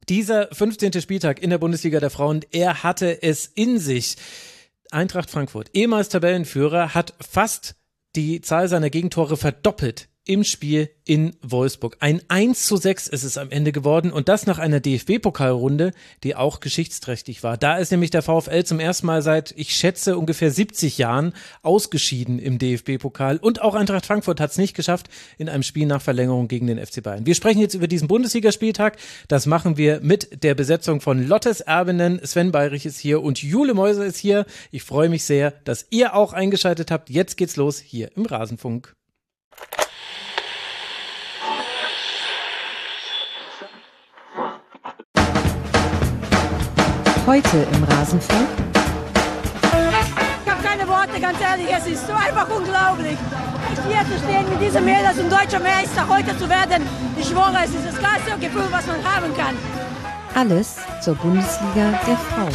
Dieser 15. Spieltag in der Bundesliga der Frauen, er hatte es in sich. Eintracht Frankfurt, ehemals Tabellenführer, hat fast die Zahl seiner Gegentore verdoppelt im Spiel in Wolfsburg. Ein 1:6 ist es am Ende geworden und das nach einer DFB-Pokalrunde, die auch geschichtsträchtig war. Da ist nämlich der VfL zum ersten Mal seit, ich schätze, ungefähr 70 Jahren ausgeschieden im DFB-Pokal und auch Eintracht Frankfurt hat es nicht geschafft in einem Spiel nach Verlängerung gegen den FC Bayern. Wir sprechen jetzt über diesen Bundesligaspieltag. Das machen wir mit der Besetzung von Lottes Erbinnen. Sven Bayrich ist hier und Jule Meuser ist hier. Ich freue mich sehr, dass ihr auch eingeschaltet habt. Jetzt geht's los hier im Rasenfunk. Heute im Rasenfunk. Ich habe keine Worte, ganz ehrlich, es ist so einfach unglaublich. Echt hier zu stehen mit diesem Mädels und deutscher Meister heute zu werden, ich schwöre, es ist das geilste Gefühl, was man haben kann. Alles zur Bundesliga der Frauen.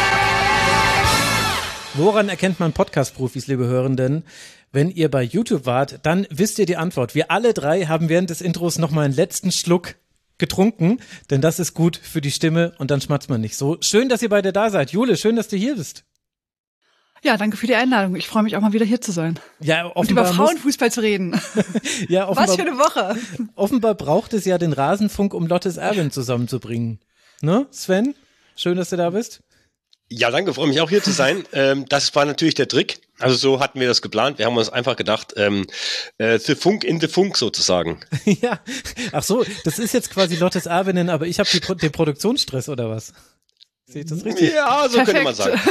Woran erkennt man Podcast-Profis, liebe Hörenden? Wenn ihr bei YouTube wart, dann wisst ihr die Antwort. Wir alle drei haben während des Intros nochmal einen letzten Schluck getrunken, denn das ist gut für die Stimme und dann schmatzt man nicht so. Schön, dass ihr beide da seid. Jule, schön, dass du hier bist. Ja, danke für die Einladung. Ich freue mich auch mal wieder hier zu sein. Ja, und über Frauenfußball zu reden. Ja, was für eine Woche. Offenbar braucht es ja den Rasenfunk, um Lottes Erwin zusammenzubringen. Ne, Sven? Schön, dass du da bist. Ja, danke, freue mich auch hier zu sein. Das war natürlich der Trick. Also so hatten wir das geplant. Wir haben uns einfach gedacht, the Funk in the Funk sozusagen. Ja, ach so, das ist jetzt quasi Lottes Erwin, aber ich habe den Produktionsstress oder was? Sehe ich das richtig? Ja, so könnte man sagen.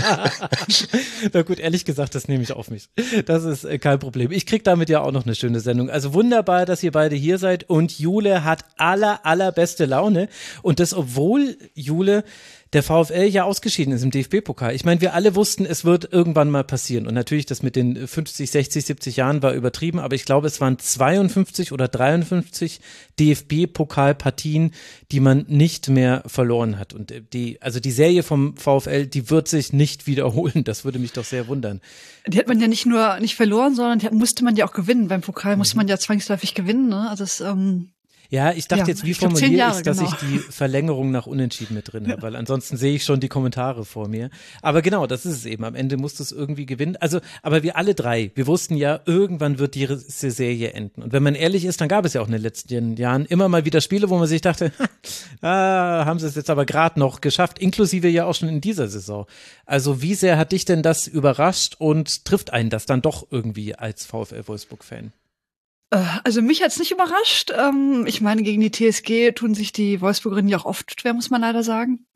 Na gut, ehrlich gesagt, das nehme ich auf mich. Das ist kein Problem. Ich krieg damit ja auch noch eine schöne Sendung. Also wunderbar, dass ihr beide hier seid und Jule hat allerbeste Laune und das, obwohl Jule der VfL ja ausgeschieden ist im DFB-Pokal. Ich meine, wir alle wussten, es wird irgendwann mal passieren. Und natürlich, das mit den 50, 60, 70 Jahren war übertrieben, aber ich glaube, es waren 52 oder 53 DFB-Pokalpartien, die man nicht mehr verloren hat. Und die Serie vom VfL, die wird sich nicht wiederholen. Das würde mich doch sehr wundern. Die hat man ja nicht verloren, sondern die musste man ja auch gewinnen. Beim Pokal musste man ja zwangsläufig gewinnen, ne? Also es, ja, ich dachte jetzt, wie formuliere ich, dass genau. ich die Verlängerung nach Unentschieden mit drin habe, weil ansonsten sehe ich schon die Kommentare vor mir. Aber genau, das ist es eben. Am Ende musst du es irgendwie gewinnen. Also, aber wir alle drei, wir wussten ja, irgendwann wird diese Serie enden. Und wenn man ehrlich ist, dann gab es ja auch in den letzten Jahren immer mal wieder Spiele, wo man sich dachte, haben sie es jetzt aber gerade noch geschafft, inklusive ja auch schon in dieser Saison. Also wie sehr hat dich denn das überrascht und trifft einen das dann doch irgendwie als VfL Wolfsburg-Fan? Also mich hat's nicht überrascht. Ich meine, gegen die TSG tun sich die Wolfsburgerinnen ja auch oft schwer, muss man leider sagen.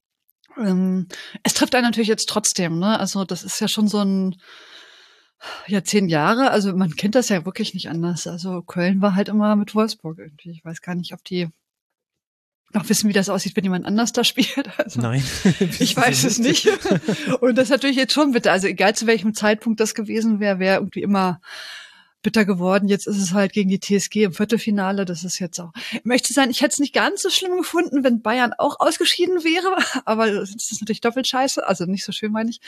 Es trifft einen natürlich jetzt trotzdem, ne? Also das ist ja schon so ein 10 Jahre. Also man kennt das ja wirklich nicht anders. Also Köln war halt immer mit Wolfsburg irgendwie. Ich weiß gar nicht, ob die noch wissen, wie das aussieht, wenn jemand anders da spielt. Also, nein. Ich weiß es nicht. Und das ist natürlich jetzt schon bitter. Also egal zu welchem Zeitpunkt das gewesen wäre irgendwie immer bitter geworden. Jetzt ist es halt gegen die TSG im Viertelfinale. Das ist jetzt auch, ich möchte sagen, ich hätte es nicht ganz so schlimm gefunden, wenn Bayern auch ausgeschieden wäre. Aber das ist natürlich doppelt scheiße. Also nicht so schön, meine ich.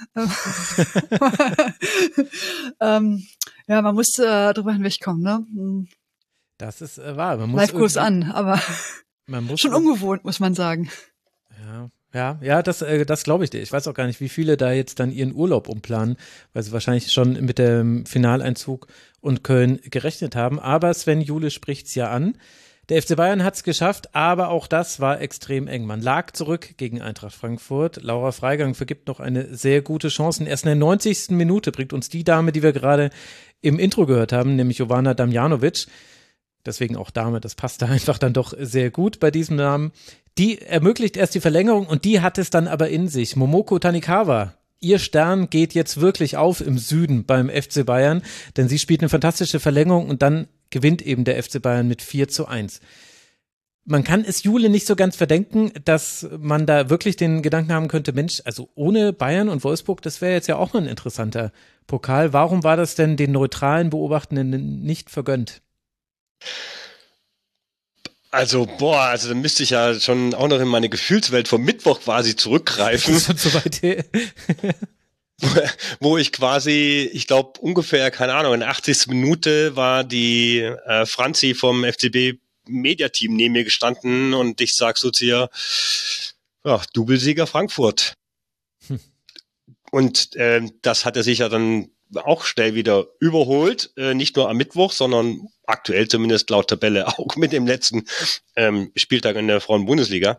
Ja, man muss drüber hinwegkommen, ne? Das ist wahr. Man muss Live-Kurs an, aber man muss schon ungewohnt, muss man sagen. Ja, das glaube ich dir. Ich weiß auch gar nicht, wie viele da jetzt dann ihren Urlaub umplanen, weil sie wahrscheinlich schon mit dem Finaleinzug und Köln gerechnet haben. Aber Sven, Jule spricht's ja an. Der FC Bayern hat's geschafft, aber auch das war extrem eng. Man lag zurück gegen Eintracht Frankfurt. Laura Freigang vergibt noch eine sehr gute Chance. Erst in der 90. Minute bringt uns die Dame, die wir gerade im Intro gehört haben, nämlich Jovana Damjanovic. Deswegen auch Dame, das passt da einfach dann doch sehr gut bei diesem Namen. Die ermöglicht erst die Verlängerung und die hat es dann aber in sich. Momoko Tanikawa, ihr Stern geht jetzt wirklich auf im Süden beim FC Bayern, denn sie spielt eine fantastische Verlängerung und dann gewinnt eben der FC Bayern mit 4:1. Man kann es Jule nicht so ganz verdenken, dass man da wirklich den Gedanken haben könnte, Mensch, also ohne Bayern und Wolfsburg, das wäre jetzt ja auch mal ein interessanter Pokal. Warum war das denn den neutralen Beobachtenden nicht vergönnt? Also da müsste ich ja schon auch noch in meine Gefühlswelt vom Mittwoch quasi zurückgreifen. Das ist schon zu weit her. Wo ich quasi, ich glaube ungefähr, keine Ahnung, in der 80. Minute war die Franzi vom FCB Mediateam neben mir gestanden und ich sag so zu ihr, ja, Doublesieger Frankfurt. Und das hat er sich ja dann auch schnell wieder überholt, nicht nur am Mittwoch, sondern aktuell zumindest laut Tabelle auch mit dem letzten Spieltag in der Frauen-Bundesliga.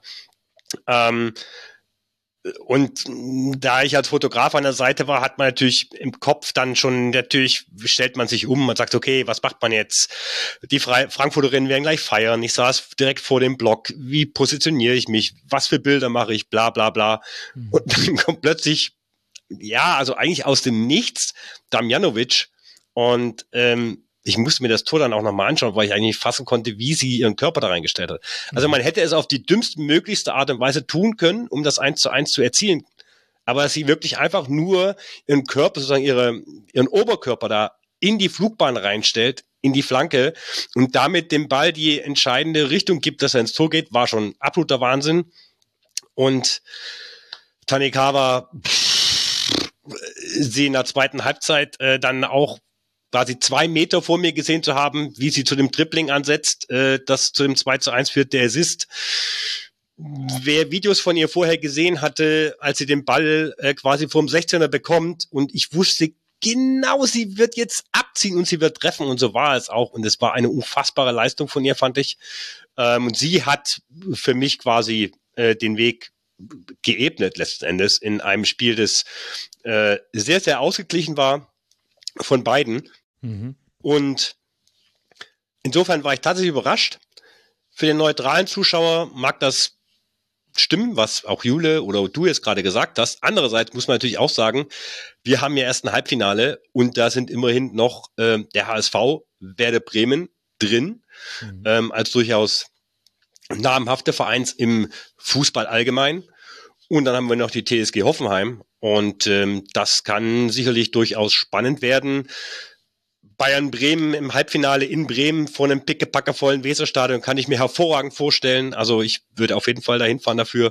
Und da ich als Fotograf an der Seite war, hat man natürlich im Kopf dann schon, natürlich stellt man sich um, man sagt, okay, was macht man jetzt? Die Frankfurterinnen werden gleich feiern, ich saß direkt vor dem Block, wie positioniere ich mich, was für Bilder mache ich, bla bla bla. Und dann kommt plötzlich, ja, also eigentlich aus dem Nichts, Damjanovic, und ich musste mir das Tor dann auch nochmal anschauen, weil ich eigentlich nicht fassen konnte, wie sie ihren Körper da reingestellt hat. Also man hätte es auf die dümmste möglichste Art und Weise tun können, um das 1:1 zu erzielen. Aber dass sie wirklich einfach nur ihren Körper, sozusagen ihren Oberkörper da in die Flugbahn reinstellt, in die Flanke und damit dem Ball die entscheidende Richtung gibt, dass er ins Tor geht, war schon absoluter Wahnsinn. Und Tanikawa, sie in der zweiten Halbzeit dann auch quasi 2 Meter vor mir gesehen zu haben, wie sie zu dem Dribbling ansetzt, das zu dem 2:1 führt, der Assist. Wer Videos von ihr vorher gesehen hatte, als sie den Ball quasi vorm 16er bekommt und ich wusste genau, sie wird jetzt abziehen und sie wird treffen und so war es auch und es war eine unfassbare Leistung von ihr, fand ich. Und sie hat für mich quasi den Weg geebnet letzten Endes in einem Spiel, das sehr, sehr ausgeglichen war von beiden. Und insofern war ich tatsächlich überrascht. Für den neutralen Zuschauer mag das stimmen, was auch Jule oder du jetzt gerade gesagt hast. Andererseits muss man natürlich auch sagen, wir haben ja erst ein Halbfinale und da sind immerhin noch der HSV, Werder Bremen drin, als durchaus namhafte Vereins im Fußball allgemein. Und dann haben wir noch die TSG Hoffenheim und das kann sicherlich durchaus spannend werden. Bayern-Bremen im Halbfinale in Bremen vor einem pickepackervollen Weserstadion kann ich mir hervorragend vorstellen. Also ich würde auf jeden Fall dahin fahren dafür.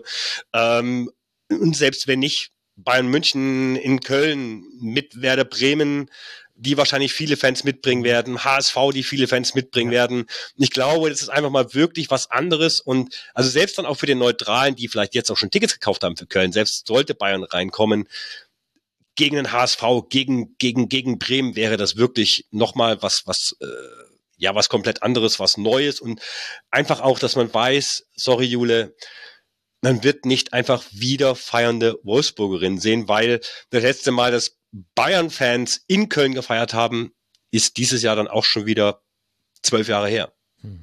Und selbst wenn nicht, Bayern-München in Köln mit Werder Bremen, die wahrscheinlich viele Fans mitbringen werden, HSV, die viele Fans mitbringen werden. Ich glaube, das ist einfach mal wirklich was anderes und also selbst dann auch für den Neutralen, die vielleicht jetzt auch schon Tickets gekauft haben für Köln, selbst sollte Bayern reinkommen, gegen den HSV, gegen Bremen wäre das wirklich nochmal was komplett anderes, was Neues und einfach auch, dass man weiß, sorry Jule, man wird nicht einfach wieder feiernde Wolfsburgerinnen sehen, weil das letzte Mal, dass Bayern-Fans in Köln gefeiert haben, ist dieses Jahr dann auch schon wieder 12 Jahre her.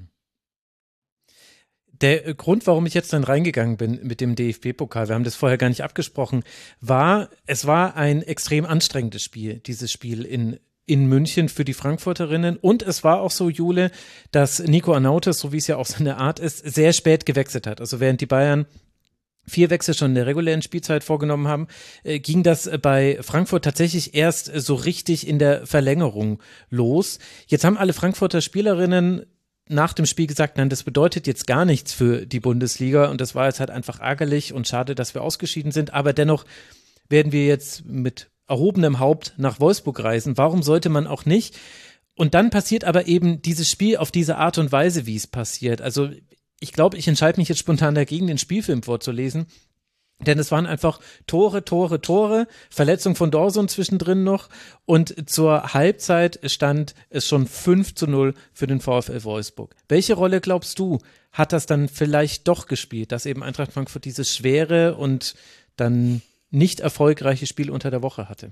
Der Grund, warum ich jetzt dann reingegangen bin mit dem DFB-Pokal, wir haben das vorher gar nicht abgesprochen, es war ein extrem anstrengendes Spiel, dieses Spiel in München für die Frankfurterinnen. Und es war auch so, Jule, dass Nico Arnautis, so wie es ja auch seine Art ist, sehr spät gewechselt hat. Also während die Bayern 4 Wechsel schon in der regulären Spielzeit vorgenommen haben, ging das bei Frankfurt tatsächlich erst so richtig in der Verlängerung los. Jetzt haben alle Frankfurter Spielerinnen nach dem Spiel gesagt, nein, das bedeutet jetzt gar nichts für die Bundesliga und das war jetzt halt einfach ärgerlich und schade, dass wir ausgeschieden sind, aber dennoch werden wir jetzt mit erhobenem Haupt nach Wolfsburg reisen. Warum sollte man auch nicht? Und dann passiert aber eben dieses Spiel auf diese Art und Weise, wie es passiert. Also ich glaube, ich entscheide mich jetzt spontan dagegen, den Spielfilm vorzulesen, denn es waren einfach Tore, Verletzung von Dawson zwischendrin noch und zur Halbzeit stand es schon 5:0 für den VfL Wolfsburg. Welche Rolle, glaubst du, hat das dann vielleicht doch gespielt, dass eben Eintracht Frankfurt dieses schwere und dann nicht erfolgreiche Spiel unter der Woche hatte?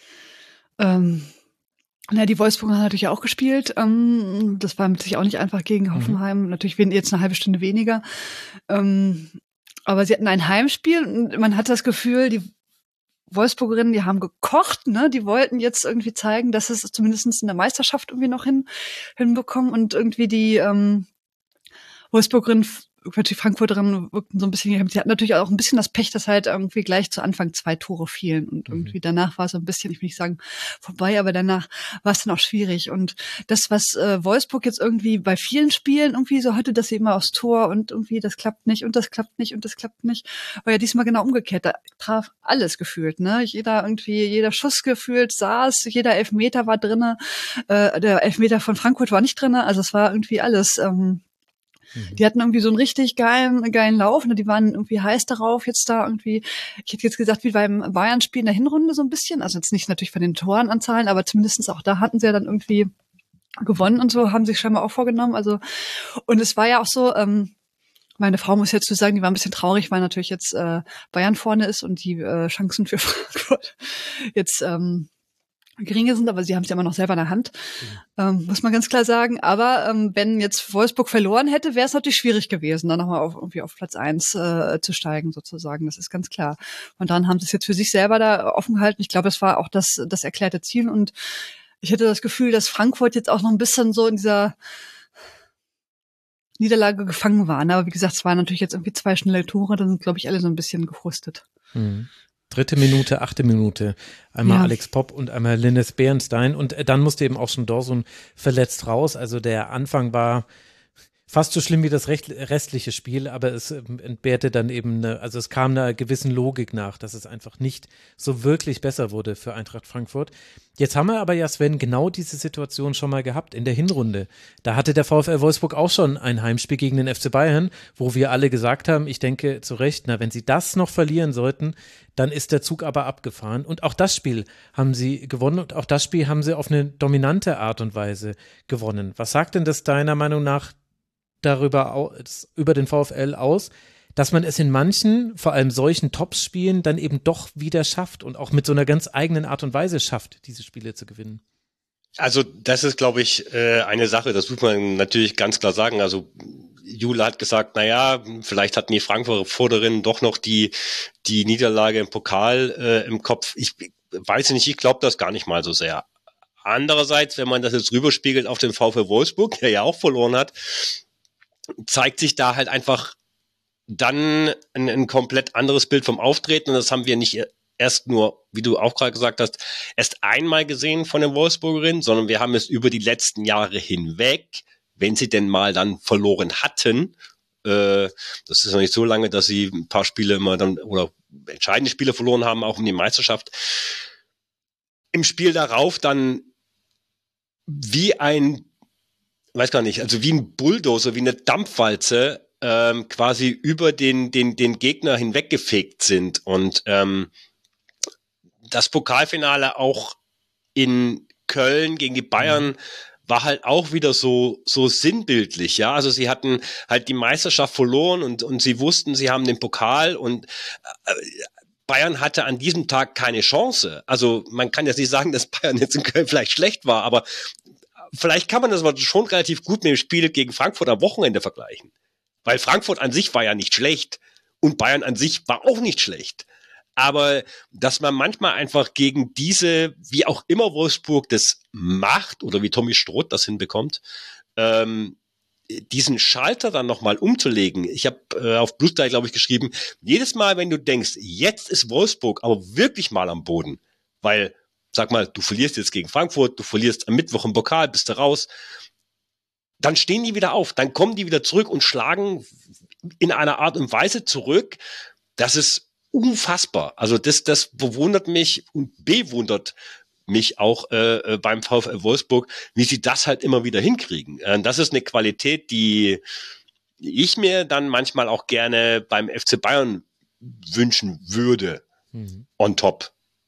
Die Wolfsburger haben natürlich auch gespielt. Das war natürlich auch nicht einfach gegen Hoffenheim. Natürlich jetzt eine halbe Stunde weniger. Aber sie hatten ein Heimspiel und man hat das Gefühl, die Wolfsburgerinnen, die haben gekocht, ne? Die wollten jetzt irgendwie zeigen, dass es zumindest in der Meisterschaft irgendwie noch hinbekommen und irgendwie die Wolfsburgerinnen, die Frankfurterinnen wirkten so ein bisschen, sie hatten natürlich auch ein bisschen das Pech, dass halt irgendwie gleich zu Anfang 2 Tore fielen und irgendwie danach war es so ein bisschen, ich will nicht sagen vorbei, aber danach war es dann auch schwierig und das, was Wolfsburg jetzt irgendwie bei vielen Spielen irgendwie so hatte, dass sie immer aufs Tor und irgendwie das klappt nicht und das klappt nicht und das klappt nicht, war ja diesmal genau umgekehrt, da traf alles gefühlt, ne, jeder Schuss gefühlt saß, jeder Elfmeter war drinne, der Elfmeter von Frankfurt war nicht drinne, also es war irgendwie alles Die hatten irgendwie so einen richtig geilen Lauf, ne? Die waren irgendwie heiß darauf, jetzt da irgendwie, ich hätte jetzt gesagt, wie beim Bayern-Spiel in der Hinrunde so ein bisschen, also jetzt nicht natürlich von den Torenanzahlen, aber zumindestens auch da hatten sie ja dann irgendwie gewonnen und so, haben sich scheinbar auch vorgenommen, also, und es war ja auch so, meine Frau muss jetzt so sagen, die war ein bisschen traurig, weil natürlich jetzt Bayern vorne ist und die Chancen für Frankfurt jetzt geringe sind, aber sie haben es ja immer noch selber in der Hand, muss man ganz klar sagen. Aber wenn jetzt Wolfsburg verloren hätte, wäre es natürlich schwierig gewesen, dann nochmal irgendwie auf Platz 1 zu steigen sozusagen, das ist ganz klar. Und dann haben sie es jetzt für sich selber da offen gehalten. Ich glaube, das war auch das erklärte Ziel und ich hätte das Gefühl, dass Frankfurt jetzt auch noch ein bisschen so in dieser Niederlage gefangen waren. Aber wie gesagt, es waren natürlich jetzt irgendwie 2 schnelle Tore, da sind, glaube ich, alle so ein bisschen gefrustet. 3. Minute, 8. Minute. Einmal Alex Popp und einmal Linus Bernstein. Und dann musste eben auch schon Dorsun verletzt raus. Also der Anfang war fast so schlimm wie das restliche Spiel, aber es entbehrte dann eben, also es kam einer gewissen Logik nach, dass es einfach nicht so wirklich besser wurde für Eintracht Frankfurt. Jetzt haben wir aber ja, Sven, genau diese Situation schon mal gehabt in der Hinrunde. Da hatte der VfL Wolfsburg auch schon ein Heimspiel gegen den FC Bayern, wo wir alle gesagt haben, ich denke zu Recht, wenn sie das noch verlieren sollten, dann ist der Zug aber abgefahren. Und auch das Spiel haben sie gewonnen und auch das Spiel haben sie auf eine dominante Art und Weise gewonnen. Was sagt denn das deiner Meinung nach über den VfL aus, dass man es in manchen, vor allem solchen Topspielen, dann eben doch wieder schafft und auch mit so einer ganz eigenen Art und Weise schafft, diese Spiele zu gewinnen? Also das ist, glaube ich, eine Sache, das muss man natürlich ganz klar sagen. Also Jule hat gesagt, vielleicht hatten die Frankfurterinnen doch noch die Niederlage im Pokal im Kopf. Ich weiß nicht, ich glaube das gar nicht mal so sehr. Andererseits, wenn man das jetzt rüberspiegelt auf den VfL Wolfsburg, der ja auch verloren hat, zeigt sich da halt einfach dann ein komplett anderes Bild vom Auftreten. Und das haben wir nicht erst nur, wie du auch gerade gesagt hast, erst einmal gesehen von den Wolfsburgerinnen, sondern wir haben es über die letzten Jahre hinweg, wenn sie denn mal dann verloren hatten, das ist noch nicht so lange, dass sie ein paar Spiele immer dann oder entscheidende Spiele verloren haben, auch um die Meisterschaft, im Spiel darauf dann wie ein wie ein Bulldozer, wie eine Dampfwalze quasi über den Gegner hinweggefegt sind. Und das Pokalfinale auch in Köln gegen die Bayern war halt auch wieder so sinnbildlich, ja. Also sie hatten halt die Meisterschaft verloren und sie wussten, sie haben den Pokal und Bayern hatte an diesem Tag keine Chance. Also man kann jetzt nicht sagen, dass Bayern jetzt in Köln vielleicht schlecht war, aber vielleicht kann man das aber schon relativ gut mit dem Spiel gegen Frankfurt am Wochenende vergleichen. Weil Frankfurt an sich war ja nicht schlecht und Bayern an sich war auch nicht schlecht. Aber dass man manchmal einfach gegen diese, wie auch immer Wolfsburg das macht oder wie Tommy Stroth das hinbekommt, diesen Schalter dann nochmal umzulegen. Ich habe auf Blue Sky, glaube ich, geschrieben, jedes Mal, wenn du denkst, jetzt ist Wolfsburg aber wirklich mal am Boden, weil sag mal, du verlierst jetzt gegen Frankfurt, du verlierst am Mittwoch im Pokal, bist du raus. Dann stehen die wieder auf, dann kommen die wieder zurück und schlagen in einer Art und Weise zurück. Das ist unfassbar. Also das bewundert mich und bewundert mich auch beim VfL Wolfsburg, wie sie das halt immer wieder hinkriegen. Das ist eine Qualität, die ich mir dann manchmal auch gerne beim FC Bayern wünschen würde. On top.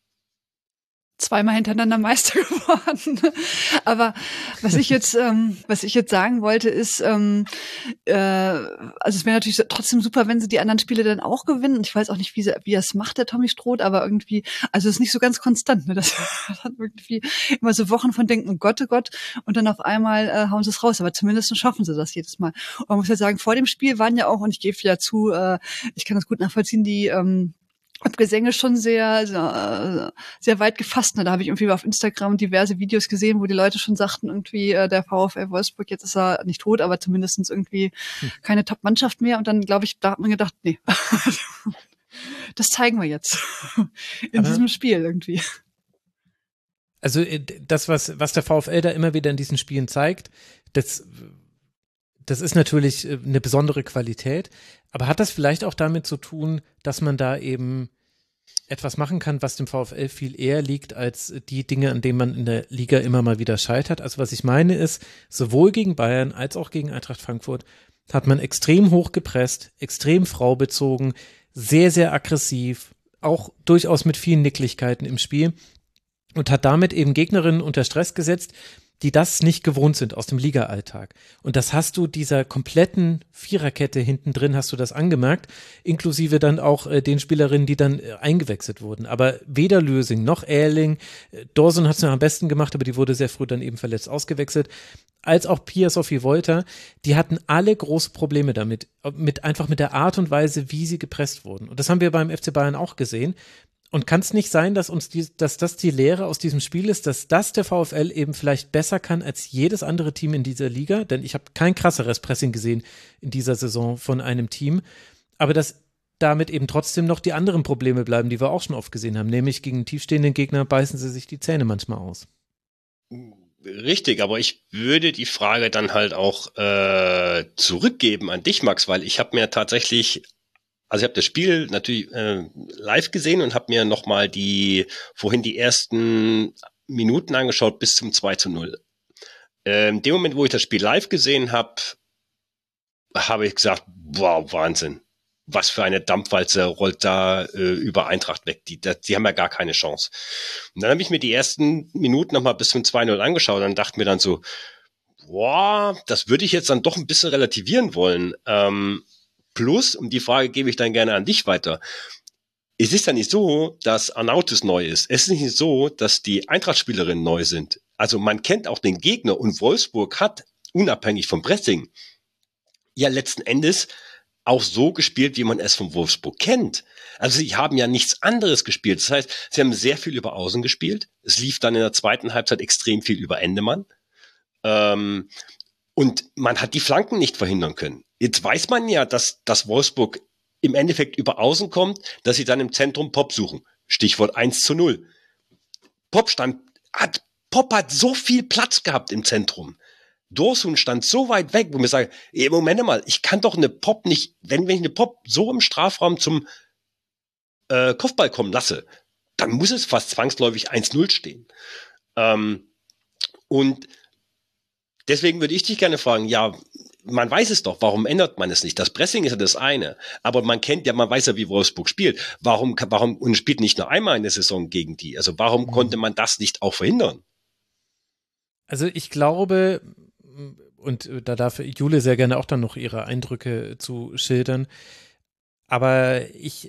Zweimal hintereinander Meister geworden. Aber was ich jetzt sagen wollte, ist, also es wäre natürlich trotzdem super, wenn sie die anderen Spiele dann auch gewinnen. Ich weiß auch nicht, wie er es macht, der Tommy Stroth, aber irgendwie, also es ist nicht so ganz konstant, ne? Das hat irgendwie immer so Wochen von denken, oh Gott, und dann auf einmal hauen sie es raus. Aber zumindest schaffen sie das jedes Mal. Und man muss ja sagen, vor dem Spiel waren ja auch, und ich gebe ja zu, ich kann das gut nachvollziehen, die Abgesänge schon sehr weit gefasst. Ne? Da habe ich irgendwie auf Instagram diverse Videos gesehen, wo die Leute schon sagten, irgendwie der VfL Wolfsburg, jetzt ist er nicht tot, aber zumindest irgendwie keine Top-Mannschaft mehr. Und dann, glaube ich, da hat man gedacht, nee, das zeigen wir jetzt in diesem Spiel irgendwie. Also das, was der VfL da immer wieder in diesen Spielen zeigt, das ist natürlich eine besondere Qualität, aber hat das vielleicht auch damit zu tun, dass man da eben etwas machen kann, was dem VfL viel eher liegt, als die Dinge, an denen man in der Liga immer mal wieder scheitert? Also was ich meine ist, sowohl gegen Bayern als auch gegen Eintracht Frankfurt hat man extrem hoch gepresst, extrem fraubezogen, sehr, sehr aggressiv, auch durchaus mit vielen Nicklichkeiten im Spiel und hat damit eben Gegnerinnen unter Stress gesetzt, die das nicht gewohnt sind aus dem Liga-Alltag. Und das hast du dieser kompletten Viererkette hinten drin, hast du das angemerkt, inklusive dann auch den Spielerinnen, die dann eingewechselt wurden. Aber weder Lösing noch Ehrling, Dawson hat es noch am besten gemacht, aber die wurde sehr früh dann eben verletzt ausgewechselt, als auch Pia Sophie Wolter, die hatten alle große Probleme damit, einfach mit der Art und Weise, wie sie gepresst wurden. Und das haben wir beim FC Bayern auch gesehen. Und kann es nicht sein, dass dass das die Lehre aus diesem Spiel ist, dass das der VfL eben vielleicht besser kann als jedes andere Team in dieser Liga? Denn ich habe kein krasseres Pressing gesehen in dieser Saison von einem Team. Aber dass damit eben trotzdem noch die anderen Probleme bleiben, die wir auch schon oft gesehen haben. Nämlich gegen einen tiefstehenden Gegner beißen sie sich die Zähne manchmal aus. Richtig, aber ich würde die Frage dann halt auch zurückgeben an dich, Max, weil ich habe mir tatsächlich... Also ich habe das Spiel natürlich live gesehen und habe mir nochmal vorhin die ersten Minuten angeschaut bis zum 2:0. In dem Moment, wo ich das Spiel live gesehen habe, habe ich gesagt, wow, Wahnsinn. Was für eine Dampfwalze rollt da über Eintracht weg. Die haben ja gar keine Chance. Und dann habe ich mir die ersten Minuten nochmal bis zum 2:0 angeschaut und dachte mir dann so, boah, das würde ich jetzt dann doch ein bisschen relativieren wollen. Plus, und die Frage gebe ich dann gerne an dich weiter, es ist ja nicht so, dass Arnautis neu ist. Es ist nicht so, dass die Eintracht-Spielerinnen neu sind. Also man kennt auch den Gegner und Wolfsburg hat, unabhängig vom Pressing, ja letzten Endes auch so gespielt, wie man es von Wolfsburg kennt. Also sie haben ja nichts anderes gespielt. Das heißt, sie haben sehr viel über Außen gespielt. Es lief dann in der zweiten Halbzeit extrem viel über Endemann. Und man hat die Flanken nicht verhindern können. Jetzt weiß man ja, dass Wolfsburg im Endeffekt über Außen kommt, dass sie dann im Zentrum Pop suchen. Stichwort 1:0. Pop hat so viel Platz gehabt im Zentrum. Dorsun stand so weit weg, wo wir sagen, Moment mal, ich kann doch eine Pop nicht, wenn ich eine Pop so im Strafraum zum Kopfball kommen lasse, dann muss es fast zwangsläufig 1:0 stehen. Und deswegen würde ich dich gerne fragen, ja, man weiß es doch, warum ändert man es nicht? Das Pressing ist ja das eine, aber man weiß ja, wie Wolfsburg spielt. Warum und spielt nicht nur einmal in der Saison gegen die? Also warum konnte man das nicht auch verhindern? Also ich glaube, und da darf Jule sehr gerne auch dann noch ihre Eindrücke zu schildern, aber ich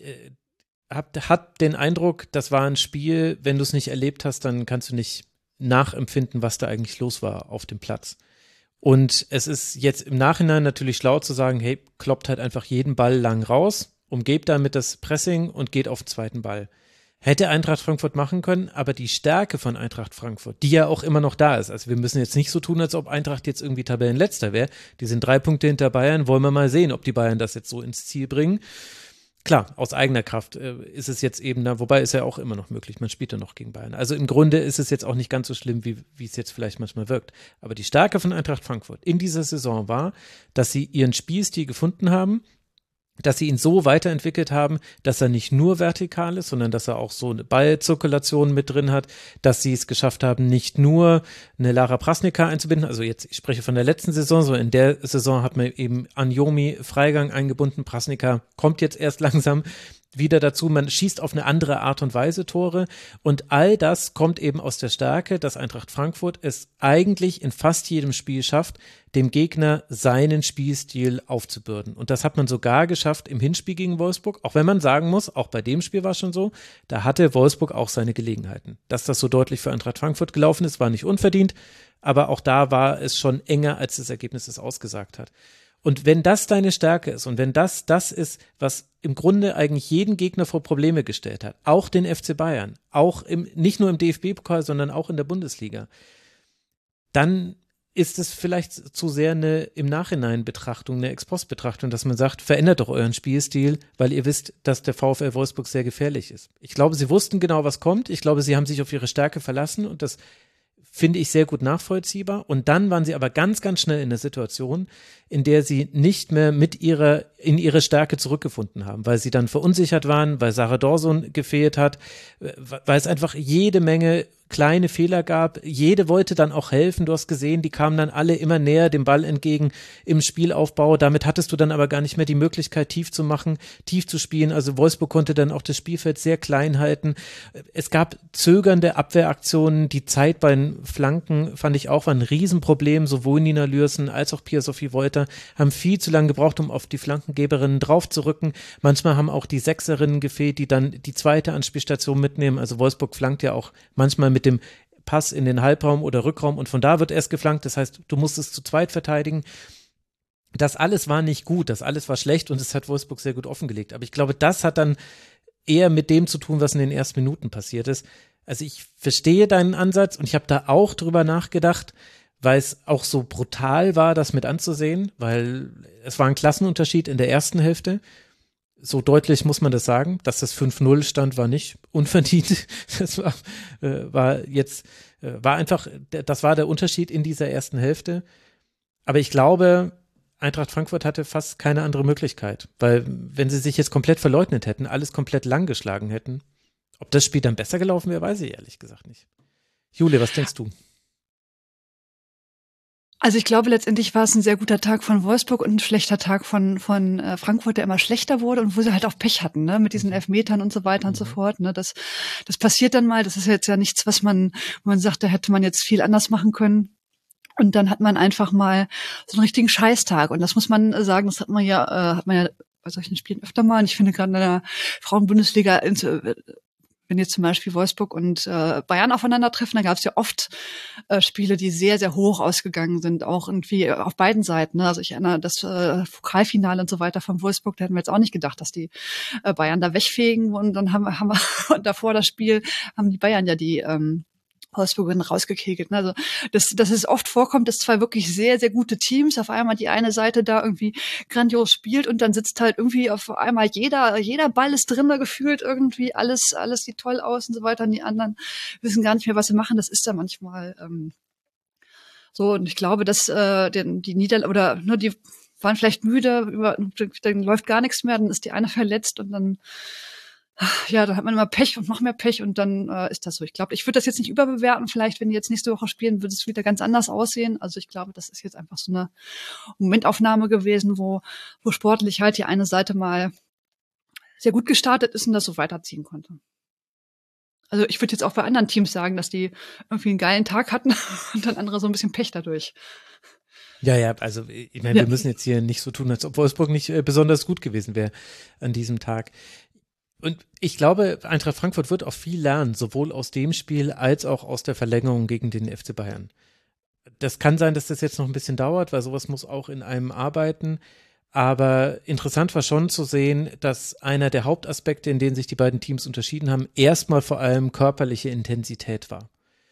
hab den Eindruck, das war ein Spiel, wenn du es nicht erlebt hast, dann kannst du nicht nachempfinden, was da eigentlich los war auf dem Platz. Und es ist jetzt im Nachhinein natürlich schlau zu sagen, hey, kloppt halt einfach jeden Ball lang raus, umgebt damit das Pressing und geht auf den zweiten Ball. Hätte Eintracht Frankfurt machen können, aber die Stärke von Eintracht Frankfurt, die ja auch immer noch da ist, also wir müssen jetzt nicht so tun, als ob Eintracht jetzt irgendwie Tabellenletzter wäre, die sind 3 Punkte hinter Bayern, wollen wir mal sehen, ob die Bayern das jetzt so ins Ziel bringen. Klar, aus eigener Kraft ist es jetzt eben da, wobei ist ja auch immer noch möglich, man spielt ja noch gegen Bayern. Also im Grunde ist es jetzt auch nicht ganz so schlimm, wie es jetzt vielleicht manchmal wirkt. Aber die Stärke von Eintracht Frankfurt in dieser Saison war, dass sie ihren Spielstil gefunden haben, dass sie ihn so weiterentwickelt haben, dass er nicht nur vertikal ist, sondern dass er auch so eine Ballzirkulation mit drin hat, dass sie es geschafft haben, nicht nur eine Lara Prasnica einzubinden, also jetzt, ich spreche von der letzten Saison, so in der Saison hat man eben Anjomi Freigang eingebunden, Prasnica kommt jetzt erst langsam wieder dazu, man schießt auf eine andere Art und Weise Tore und all das kommt eben aus der Stärke, dass Eintracht Frankfurt es eigentlich in fast jedem Spiel schafft, dem Gegner seinen Spielstil aufzubürden. Und das hat man sogar geschafft im Hinspiel gegen Wolfsburg, auch wenn man sagen muss, auch bei dem Spiel war es schon so, da hatte Wolfsburg auch seine Gelegenheiten. Dass das so deutlich für Eintracht Frankfurt gelaufen ist, war nicht unverdient, aber auch da war es schon enger, als das Ergebnis es ausgesagt hat. Und wenn das deine Stärke ist und wenn das ist, was im Grunde eigentlich jeden Gegner vor Probleme gestellt hat, auch den FC Bayern, auch nicht nur im DFB-Pokal, sondern auch in der Bundesliga, dann ist es vielleicht zu sehr eine im Nachhinein Betrachtung, eine Ex-Post-Betrachtung, dass man sagt, verändert doch euren Spielstil, weil ihr wisst, dass der VfL Wolfsburg sehr gefährlich ist. Ich glaube, sie wussten genau, was kommt. Ich glaube, sie haben sich auf ihre Stärke verlassen und das finde ich sehr gut nachvollziehbar. Und dann waren sie aber ganz, ganz schnell in der Situation, in der sie nicht mehr in ihre Stärke zurückgefunden haben, weil sie dann verunsichert waren, weil Sarah Dorsun gefehlt hat, weil es einfach jede Menge kleine Fehler gab. Jede wollte dann auch helfen. Du hast gesehen, die kamen dann alle immer näher dem Ball entgegen im Spielaufbau. Damit hattest du dann aber gar nicht mehr die Möglichkeit, tief zu machen, tief zu spielen. Also Wolfsburg konnte dann auch das Spielfeld sehr klein halten. Es gab zögernde Abwehraktionen. Die Zeit bei den Flanken fand ich auch war ein Riesenproblem. Sowohl Nina Lürsen als auch Pia-Sophie Wolter haben viel zu lange gebraucht, um auf die Flankengeberinnen draufzurücken. Manchmal haben auch die Sechserinnen gefehlt, die dann die zweite Anspielstation mitnehmen. Also Wolfsburg flankt ja auch manchmal mit dem Pass in den Halbraum oder Rückraum und von da wird erst geflankt. Das heißt, du musst es zu zweit verteidigen. Das alles war nicht gut, das alles war schlecht und es hat Wolfsburg sehr gut offengelegt. Aber ich glaube, das hat dann eher mit dem zu tun, was in den ersten Minuten passiert ist. Also ich verstehe deinen Ansatz und ich habe da auch drüber nachgedacht, weil es auch so brutal war, das mit anzusehen, weil es war ein Klassenunterschied in der ersten Hälfte. So deutlich muss man das sagen, dass das 5-0 stand, war nicht unverdient. Das war einfach, das war der Unterschied in dieser ersten Hälfte. Aber ich glaube, Eintracht Frankfurt hatte fast keine andere Möglichkeit, weil wenn sie sich jetzt komplett verleugnet hätten, alles komplett lang geschlagen hätten, ob das Spiel dann besser gelaufen wäre, weiß ich ehrlich gesagt nicht. Jule, was denkst du? Also ich glaube, letztendlich war es ein sehr guter Tag von Wolfsburg und ein schlechter Tag von Frankfurt, der immer schlechter wurde und wo sie halt auch Pech hatten, ne, mit diesen Elfmetern und so weiter und so fort. Ne, das passiert dann mal. Das ist jetzt ja nichts, wo man sagt, da hätte man jetzt viel anders machen können. Und dann hat man einfach mal so einen richtigen Scheißtag. Und das muss man sagen, das hat man ja bei solchen Spielen öfter mal. Und ich finde gerade in der Frauenbundesliga, wenn jetzt zum Beispiel Wolfsburg und Bayern aufeinandertreffen, da gab es ja oft Spiele, die sehr, sehr hoch ausgegangen sind, auch irgendwie auf beiden Seiten. Ne? Also ich erinnere das Pokalfinale und so weiter von Wolfsburg, da hätten wir jetzt auch nicht gedacht, dass die Bayern da wegfegen. Und dann haben wir und davor das Spiel haben die Bayern ja die Wolfsburg rausgekegelt. Also dass es oft vorkommt, dass zwei wirklich sehr, sehr gute Teams auf einmal die eine Seite da irgendwie grandios spielt und dann sitzt halt irgendwie auf einmal jeder Ball ist drin da gefühlt irgendwie, alles sieht toll aus und so weiter und die anderen wissen gar nicht mehr, was sie machen. Das ist da manchmal so und ich glaube, dass die Niederlande oder nur die waren vielleicht müde, dann läuft gar nichts mehr, dann ist die eine verletzt und dann dann hat man immer Pech und noch mehr Pech und dann ist das so. Ich glaube, ich würde das jetzt nicht überbewerten. Vielleicht, wenn die jetzt nächste Woche spielen, würde es wieder ganz anders aussehen. Also ich glaube, das ist jetzt einfach so eine Momentaufnahme gewesen, wo sportlich halt die eine Seite mal sehr gut gestartet ist und das so weiterziehen konnte. Also ich würde jetzt auch bei anderen Teams sagen, dass die irgendwie einen geilen Tag hatten und dann andere so ein bisschen Pech dadurch. Ja, also ich meine, wir müssen jetzt hier nicht so tun, als ob Wolfsburg nicht besonders gut gewesen wäre an diesem Tag. Und ich glaube, Eintracht Frankfurt wird auch viel lernen, sowohl aus dem Spiel als auch aus der Verlängerung gegen den FC Bayern. Das kann sein, dass das jetzt noch ein bisschen dauert, weil sowas muss auch in einem arbeiten. Aber interessant war schon zu sehen, dass einer der Hauptaspekte, in denen sich die beiden Teams unterschieden haben, erstmal vor allem körperliche Intensität war.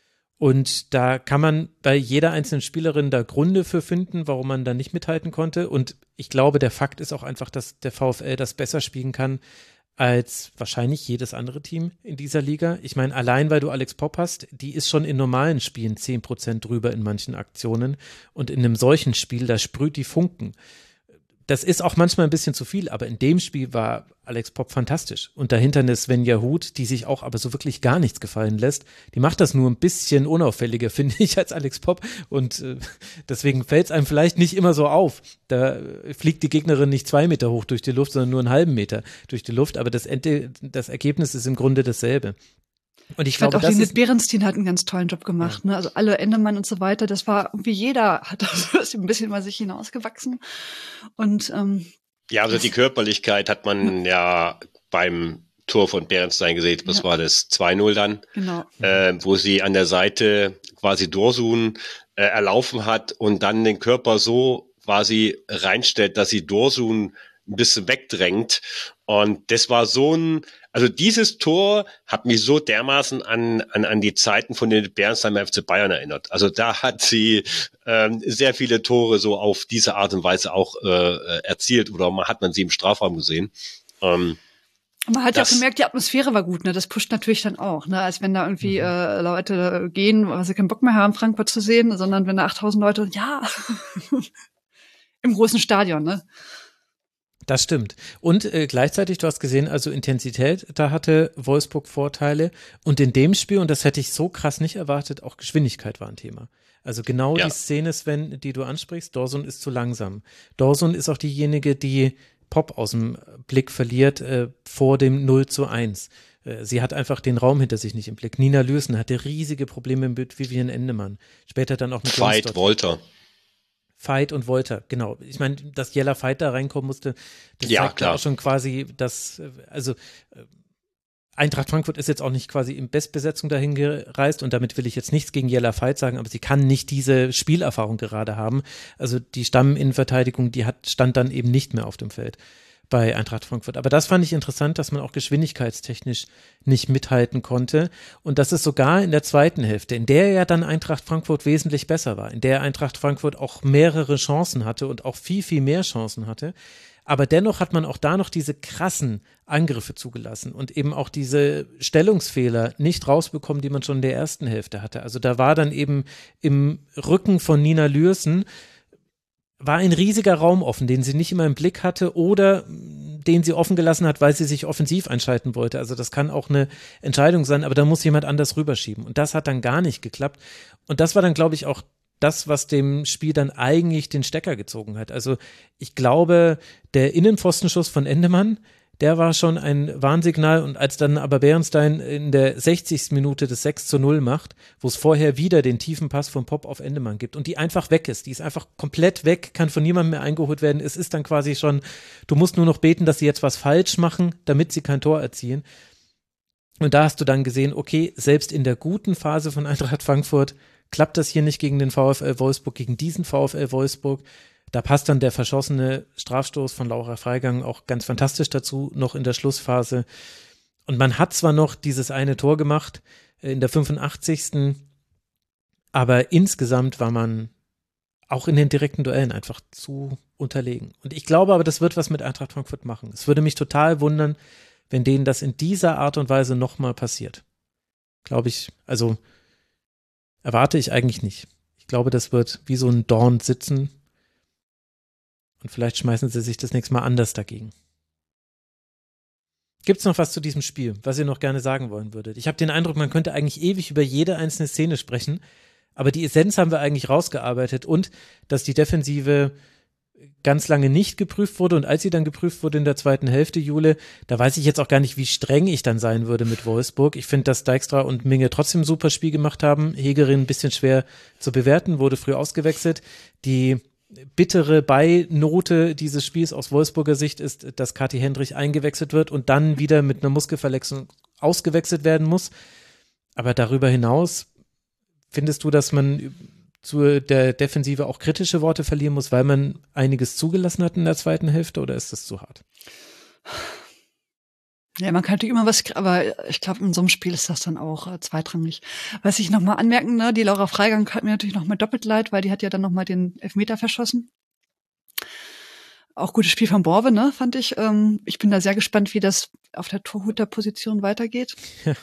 Und da kann man bei jeder einzelnen Spielerin da Gründe für finden, warum man da nicht mithalten konnte. Und ich glaube, der Fakt ist auch einfach, dass der VfL das besser spielen kann als wahrscheinlich jedes andere Team in dieser Liga. Ich meine, allein weil du Alex Popp hast, die ist schon in normalen Spielen 10% drüber in manchen Aktionen und in einem solchen Spiel, da sprüht die Funken. Das ist auch manchmal ein bisschen zu viel, aber in dem Spiel war Alex Popp fantastisch. Und dahinter eine Svenja Huth, die sich auch aber so wirklich gar nichts gefallen lässt. Die macht das nur ein bisschen unauffälliger, finde ich, als Alex Popp. Und deswegen fällt es einem vielleicht nicht immer so auf. Da fliegt die Gegnerin nicht 2 Meter hoch durch die Luft, sondern nur einen halben Meter durch die Luft. Aber das Ergebnis ist im Grunde dasselbe. Und ich glaube, auch die Berenstein hat einen ganz tollen Job gemacht, ja. Ne? Also alle Endemann und so weiter, das war irgendwie jeder hat das ein bisschen über sich hinausgewachsen und also die Körperlichkeit hat man ja beim Tor von Berenstein gesehen, das war das 2-0 dann, genau. Wo sie an der Seite quasi Dorsun erlaufen hat und dann den Körper so quasi reinstellt, dass sie Dorsun ein bisschen wegdrängt. Und das war also dieses Tor hat mich so dermaßen an die Zeiten von den Berensteinmer FC Bayern erinnert. Also da hat sie sehr viele Tore so auf diese Art und Weise auch erzielt oder hat man sie im Strafraum gesehen. Man hat ja auch gemerkt, die Atmosphäre war gut, ne? Das pusht natürlich dann auch, ne? Als wenn da irgendwie Leute gehen, weil sie keinen Bock mehr haben, Frankfurt zu sehen, sondern wenn da 8000 Leute, im großen Stadion, ne? Das stimmt. Und gleichzeitig, du hast gesehen, also Intensität, da hatte Wolfsburg Vorteile. Und in dem Spiel, und das hätte ich so krass nicht erwartet, auch Geschwindigkeit war ein Thema. Also genau die Szene, Sven, die du ansprichst, Dorsun ist zu langsam. Dorsun ist auch diejenige, die Pop aus dem Blick verliert vor dem 0:1. Sie hat einfach den Raum hinter sich nicht im Blick. Nina Lürsen hatte riesige Probleme mit Vivian Endemann. Später dann auch mit Veit und Wolter, genau. Ich meine, dass Jella Veit da reinkommen musste, das zeigt ja auch schon quasi, dass, also Eintracht Frankfurt ist jetzt auch nicht quasi in Bestbesetzung dahin gereist und damit will ich jetzt nichts gegen Jella Veit sagen, aber sie kann nicht diese Spielerfahrung gerade haben. Also die Stamminnenverteidigung, stand dann eben nicht mehr auf dem Feld bei Eintracht Frankfurt. Aber das fand ich interessant, dass man auch geschwindigkeitstechnisch nicht mithalten konnte. Und das ist sogar in der zweiten Hälfte, in der ja dann Eintracht Frankfurt wesentlich besser war, in der Eintracht Frankfurt auch mehrere Chancen hatte und auch viel, viel mehr Chancen hatte. Aber dennoch hat man auch da noch diese krassen Angriffe zugelassen und eben auch diese Stellungsfehler nicht rausbekommen, die man schon in der ersten Hälfte hatte. Also da war dann eben im Rücken von Nina Lürsen war ein riesiger Raum offen, den sie nicht immer im Blick hatte oder den sie offen gelassen hat, weil sie sich offensiv einschalten wollte. Also das kann auch eine Entscheidung sein, aber da muss jemand anders rüberschieben. Und das hat dann gar nicht geklappt. Und das war dann, glaube ich, auch das, was dem Spiel dann eigentlich den Stecker gezogen hat. Also ich glaube, der Innenpfostenschuss von Endemann, der war schon ein Warnsignal und als dann aber Bärenstein in der 60. Minute das 6:0 macht, wo es vorher wieder den tiefen Pass von Pop auf Endemann gibt und die einfach weg ist, die ist einfach komplett weg, kann von niemandem mehr eingeholt werden, es ist dann quasi schon, du musst nur noch beten, dass sie jetzt was falsch machen, damit sie kein Tor erzielen. Und da hast du dann gesehen, okay, selbst in der guten Phase von Eintracht Frankfurt klappt das hier nicht gegen den VfL Wolfsburg, gegen diesen VfL Wolfsburg. Da passt dann der verschossene Strafstoß von Laura Freigang auch ganz fantastisch dazu, noch in der Schlussphase. Und man hat zwar noch dieses eine Tor gemacht in der 85. Aber insgesamt war man auch in den direkten Duellen einfach zu unterlegen. Und ich glaube aber, das wird was mit Eintracht Frankfurt machen. Es würde mich total wundern, wenn denen das in dieser Art und Weise nochmal passiert. Glaube ich, also erwarte ich eigentlich nicht. Ich glaube, das wird wie so ein Dorn sitzen. Und vielleicht schmeißen sie sich das nächste Mal anders dagegen. Gibt es noch was zu diesem Spiel, was ihr noch gerne sagen wollen würdet? Ich habe den Eindruck, man könnte eigentlich ewig über jede einzelne Szene sprechen, aber die Essenz haben wir eigentlich rausgearbeitet und dass die Defensive ganz lange nicht geprüft wurde und als sie dann geprüft wurde in der zweiten Hälfte, Jule, da weiß ich jetzt auch gar nicht, wie streng ich dann sein würde mit Wolfsburg. Ich finde, dass Dijkstra und Minge trotzdem ein super Spiel gemacht haben. Hegerin ein bisschen schwer zu bewerten, wurde früh ausgewechselt. Die bittere Beinote dieses Spiels aus Wolfsburger Sicht ist, dass Kathi Hendrich eingewechselt wird und dann wieder mit einer Muskelverletzung ausgewechselt werden muss. Aber darüber hinaus findest du, dass man zu der Defensive auch kritische Worte verlieren muss, weil man einiges zugelassen hat in der zweiten Hälfte, oder ist das zu hart? Ja, man kann natürlich immer was, aber ich glaube, in so einem Spiel ist das dann auch zweitrangig. Was ich nochmal anmerken, ne, die Laura Freigang hat mir natürlich nochmal doppelt leid, weil die hat ja dann nochmal den Elfmeter verschossen. Auch gutes Spiel von Borwe, ne, fand ich. Ich bin da sehr gespannt, wie das auf der Torhüterposition weitergeht. Ja.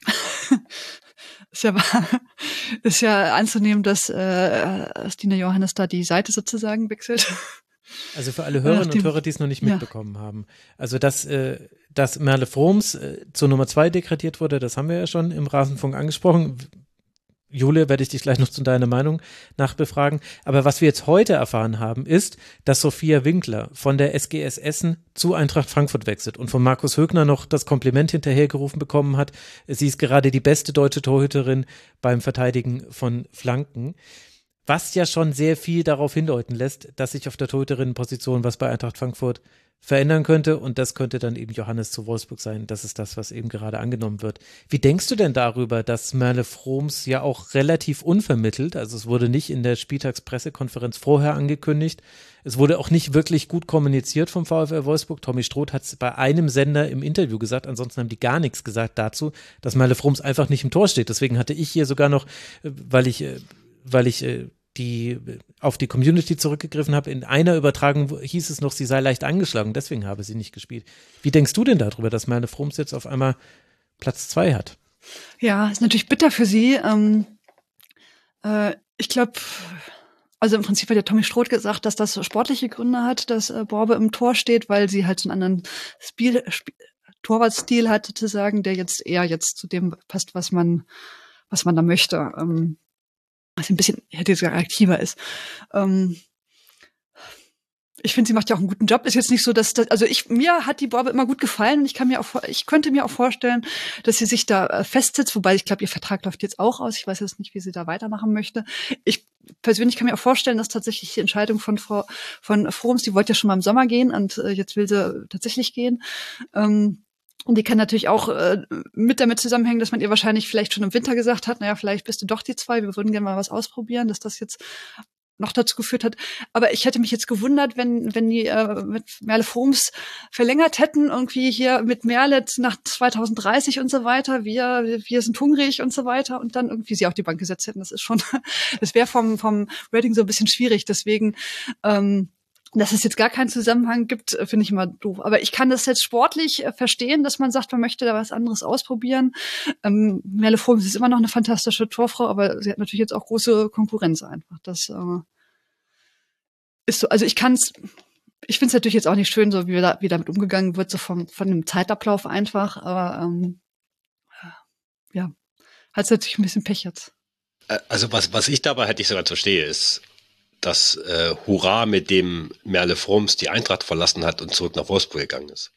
Ist ja anzunehmen, dass Stina Johannes da die Seite sozusagen wechselt. Also für alle Hörerinnen und Hörer, die es noch nicht mitbekommen haben. Also dass Merle Froms zur Nummer 2 degradiert wurde, das haben wir ja schon im Rasenfunk angesprochen. Jule, werde ich dich gleich noch zu deiner Meinung nachbefragen. Aber was wir jetzt heute erfahren haben, ist, dass Sophia Winkler von der SGS Essen zu Eintracht Frankfurt wechselt und von Markus Högner noch das Kompliment hinterhergerufen bekommen hat. Sie ist gerade die beste deutsche Torhüterin beim Verteidigen von Flanken. Was ja schon sehr viel darauf hindeuten lässt, dass sich auf der Torhüterinnenposition was bei Eintracht Frankfurt verändern könnte und das könnte dann eben Johannes zu Wolfsburg sein. Das ist das, was eben gerade angenommen wird. Wie denkst du denn darüber, dass Merle Froms ja auch relativ unvermittelt, also es wurde nicht in der Spieltagspressekonferenz vorher angekündigt, es wurde auch nicht wirklich gut kommuniziert vom VfL Wolfsburg. Tommy Stroth hat es bei einem Sender im Interview gesagt, ansonsten haben die gar nichts gesagt dazu, dass Merle Froms einfach nicht im Tor steht. Deswegen hatte ich hier sogar noch, weil ich auf die Community zurückgegriffen habe, in einer Übertragung hieß es noch, sie sei leicht angeschlagen, deswegen habe sie nicht gespielt. Wie denkst du denn darüber, dass Merle Froms jetzt auf einmal Platz 2 hat? Ja, ist natürlich bitter für sie. Ich glaube, Also im Prinzip hat ja Tommy Stroth gesagt, dass das sportliche Gründe hat, dass Borbe im Tor steht, weil sie halt so einen anderen Torwartstil hat sozusagen, der jetzt eher jetzt zu dem passt, was man da möchte. Was ein bisschen hätte jetzt aktiver ist. Ich finde, sie macht ja auch einen guten Job. Ist jetzt nicht so, dass mir hat die Borbe immer gut gefallen und ich könnte mir auch vorstellen, dass sie sich da festsetzt, wobei ich glaube, ihr Vertrag läuft jetzt auch aus. Ich weiß jetzt nicht, wie sie da weitermachen möchte. Ich persönlich kann mir auch vorstellen, dass tatsächlich die Entscheidung von Froms, die wollte ja schon mal im Sommer gehen und jetzt will sie tatsächlich gehen. Und die kann natürlich auch mit damit zusammenhängen, dass man ihr wahrscheinlich vielleicht schon im Winter gesagt hat, naja, vielleicht bist du doch die 2, wir würden gerne mal was ausprobieren, dass das jetzt noch dazu geführt hat. Aber ich hätte mich jetzt gewundert, wenn die mit Merle Froms verlängert hätten, irgendwie hier mit Merle nach 2030 und so weiter, wir sind hungrig und so weiter und dann irgendwie sie auf die Bank gesetzt hätten. Das wäre vom Rating so ein bisschen schwierig. Deswegen, dass es jetzt gar keinen Zusammenhang gibt, finde ich immer doof. Aber ich kann das jetzt sportlich verstehen, dass man sagt, man möchte da was anderes ausprobieren. Merle Froms ist immer noch eine fantastische Torfrau, aber sie hat natürlich jetzt auch große Konkurrenz einfach. Das ist so. Also ich finde es natürlich jetzt auch nicht schön, so wie damit umgegangen wird, so von dem Zeitablauf einfach. Aber ja, hat es natürlich ein bisschen Pech jetzt. Also was ich dabei halt nicht so ganz verstehe, ist, dass Hurra, mit dem Merle Froms die Eintracht verlassen hat und zurück nach Wolfsburg gegangen ist.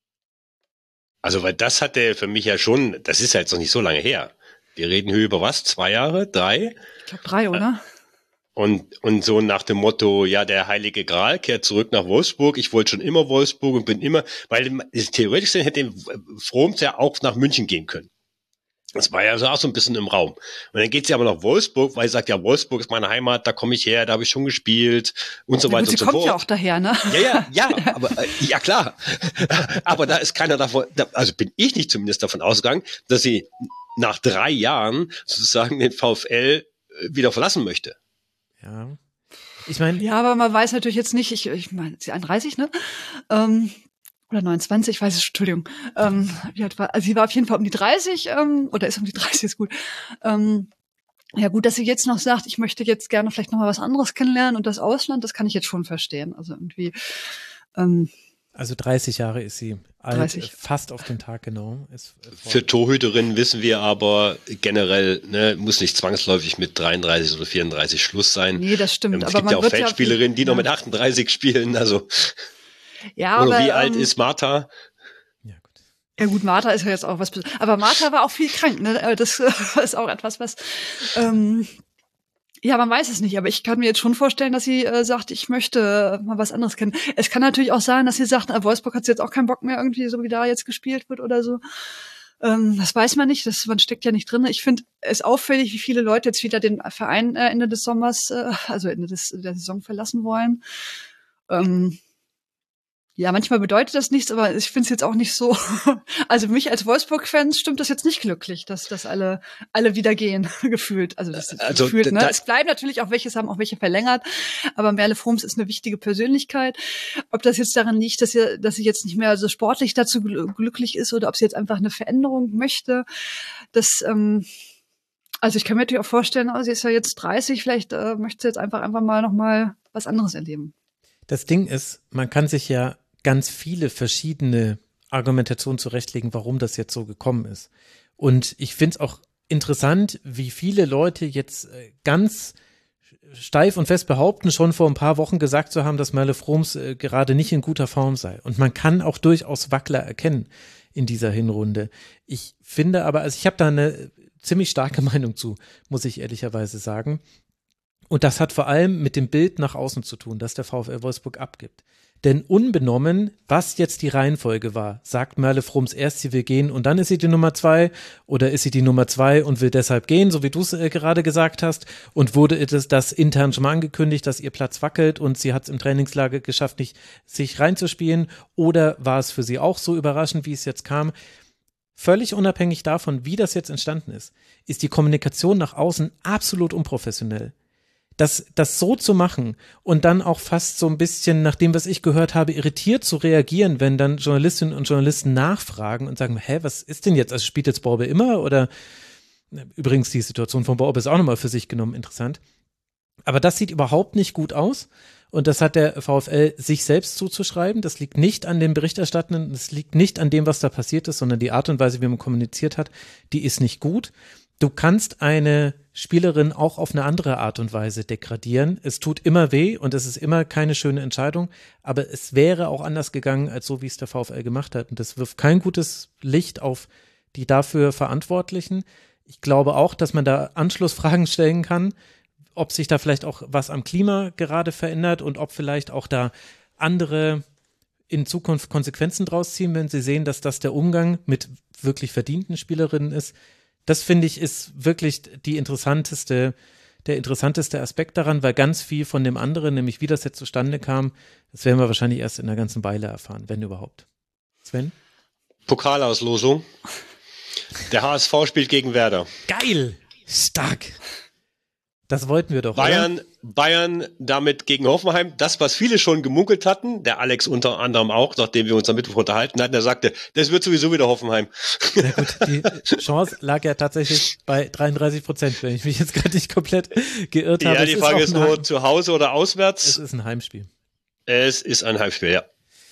Also, weil das hatte für mich ja schon, das ist ja jetzt noch nicht so lange her. Wir reden hier über was? 2 Jahre? 3? Ich glaube 3, oder? Und so nach dem Motto, ja, der Heilige Gral kehrt zurück nach Wolfsburg. Ich wollte schon immer Wolfsburg und bin immer, weil theoretisch hätte Froms ja auch nach München gehen können. Das war ja so auch so ein bisschen im Raum. Und dann geht sie aber nach Wolfsburg, weil sie sagt, ja, Wolfsburg ist meine Heimat, da komme ich her, da habe ich schon gespielt und so weiter und so fort. Sie kommt ja auch daher, ne? Ja, aber ja klar. Aber da ist keiner davon, also bin ich nicht zumindest davon ausgegangen, dass sie nach 3 Jahren sozusagen den VfL wieder verlassen möchte. Ja. Ich meine. Ja, aber man weiß natürlich jetzt nicht, ich meine, sie 31, ne? Oder 29, ich weiß es, Entschuldigung. Wie alt war, also sie war auf jeden Fall um die 30, oder ist um die 30, ist gut. Ja gut, dass sie jetzt noch sagt, ich möchte jetzt gerne vielleicht noch mal was anderes kennenlernen und das Ausland, das kann ich jetzt schon verstehen. Also irgendwie. Also 30 Jahre ist sie alt, 30. Fast auf den Tag genau. Für Torhüterinnen wissen wir aber generell, ne, muss nicht zwangsläufig mit 33 oder 34 Schluss sein. Nee, das stimmt. Es gibt ja auch Feldspielerinnen, die noch mit 38 spielen, also. Ja, oder aber wie alt ist Martha? Ja gut, Martha ist ja jetzt auch was. Aber Martha war auch viel krank, ne? Das ist auch etwas, was. Ja, man weiß es nicht, aber ich kann mir jetzt schon vorstellen, dass sie sagt, ich möchte mal was anderes kennen. Es kann natürlich auch sein, dass sie sagt, Wolfsburg hat jetzt auch keinen Bock mehr irgendwie, so wie da jetzt gespielt wird oder so. Das weiß man nicht, man steckt ja nicht drin. Ich finde es auffällig, wie viele Leute jetzt wieder den Verein Ende des Sommers, also Ende der Saison verlassen wollen. Ja, manchmal bedeutet das nichts, aber ich finde es jetzt auch nicht so. Also mich als Wolfsburg-Fans stimmt das jetzt nicht glücklich, dass alle wieder gehen, gefühlt. Also das ist gefühlt, ne? Es bleiben natürlich auch welche, haben auch welche verlängert, aber Merle Froms ist eine wichtige Persönlichkeit. Ob das jetzt daran liegt, dass sie jetzt nicht mehr so sportlich dazu glücklich ist oder ob sie jetzt einfach eine Veränderung möchte, also ich kann mir natürlich auch vorstellen, sie ist ja jetzt 30, vielleicht möchte sie jetzt einfach mal noch mal was anderes erleben. Das Ding ist, man kann sich ja ganz viele verschiedene Argumentationen zurechtlegen, warum das jetzt so gekommen ist. Und ich finde es auch interessant, wie viele Leute jetzt ganz steif und fest behaupten, schon vor ein paar Wochen gesagt zu haben, dass Merle Froms gerade nicht in guter Form sei. Und man kann auch durchaus Wackler erkennen in dieser Hinrunde. Ich finde aber, also ich habe da eine ziemlich starke Meinung zu, muss ich ehrlicherweise sagen. Und das hat vor allem mit dem Bild nach außen zu tun, das der VfL Wolfsburg abgibt. Denn unbenommen, was jetzt die Reihenfolge war, sagt Merle Froms erst, sie will gehen und dann ist sie die Nummer 2 oder ist sie die Nummer 2 und will deshalb gehen, so wie du es gerade gesagt hast, und wurde das intern schon mal angekündigt, dass ihr Platz wackelt und sie hat es im Trainingslager geschafft, nicht sich reinzuspielen, oder war es für sie auch so überraschend, wie es jetzt kam? Völlig unabhängig davon, wie das jetzt entstanden ist die Kommunikation nach außen absolut unprofessionell. Das so zu machen und dann auch fast so ein bisschen, nach dem, was ich gehört habe, irritiert zu reagieren, wenn dann Journalistinnen und Journalisten nachfragen und sagen, was ist denn jetzt? Also spielt jetzt Borbe immer? Oder übrigens die Situation von Borbe ist auch nochmal für sich genommen interessant. Aber das sieht überhaupt nicht gut aus. Und das hat der VfL sich selbst zuzuschreiben. Das liegt nicht an den Berichterstattenden, das liegt nicht an dem, was da passiert ist, sondern die Art und Weise, wie man kommuniziert hat, die ist nicht gut. Du kannst eine Spielerin auch auf eine andere Art und Weise degradieren. Es tut immer weh und es ist immer keine schöne Entscheidung, aber es wäre auch anders gegangen, als so, wie es der VfL gemacht hat. Und das wirft kein gutes Licht auf die dafür Verantwortlichen. Ich glaube auch, dass man da Anschlussfragen stellen kann, ob sich da vielleicht auch was am Klima gerade verändert und ob vielleicht auch da andere in Zukunft Konsequenzen draus ziehen, wenn sie sehen, dass das der Umgang mit wirklich verdienten Spielerinnen ist. Das, finde ich, ist wirklich der interessanteste Aspekt daran, weil ganz viel von dem anderen, nämlich wie das jetzt zustande kam, das werden wir wahrscheinlich erst in einer ganzen Weile erfahren, wenn überhaupt. Sven? Pokalauslosung. Der HSV spielt gegen Werder. Geil! Stark! Das wollten wir doch, Bayern damit gegen Hoffenheim. Das, was viele schon gemunkelt hatten, der Alex unter anderem auch, nachdem wir uns am Mittwoch unterhalten hatten, der sagte, das wird sowieso wieder Hoffenheim. Na gut, die Chance lag ja tatsächlich bei 33%, wenn ich mich jetzt gerade nicht komplett geirrt habe. Ja, die Frage ist nur, zu Hause oder auswärts? Es ist ein Heimspiel. Es ist ein Heimspiel, ja.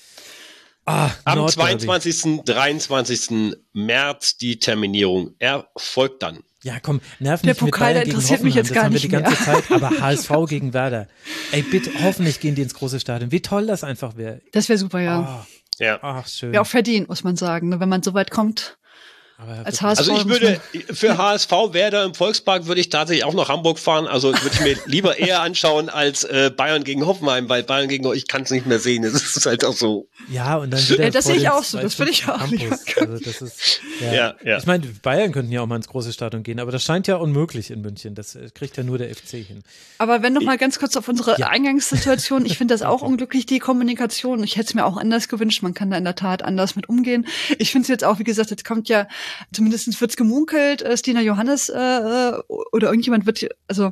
Am 22., 23. März die Terminierung erfolgt dann. Ja, komm, nerv mich der Pokal, mit Bayern der interessiert gegen mich jetzt gar das nicht haben wir die ganze mehr. Zeit, aber HSV gegen Werder. Ey, bitte, hoffentlich gehen die ins große Stadion. Wie toll das einfach wäre. Das wäre super, ja. Ja. Ach, schön. Wäre auch verdient, muss man sagen, ne, wenn man so weit kommt. Aber Als HSV Also ich würde, für HSV Werder im Volkspark würde ich tatsächlich auch nach Hamburg fahren. Also würde ich mir lieber eher anschauen als Bayern gegen Hoffenheim, weil Bayern gegen ich kann es nicht mehr sehen. Das ist halt auch so. Ja, und dann wieder das vor sehe ich den auch so. Das will ich auch Campus. nicht. Also das ist, Ja. Ich meine, Bayern könnten ja auch mal ins große Stadion gehen, aber das scheint ja unmöglich in München. Das kriegt ja nur der FC hin. Aber wenn noch mal ganz kurz auf unsere Eingangssituation, ich finde das auch unglücklich, die Kommunikation. Ich hätte es mir auch anders gewünscht. Man kann da in der Tat anders mit umgehen. Ich finde es jetzt auch, wie gesagt, jetzt kommt ja, zumindest wird's gemunkelt, Stina Johannes oder irgendjemand wird, also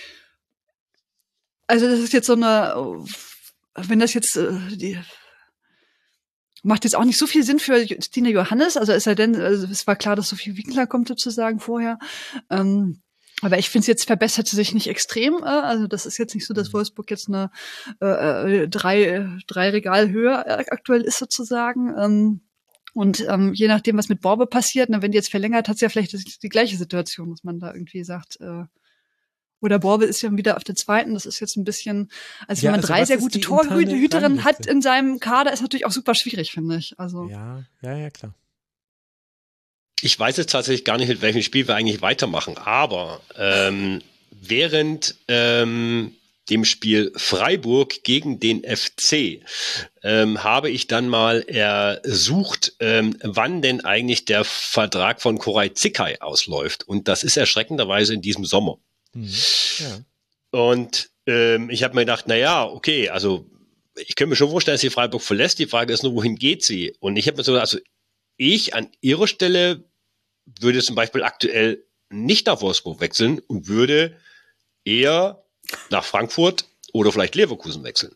das ist jetzt so eine, wenn das jetzt, die macht jetzt auch nicht so viel Sinn für Stina Johannes, also es sei denn, es war klar, dass Sophie Winkler kommt sozusagen vorher, aber ich finde es jetzt verbessert sie sich nicht extrem, also das ist jetzt nicht so, dass Wolfsburg jetzt eine drei Regal höher aktuell ist sozusagen, und je nachdem, was mit Borbe passiert, wenn die jetzt verlängert, hat sie ja vielleicht die gleiche Situation, dass man da irgendwie sagt, oder Borbe ist ja wieder auf der zweiten, das ist jetzt ein bisschen, also wenn man drei sehr gute Torhüterinnen hat in seinem Kader, ist natürlich auch super schwierig, finde ich. Also Ja, klar. Ich weiß jetzt tatsächlich gar nicht, mit welchem Spiel wir eigentlich weitermachen, aber während dem Spiel Freiburg gegen den FC habe ich dann mal ersucht, wann denn eigentlich der Vertrag von Koray Zickay ausläuft. Und das ist erschreckenderweise in diesem Sommer. Ja. Und ich habe mir gedacht, okay, also ich könnte mir schon vorstellen, dass sie Freiburg verlässt. Die Frage ist nur, wohin geht sie? Und ich habe mir so, also ich an ihrer Stelle würde zum Beispiel aktuell nicht nach Wolfsburg wechseln und würde eher nach Frankfurt oder vielleicht Leverkusen wechseln.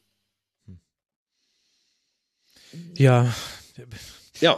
Ja. Ja.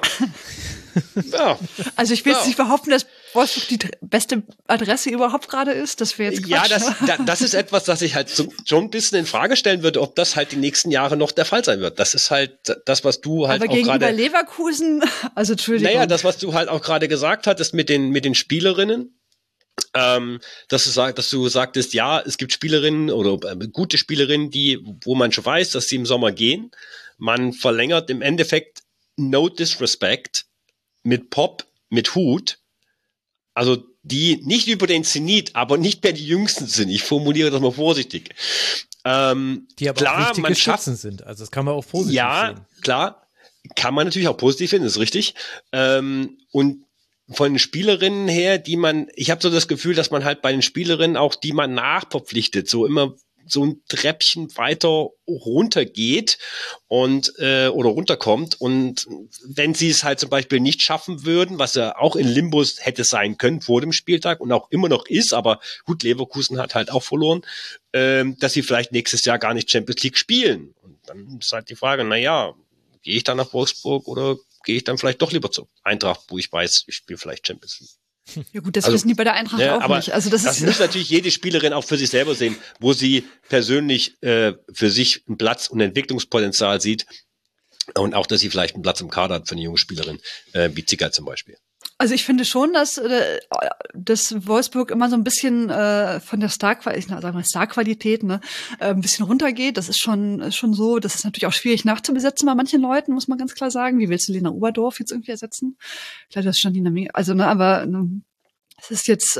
Also ich will jetzt nicht behaupten, dass Wolfsburg die beste Adresse überhaupt gerade ist. Das wäre jetzt Quatsch. Ja, das ist etwas, das ich halt schon ein bisschen in Frage stellen würde, ob das halt die nächsten Jahre noch der Fall sein wird. Das ist halt das, was du halt aber auch gerade... gegenüber Leverkusen, also Entschuldigung. Naja, das, was du halt auch gerade gesagt hattest mit den Spielerinnen, dass du sagtest, ja, es gibt Spielerinnen oder gute Spielerinnen, wo man schon weiß, dass sie im Sommer gehen. Man verlängert im Endeffekt no disrespect mit Pop, mit Hut, also die nicht über den Zenit, aber nicht mehr die Jüngsten sind. Ich formuliere das mal vorsichtig. Die aber klar, auch wichtige man schafft, Stützen sind. Also das kann man auch positiv sehen. Ja, klar, kann man natürlich auch positiv finden, ist richtig. Und von den Spielerinnen her, ich habe so das Gefühl, dass man halt bei den Spielerinnen auch, die man nachverpflichtet, so immer so ein Treppchen weiter runtergeht und oder runterkommt, und wenn sie es halt zum Beispiel nicht schaffen würden, was ja auch in Limbus hätte sein können vor dem Spieltag und auch immer noch ist, aber gut, Leverkusen hat halt auch verloren, dass sie vielleicht nächstes Jahr gar nicht Champions League spielen. Und dann ist halt die Frage, gehe ich dann nach Wolfsburg oder gehe ich dann vielleicht doch lieber zur Eintracht, wo ich weiß, ich spiele vielleicht Champions League. Ja gut, das wissen die bei der Eintracht auch aber nicht. Also das muss natürlich jede Spielerin auch für sich selber sehen, wo sie persönlich für sich einen Platz und Entwicklungspotenzial sieht und auch, dass sie vielleicht einen Platz im Kader hat für eine junge Spielerin, wie Zicker zum Beispiel. Also ich finde schon, dass Wolfsburg immer so ein bisschen von der Star-Qualität ein bisschen runtergeht. Das ist schon so. Das ist natürlich auch schwierig nachzubesetzen bei manchen Leuten, muss man ganz klar sagen. Wie willst du Lena Oberdorf jetzt irgendwie ersetzen? Vielleicht das schon die aber es ist jetzt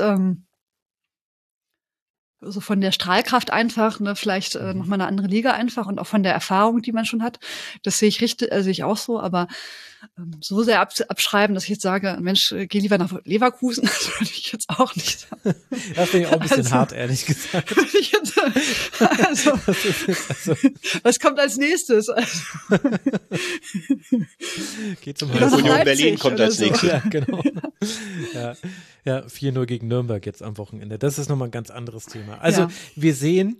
so von der Strahlkraft einfach, vielleicht nochmal eine andere Liga einfach und auch von der Erfahrung, die man schon hat. Das sehe ich auch so, aber so sehr abschreiben, dass ich jetzt sage, Mensch, geh lieber nach Leverkusen, das würde ich jetzt auch nicht sagen. Das finde ich auch ein bisschen hart, ehrlich gesagt. Was kommt als nächstes? Geht zum Union Berlin kommt als nächstes. Ja, genau. Ja, 4-0 gegen Nürnberg jetzt am Wochenende. Das ist nochmal ein ganz anderes Thema. Also wir sehen,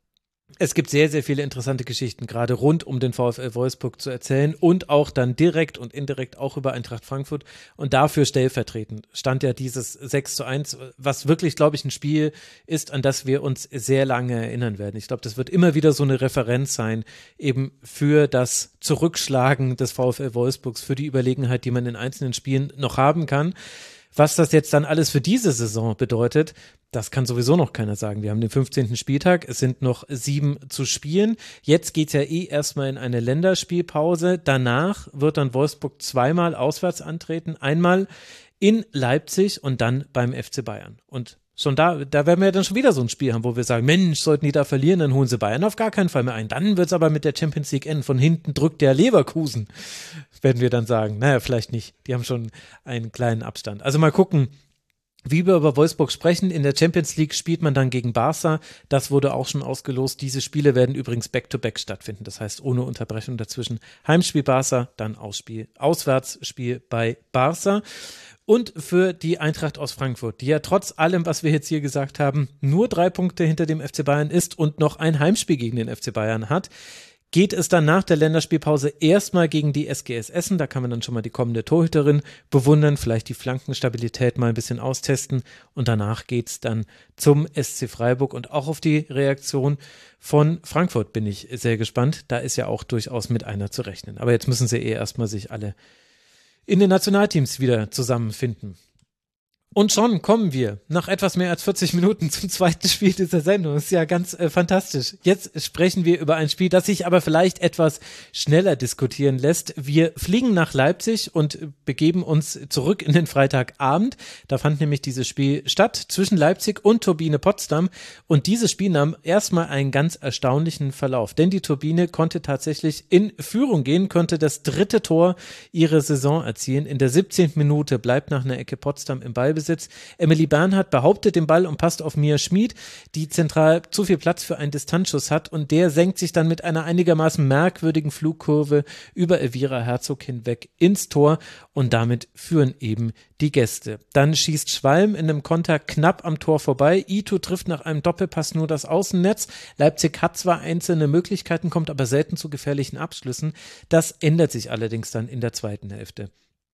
es gibt sehr, sehr viele interessante Geschichten, gerade rund um den VfL Wolfsburg zu erzählen und auch dann direkt und indirekt auch über Eintracht Frankfurt. Und dafür stellvertretend stand ja dieses 6:1, was wirklich, glaube ich, ein Spiel ist, an das wir uns sehr lange erinnern werden. Ich glaube, das wird immer wieder so eine Referenz sein, eben für das Zurückschlagen des VfL Wolfsburgs, für die Überlegenheit, die man in einzelnen Spielen noch haben kann. Was das jetzt dann alles für diese Saison bedeutet, das kann sowieso noch keiner sagen. Wir haben den 15. Spieltag, es sind noch 7 zu spielen. Jetzt geht's ja erstmal in eine Länderspielpause. Danach wird dann Wolfsburg zweimal auswärts antreten. Einmal in Leipzig und dann beim FC Bayern. Und schon da werden wir ja dann schon wieder so ein Spiel haben, wo wir sagen, Mensch, sollten die da verlieren, dann holen sie Bayern auf gar keinen Fall mehr ein. Dann wird's aber mit der Champions League enden. Von hinten drückt der Leverkusen, werden wir dann sagen. Naja, vielleicht nicht. Die haben schon einen kleinen Abstand. Also mal gucken, wie wir über Wolfsburg sprechen. In der Champions League spielt man dann gegen Barca. Das wurde auch schon ausgelost. Diese Spiele werden übrigens back-to-back stattfinden. Das heißt, ohne Unterbrechung dazwischen. Heimspiel Barca, dann Auswärtsspiel bei Barca. Und für die Eintracht aus Frankfurt, die ja trotz allem, was wir jetzt hier gesagt haben, nur 3 Punkte hinter dem FC Bayern ist und noch ein Heimspiel gegen den FC Bayern hat, geht es dann nach der Länderspielpause erstmal gegen die SGS Essen. Da kann man dann schon mal die kommende Torhüterin bewundern, vielleicht die Flankenstabilität mal ein bisschen austesten. Und danach geht's dann zum SC Freiburg. Und auch auf die Reaktion von Frankfurt bin ich sehr gespannt. Da ist ja auch durchaus mit einer zu rechnen. Aber jetzt müssen sie erstmal sich alle in den Nationalteams wieder zusammenfinden. Und schon kommen wir nach etwas mehr als 40 Minuten zum zweiten Spiel dieser Sendung. Das ist ja ganz fantastisch. Jetzt sprechen wir über ein Spiel, das sich aber vielleicht etwas schneller diskutieren lässt. Wir fliegen nach Leipzig und begeben uns zurück in den Freitagabend. Da fand nämlich dieses Spiel statt zwischen Leipzig und Turbine Potsdam. Und dieses Spiel nahm erstmal einen ganz erstaunlichen Verlauf. Denn die Turbine konnte tatsächlich in Führung gehen, konnte das 3. Tor ihrer Saison erzielen. In der 17. Minute bleibt nach einer Ecke Potsdam im Ballbesitz. Emily Bernhardt behauptet den Ball und passt auf Mia Schmid, die zentral zu viel Platz für einen Distanzschuss hat, und der senkt sich dann mit einer einigermaßen merkwürdigen Flugkurve über Elvira Herzog hinweg ins Tor, und damit führen eben die Gäste. Dann schießt Schwalm in einem Konter knapp am Tor vorbei. Ito trifft nach einem Doppelpass nur das Außennetz. Leipzig hat zwar einzelne Möglichkeiten, kommt aber selten zu gefährlichen Abschlüssen. Das ändert sich allerdings dann in der zweiten Hälfte.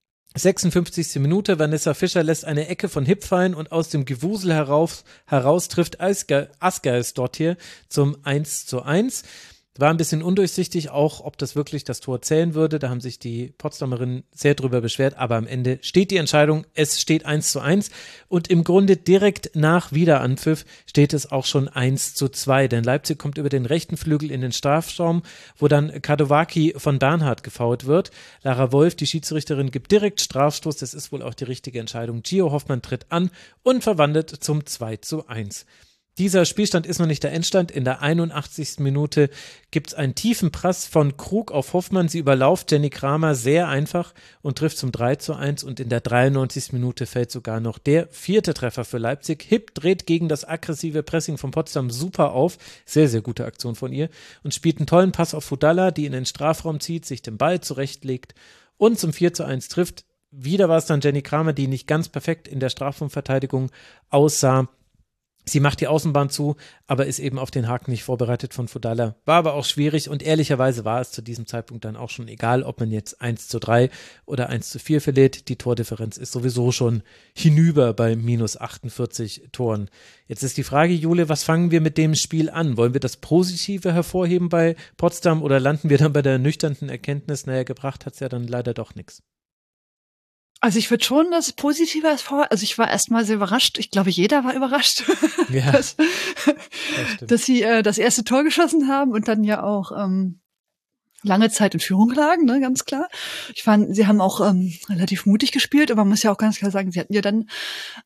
56. Minute, Vanessa Fischer lässt eine Ecke von Hipp fallen und aus dem Gewusel heraus trifft Asgeis dort hier zum 1:1. War ein bisschen undurchsichtig auch, ob das wirklich das Tor zählen würde. Da haben sich die Potsdamerinnen sehr drüber beschwert, aber am Ende steht die Entscheidung, es steht 1:1, und im Grunde direkt nach Wiederanpfiff steht es auch schon 1:2, denn Leipzig kommt über den rechten Flügel in den Strafraum, wo dann Kadowaki von Bernhardt gefoult wird. Lara Wolf, die Schiedsrichterin, gibt direkt Strafstoß, das ist wohl auch die richtige Entscheidung. Gio Hoffmann tritt an und verwandelt zum 2:1. Dieser Spielstand ist noch nicht der Endstand. In der 81. Minute gibt es einen tiefen Pass von Krug auf Hoffmann. Sie überlauft Jenny Kramer sehr einfach und trifft zum 3:1. Und in der 93. Minute fällt sogar noch der 4. Treffer für Leipzig. Hipp dreht gegen das aggressive Pressing von Potsdam super auf. Sehr, sehr gute Aktion von ihr. Und spielt einen tollen Pass auf Fudalla, die in den Strafraum zieht, sich den Ball zurechtlegt und zum 4:1 trifft. Wieder war es dann Jenny Kramer, die nicht ganz perfekt in der Strafraumverteidigung aussah. Sie macht die Außenbahn zu, aber ist eben auf den Haken nicht vorbereitet von Fodalla. War aber auch schwierig und ehrlicherweise war es zu diesem Zeitpunkt dann auch schon egal, ob man jetzt 1:3 oder 1:4 verliert. Die Tordifferenz ist sowieso schon hinüber bei minus 48 Toren. Jetzt ist die Frage, Jule, was fangen wir mit dem Spiel an? Wollen wir das Positive hervorheben bei Potsdam oder landen wir dann bei der nüchternen Erkenntnis, naja, gebracht hat es ja dann leider doch nichts? Also ich würde schon das Positive hervorheben. Also ich war erstmal sehr überrascht. Ich glaube, jeder war überrascht, Ja, dass sie das erste Tor geschossen haben und dann ja auch lange Zeit in Führung lagen, ne, ganz klar. Ich fand, sie haben auch relativ mutig gespielt, aber man muss ja auch ganz klar sagen, sie hatten ja dann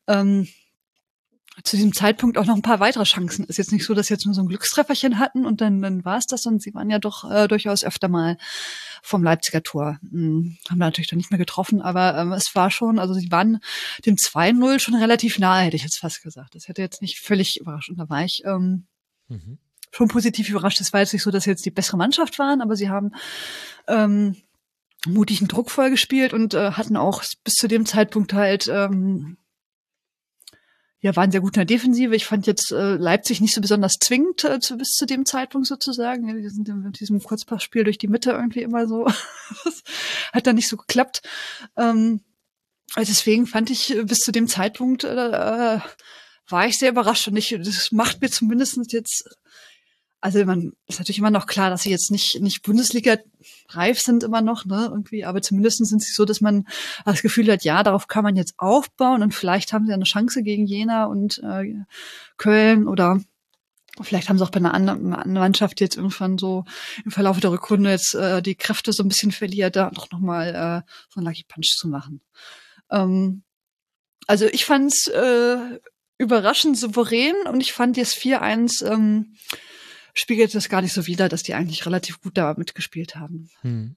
zu diesem Zeitpunkt auch noch ein paar weitere Chancen. Ist jetzt nicht so, dass sie jetzt nur so ein Glückstrefferchen hatten und dann war es das, und sie waren ja doch durchaus öfter mal vom Leipziger Tor. Haben natürlich dann nicht mehr getroffen, aber es war schon, also sie waren dem 2:0 schon relativ nahe, hätte ich jetzt fast gesagt. Das hätte jetzt nicht völlig überrascht. Und da war ich schon positiv überrascht. Es war jetzt nicht so, dass sie jetzt die bessere Mannschaft waren, aber sie haben mutigen Druck voll gespielt und hatten auch bis zu dem Zeitpunkt halt waren sehr gut in der Defensive. Ich fand jetzt Leipzig nicht so besonders zwingend bis zu dem Zeitpunkt sozusagen. Ja, die sind mit diesem Kurzpassspiel durch die Mitte irgendwie immer so. Das hat dann nicht so geklappt. Also deswegen fand ich bis zu dem Zeitpunkt war ich sehr überrascht, und das macht mir zumindest jetzt, also man ist natürlich immer noch klar, dass sie jetzt nicht Bundesliga reif sind immer noch, ne, irgendwie, aber zumindest sind sie so, dass man das Gefühl hat, ja, darauf kann man jetzt aufbauen und vielleicht haben sie eine Chance gegen Jena und Köln, oder vielleicht haben sie auch bei einer anderen Mannschaft jetzt irgendwann so im Verlauf der Rückrunde jetzt die Kräfte so ein bisschen verliert, da doch nochmal so einen Lucky Punch zu machen. Also ich fand's überraschend souverän, und ich fand das 4:1 spiegelt das gar nicht so wider, dass die eigentlich relativ gut da mitgespielt haben.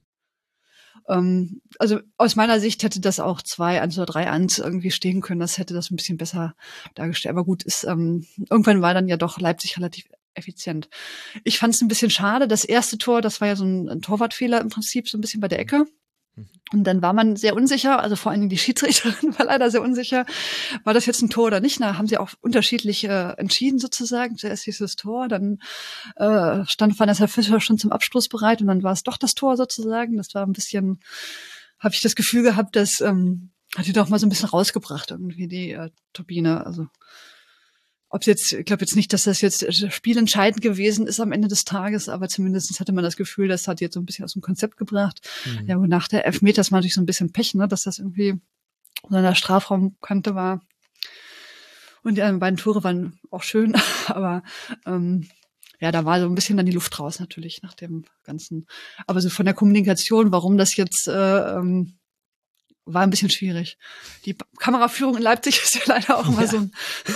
Also aus meiner Sicht hätte das auch 2:1 oder 3:1 irgendwie stehen können. Das hätte das ein bisschen besser dargestellt. Aber gut, irgendwann war dann ja doch Leipzig relativ effizient. Ich fand es ein bisschen schade. Das erste Tor, das war ja so ein Torwartfehler im Prinzip, so ein bisschen bei der Ecke. Und dann war man sehr unsicher, also vor allen Dingen die Schiedsrichterin war leider sehr unsicher, war das jetzt ein Tor oder nicht? Da haben sie auch unterschiedlich entschieden sozusagen. Zuerst hieß es Tor, dann stand Vanessa Fischer schon zum Abstoß bereit, und dann war es doch das Tor sozusagen. Das war ein bisschen, habe ich das Gefühl gehabt, das hat die doch mal so ein bisschen rausgebracht irgendwie, die Turbine. Also ob jetzt, ich glaube jetzt nicht, dass das jetzt spielentscheidend gewesen ist am Ende des Tages, aber zumindest hatte man das Gefühl, das hat jetzt so ein bisschen aus dem Konzept gebracht. Ja, und nach der Elfmeter ist man natürlich so ein bisschen Pech, ne, dass das irgendwie so an der Strafraumkante war. Und die beiden Tore waren auch schön, aber da war so ein bisschen dann die Luft raus natürlich nach dem Ganzen. Aber so von der Kommunikation, warum das jetzt war ein bisschen schwierig. Die Kameraführung in Leipzig ist ja leider auch immer so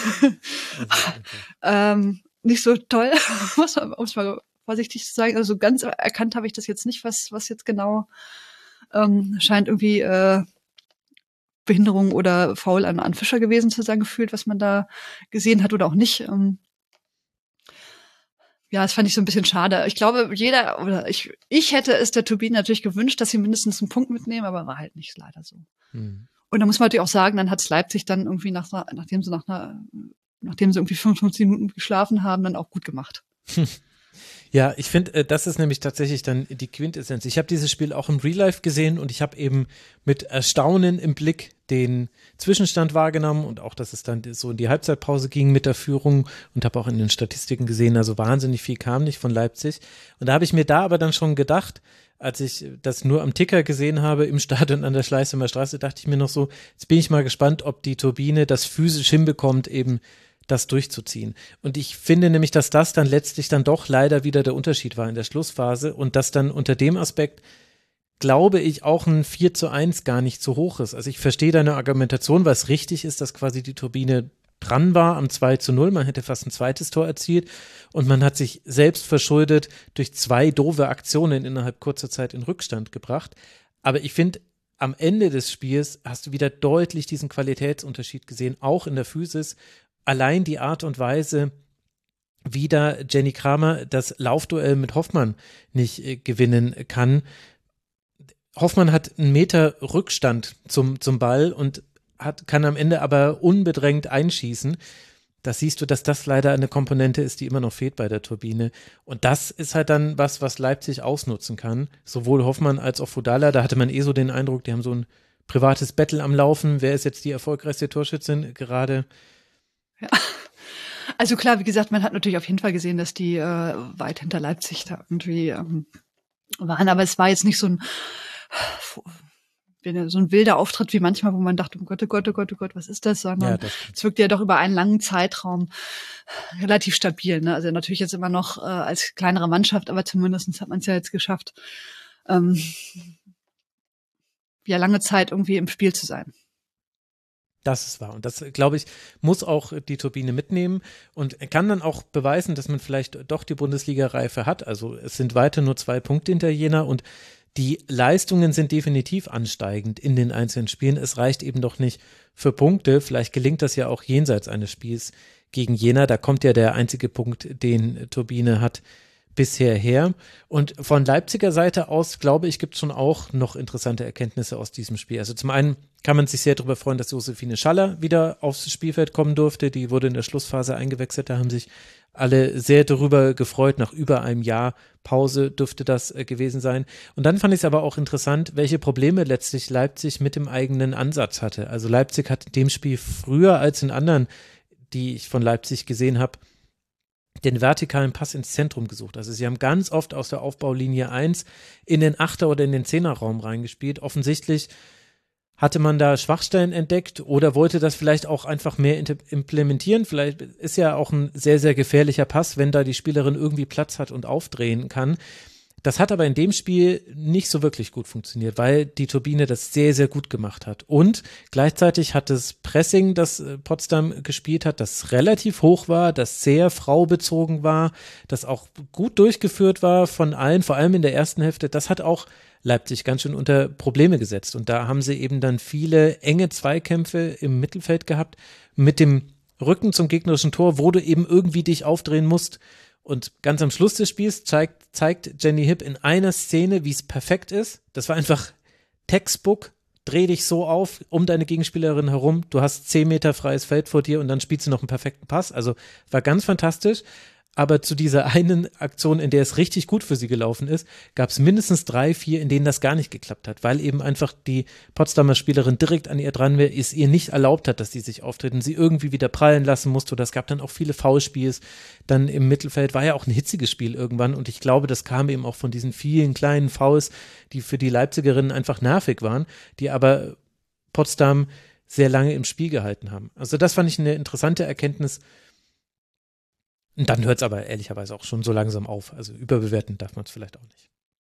nicht so toll, um es mal vorsichtig zu sagen. Also ganz erkannt habe ich das jetzt nicht, was jetzt genau scheint irgendwie Behinderung oder Foul an Fischer gewesen zu sein gefühlt, was man da gesehen hat oder auch nicht. Ja, das fand ich so ein bisschen schade. Ich glaube, ich hätte es der Turbine natürlich gewünscht, dass sie mindestens einen Punkt mitnehmen, aber war halt nicht leider so. Und da muss man natürlich auch sagen, dann hat es Leipzig dann irgendwie nachdem sie irgendwie 55 Minuten geschlafen haben, dann auch gut gemacht. Ja, ich finde, das ist nämlich tatsächlich dann die Quintessenz. Ich habe dieses Spiel auch im Real Life gesehen, und ich habe eben mit Erstaunen im Blick den Zwischenstand wahrgenommen und auch, dass es dann so in die Halbzeitpause ging mit der Führung, und habe auch in den Statistiken gesehen, also wahnsinnig viel kam nicht von Leipzig. Und da habe ich mir da aber dann schon gedacht, als ich das nur am Ticker gesehen habe im Stadion an der Schleißheimer Straße, dachte ich mir noch so, jetzt bin ich mal gespannt, ob die Turbine das physisch hinbekommt, eben das durchzuziehen. Und ich finde nämlich, dass das dann letztlich dann doch leider wieder der Unterschied war in der Schlussphase, und dass dann unter dem Aspekt, glaube ich, auch ein 4:1 gar nicht so hoch ist. Also ich verstehe deine Argumentation, weil es richtig ist, dass quasi die Turbine dran war am 2:0. Man hätte fast ein zweites Tor erzielt, und man hat sich selbst verschuldet durch 2 doofe Aktionen innerhalb kurzer Zeit in Rückstand gebracht. Aber ich finde, am Ende des Spiels hast du wieder deutlich diesen Qualitätsunterschied gesehen, auch in der Physis. Allein die Art und Weise, wie da Jenny Kramer das Laufduell mit Hoffmann nicht gewinnen kann. Hoffmann hat 1 Meter Rückstand zum Ball und kann am Ende aber unbedrängt einschießen. Da siehst du, dass das leider eine Komponente ist, die immer noch fehlt bei der Turbine. Und das ist halt dann was Leipzig ausnutzen kann. Sowohl Hoffmann als auch Fodala, da hatte man so den Eindruck, die haben so ein privates Battle am Laufen. Wer ist jetzt die erfolgreichste Torschützin gerade? Ja. Also klar, wie gesagt, man hat natürlich auf jeden Fall gesehen, dass die weit hinter Leipzig da irgendwie waren. Aber es war jetzt nicht so ein wilder Auftritt wie manchmal, wo man dachte, oh Gott, oh Gott, oh Gott, oh Gott, was ist das? Sondern es wirkte ja doch über einen langen Zeitraum relativ stabil. Ne? Also natürlich jetzt immer noch als kleinere Mannschaft, aber zumindest hat man es ja jetzt geschafft, lange Zeit irgendwie im Spiel zu sein. Das ist wahr. Und das, glaube ich, muss auch die Turbine mitnehmen und kann dann auch beweisen, dass man vielleicht doch die Bundesliga-Reife hat. Also es sind weiter nur 2 Punkte hinter Jena und die Leistungen sind definitiv ansteigend in den einzelnen Spielen. Es reicht eben doch nicht für Punkte. Vielleicht gelingt das ja auch jenseits eines Spiels gegen Jena. Da kommt ja der einzige Punkt, den Turbine hat, bisher her. Und von Leipziger Seite aus, glaube ich, gibt es schon auch noch interessante Erkenntnisse aus diesem Spiel. Also zum einen kann man sich sehr darüber freuen, dass Josephine Schaller wieder aufs Spielfeld kommen durfte. Die wurde in der Schlussphase eingewechselt. Da haben sich alle sehr darüber gefreut. Nach über einem Jahr Pause dürfte das gewesen sein. Und dann fand ich es aber auch interessant, welche Probleme letztlich Leipzig mit dem eigenen Ansatz hatte. Also Leipzig hat in dem Spiel früher als in anderen, die ich von Leipzig gesehen habe, den vertikalen Pass ins Zentrum gesucht. Also sie haben ganz oft aus der Aufbaulinie 1 in den 8er oder in den 10er-Raum reingespielt. Offensichtlich hatte man da Schwachstellen entdeckt oder wollte das vielleicht auch einfach mehr implementieren. Vielleicht ist ja auch ein sehr, sehr gefährlicher Pass, wenn da die Spielerin irgendwie Platz hat und aufdrehen kann. Das hat aber in dem Spiel nicht so wirklich gut funktioniert, weil die Turbine das sehr, sehr gut gemacht hat. Und gleichzeitig hat das Pressing, das Potsdam gespielt hat, das relativ hoch war, das sehr fraubezogen war, das auch gut durchgeführt war von allen, vor allem in der ersten Hälfte, das hat auch Leipzig ganz schön unter Probleme gesetzt. Und da haben sie eben dann viele enge Zweikämpfe im Mittelfeld gehabt, mit dem Rücken zum gegnerischen Tor, wo du eben irgendwie dich aufdrehen musst. Und ganz am Schluss des Spiels zeigt Jenny Hipp in einer Szene, wie es perfekt ist. Das war einfach Textbook, dreh dich so auf, um deine Gegenspielerin herum. Du hast 10 Meter freies Feld vor dir und dann spielst du noch einen perfekten Pass. Also war ganz fantastisch. Aber zu dieser einen Aktion, in der es richtig gut für sie gelaufen ist, gab es mindestens 3, 4, in denen das gar nicht geklappt hat, weil eben einfach die Potsdamer Spielerin direkt an ihr dran wäre, es ihr nicht erlaubt hat, dass sie sich auftritt und sie irgendwie wieder prallen lassen musste. Oder es gab dann auch viele Foulspiels. Dann im Mittelfeld war ja auch ein hitziges Spiel irgendwann und ich glaube, das kam eben auch von diesen vielen kleinen Fouls, die für die Leipzigerinnen einfach nervig waren, die aber Potsdam sehr lange im Spiel gehalten haben. Also das fand ich eine interessante Erkenntnis. Und dann hört es aber ehrlicherweise auch schon so langsam auf. Also überbewerten darf man es vielleicht auch nicht.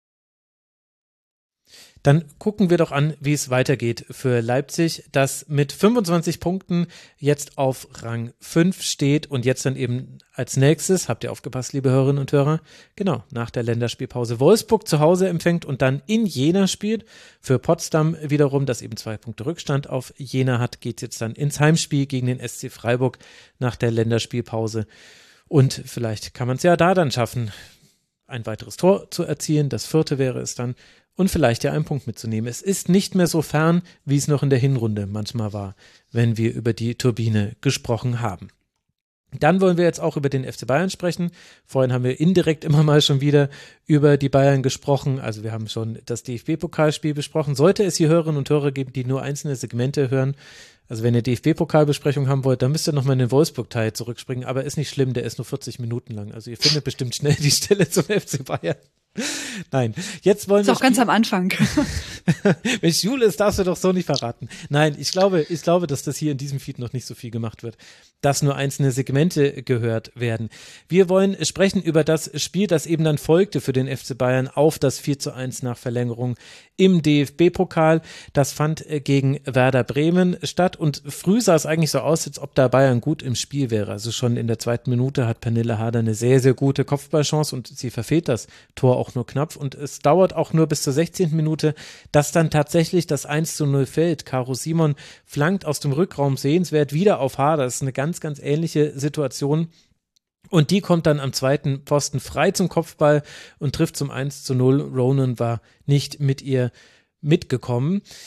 Dann gucken wir doch an, wie es weitergeht für Leipzig, das mit 25 Punkten jetzt auf Rang 5 steht und jetzt dann eben als nächstes, habt ihr aufgepasst, liebe Hörerinnen und Hörer, genau, nach der Länderspielpause Wolfsburg zu Hause empfängt und dann in Jena spielt. Für Potsdam wiederum, das eben 2 Punkte Rückstand auf Jena hat, geht es jetzt dann ins Heimspiel gegen den SC Freiburg nach der Länderspielpause. Und vielleicht kann man es ja da dann schaffen, ein weiteres Tor zu erzielen. Das 4. wäre es dann. Und vielleicht ja einen Punkt mitzunehmen. Es ist nicht mehr so fern, wie es noch in der Hinrunde manchmal war, wenn wir über die Turbine gesprochen haben. Dann wollen wir jetzt auch über den FC Bayern sprechen. Vorhin haben wir indirekt immer mal schon wieder über die Bayern gesprochen. Also wir haben schon das DFB-Pokalspiel besprochen. Sollte es hier Hörerinnen und Hörer geben, die nur einzelne Segmente hören, also wenn ihr DFB-Pokalbesprechung haben wollt, dann müsst ihr nochmal in den Wolfsburg-Teil zurückspringen. Aber ist nicht schlimm, der ist nur 40 Minuten lang. Also ihr findet bestimmt schnell die Stelle zum FC Bayern. Nein, jetzt wollen wir. Ist auch ganz am Anfang. Wenn es Jule ist, darfst du doch so nicht verraten. Nein, ich glaube, dass das hier in diesem Feed noch nicht so viel gemacht wird, dass nur einzelne Segmente gehört werden. Wir wollen sprechen über das Spiel, das eben dann folgte für den FC Bayern auf das 4:1 nach Verlängerung im DFB-Pokal. Das fand gegen Werder Bremen statt und früh sah es eigentlich so aus, als ob da Bayern gut im Spiel wäre. Also schon in der 2. Minute hat Pernille Harder eine sehr, sehr gute Kopfballchance und sie verfehlt das Tor auch nur knapp und es dauert auch nur bis zur 16. Minute, dass dann tatsächlich das 1:0 fällt. Caro Simon flankt aus dem Rückraum sehenswert wieder auf Harder. Das ist eine ganz, ganz ähnliche Situation. Und die kommt dann am 2. Pfosten frei zum Kopfball und trifft zum 1:0. Ronan war nicht mit ihr mitgekommen.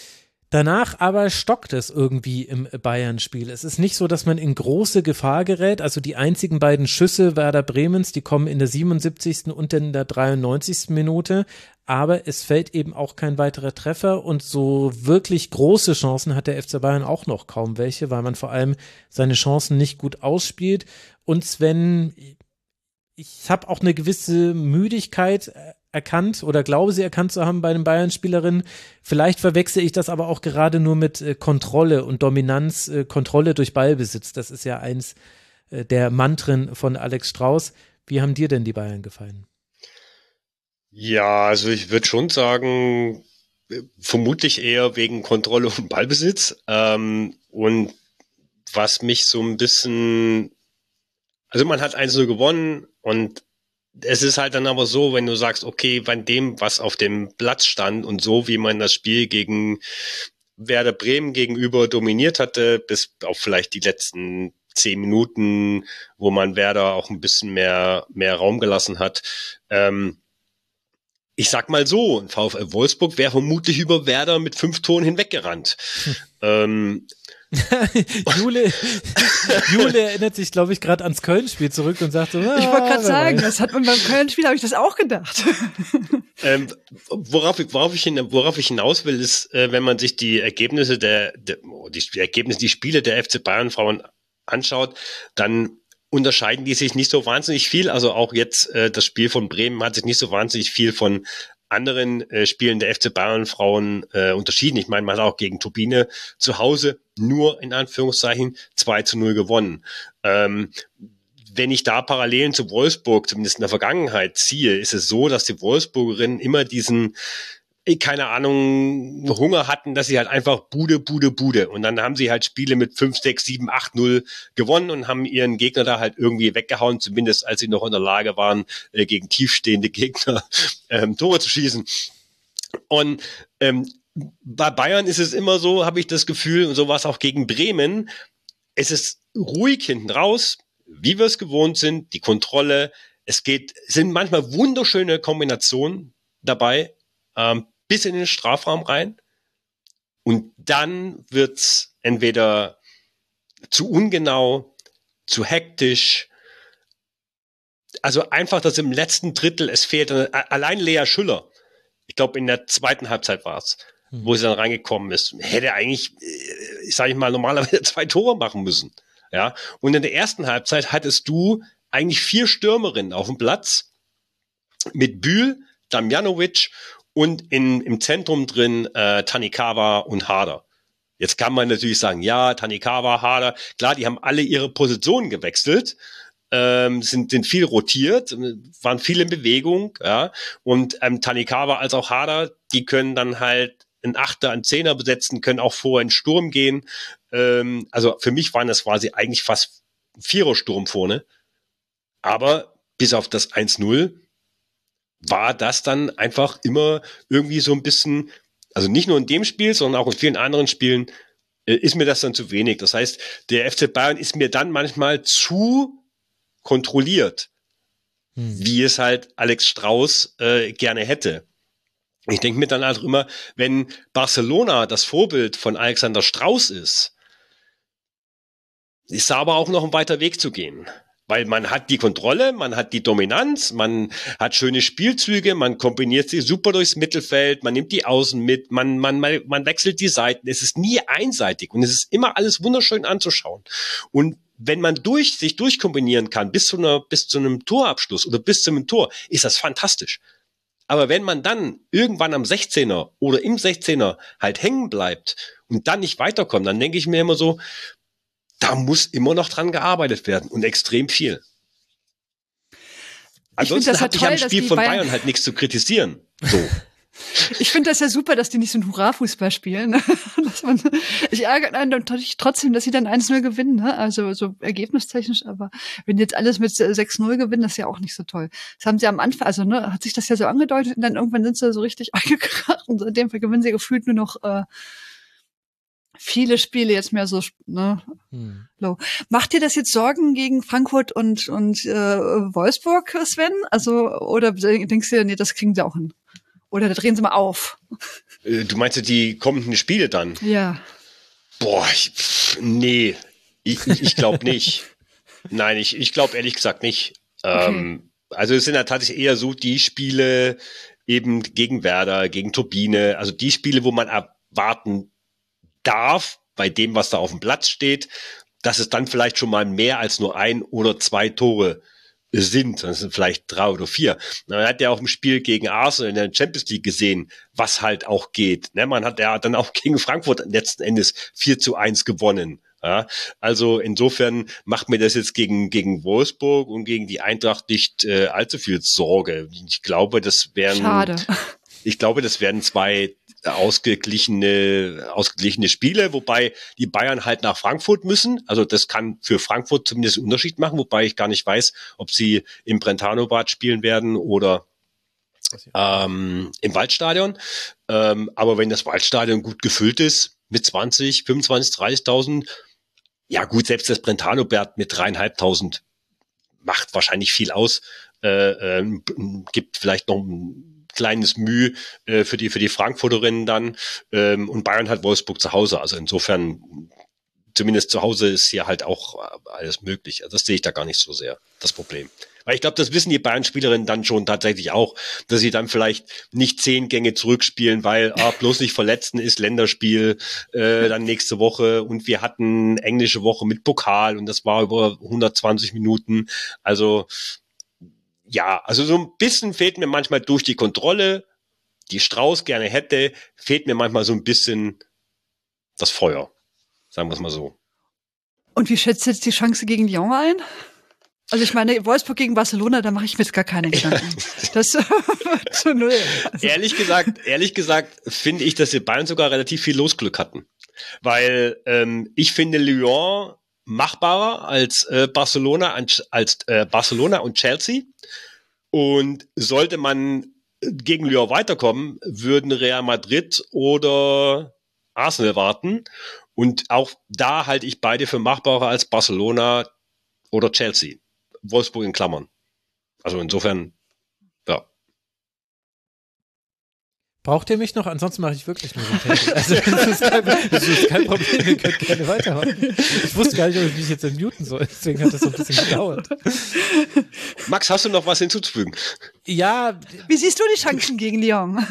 Danach aber stockt es irgendwie im Bayern-Spiel. Es ist nicht so, dass man in große Gefahr gerät. Also die einzigen beiden Schüsse Werder Bremens, die kommen in der 77. und in der 93. Minute. Aber es fällt eben auch kein weiterer Treffer und so wirklich große Chancen hat der FC Bayern auch noch kaum welche, weil man vor allem seine Chancen nicht gut ausspielt. Und Sven, ich habe auch eine gewisse Müdigkeit erkannt oder glaube sie erkannt zu haben bei den Bayern-Spielerinnen. Vielleicht verwechsel ich das aber auch gerade nur mit Kontrolle und Dominanz, Kontrolle durch Ballbesitz. Das ist ja eins der Mantren von Alex Strauß. Wie haben dir denn die Bayern gefallen? Ja, also ich würde schon sagen, vermutlich eher wegen Kontrolle und Ballbesitz. Und was mich so ein bisschen, also man hat 1-0 gewonnen und es ist halt dann aber so, wenn du sagst, okay, von dem, was auf dem Platz stand und so, wie man das Spiel gegen Werder Bremen gegenüber dominiert hatte, bis auf vielleicht die letzten 10 Minuten, wo man Werder auch ein bisschen mehr Raum gelassen hat. Ich sag mal so, VfL Wolfsburg wäre vermutlich über Werder mit 5 Toren hinweggerannt. Jule erinnert sich, glaube ich, gerade ans Köln-Spiel zurück und sagt so, ich wollte gerade sagen, das hat man beim Köln-Spiel, habe ich das auch gedacht. Worauf ich hinaus will, ist, wenn man sich die Ergebnisse die Spiele der FC Bayern Frauen anschaut, dann unterscheiden die sich nicht so wahnsinnig viel. Also auch jetzt das Spiel von Bremen hat sich nicht so wahnsinnig viel von anderen Spielen der FC Bayern Frauen unterschieden. Ich meine, man hat auch gegen Turbine zu Hause nur in Anführungszeichen 2-0 gewonnen. Wenn ich da Parallelen zu Wolfsburg, zumindest in der Vergangenheit, ziehe, ist es so, dass die Wolfsburgerinnen immer diesen, keine Ahnung, Hunger hatten, dass sie halt einfach Bude. Und dann haben sie halt Spiele mit 5, 6, 7, 8-0 gewonnen und haben ihren Gegner da halt irgendwie weggehauen, zumindest als sie noch in der Lage waren, gegen tiefstehende Gegner Tore zu schießen. Und bei Bayern ist es immer so, habe ich das Gefühl, und so war es auch gegen Bremen, es ist ruhig hinten raus, wie wir es gewohnt sind, die Kontrolle, sind manchmal wunderschöne Kombinationen dabei, bis in den Strafraum rein. Und dann wird's entweder zu ungenau, zu hektisch. Also einfach, dass im letzten Drittel es fehlt. Allein Lea Schüller, ich glaube in der zweiten Halbzeit war's, wo sie dann reingekommen ist, hätte eigentlich, sage ich mal, normalerweise 2 Tore machen müssen. Ja. Und in der ersten Halbzeit hattest du eigentlich 4 Stürmerinnen auf dem Platz mit Bühl, Damjanovic und im Zentrum drin Tanikawa und Harder. Jetzt kann man natürlich sagen, ja, Tanikawa, Harder, klar, die haben alle ihre Positionen gewechselt, sind viel rotiert, waren viel in Bewegung, ja. Und Tanikawa als auch Harder, die können dann halt einen Achter, einen Zehner besetzen, können auch vorher in Sturm gehen. Also für mich waren das quasi eigentlich fast 4er-Sturm vorne. Aber bis auf das 1-0 war das dann einfach immer irgendwie so ein bisschen, also nicht nur in dem Spiel, sondern auch in vielen anderen Spielen, ist mir das dann zu wenig. Das heißt, der FC Bayern ist mir dann manchmal zu kontrolliert, wie es halt Alex Strauß gerne hätte. Ich denke mir dann halt immer, wenn Barcelona das Vorbild von Alexander Strauß ist da aber auch noch ein weiter Weg zu gehen. Weil man hat die Kontrolle, man hat die Dominanz, man hat schöne Spielzüge, man kombiniert sie super durchs Mittelfeld, man nimmt die Außen mit, man wechselt die Seiten. Es ist nie einseitig und es ist immer alles wunderschön anzuschauen. Und wenn man sich durchkombinieren kann bis zu einem Torabschluss oder bis zu einem Tor, ist das fantastisch. Aber wenn man dann irgendwann am 16er oder im 16er halt hängen bleibt und dann nicht weiterkommt, dann denke ich mir immer so, da muss immer noch dran gearbeitet werden und extrem viel. Ansonsten hatte ich am Spiel von Bayern halt nichts zu kritisieren. So. Ich finde das ja super, dass die nicht so einen Hurra-Fußball spielen. Ich ärgere einen natürlich trotzdem, dass sie dann 1-0 gewinnen, ne? Also so ergebnistechnisch, aber wenn die jetzt alles mit 6-0 gewinnen, das ist ja auch nicht so toll. Das haben sie am Anfang, also ne, hat sich das ja so angedeutet und dann irgendwann sind sie so richtig eingekracht und in dem Fall gewinnen sie gefühlt nur noch viele Spiele jetzt mehr so, ne, low. Macht dir das jetzt Sorgen gegen Frankfurt und Wolfsburg, Sven? Also, oder denkst du, nee, das kriegen sie auch hin? Oder drehen sie mal auf? Du meinst die kommenden Spiele dann? Ja. Boah, nee, ich glaube nicht. Nein, ich glaube ehrlich gesagt nicht. Okay. Also es sind ja tatsächlich eher so die Spiele eben gegen Werder, gegen Turbine, also die Spiele, wo man erwarten darf, bei dem, was da auf dem Platz steht, dass es dann vielleicht schon mal mehr als nur 1 oder 2 Tore sind. Das sind vielleicht 3 oder 4. Man hat ja auch im Spiel gegen Arsenal in der Champions League gesehen, was halt auch geht. Man hat ja dann auch gegen Frankfurt letzten Endes 4-1 gewonnen. Ja, also insofern macht mir das jetzt gegen Wolfsburg und gegen die Eintracht nicht allzu viel Sorge. Ich glaube, das wären 2 ausgeglichene Spiele, wobei die Bayern halt nach Frankfurt müssen. Also das kann für Frankfurt zumindest einen Unterschied machen, wobei ich gar nicht weiß, ob sie im Brentano-Bad spielen werden oder im Waldstadion. Aber wenn das Waldstadion gut gefüllt ist mit 20, 25, 30.000, ja gut, selbst das Brentano-Bad mit 3.500 macht wahrscheinlich viel aus, gibt vielleicht noch ein kleines Mühe für die Frankfurterinnen dann, und Bayern hat Wolfsburg zu Hause, also insofern zumindest zu Hause ist hier halt auch alles möglich. Also das sehe ich da gar nicht so sehr, das Problem. Weil ich glaube, das wissen die Bayern-Spielerinnen dann schon tatsächlich auch, dass sie dann vielleicht nicht 10 Gänge zurückspielen, weil bloß nicht verletzen ist Länderspiel dann nächste Woche und wir hatten englische Woche mit Pokal und das war über 120 Minuten. Also ja, also so ein bisschen fehlt mir manchmal durch die Kontrolle, die Strauß gerne hätte, fehlt mir manchmal so ein bisschen das Feuer. Sagen wir es mal so. Und wie schätzt du jetzt die Chance gegen Lyon ein? Also ich meine, Wolfsburg gegen Barcelona, da mache ich mir jetzt gar keine Gedanken. Das wird zu 0. Also. Ehrlich gesagt finde ich, dass die Bayern sogar relativ viel Losglück hatten. Weil ich finde Lyon machbarer als Barcelona und Chelsea. Und sollte man gegen Lyon weiterkommen, würden Real Madrid oder Arsenal warten. Und auch da halte ich beide für machbarer als Barcelona oder Chelsea. Wolfsburg in Klammern. Also insofern, ja. Braucht ihr mich noch? Ansonsten mache ich wirklich nur so ein Take. Also das ist kein Problem, ihr könnt gerne weitermachen. Ich wusste gar nicht, ob ich mich jetzt muten soll, deswegen hat das so ein bisschen gedauert. Max, hast du noch was hinzuzufügen? Ja. Wie siehst du die Chancen gegen Lyon?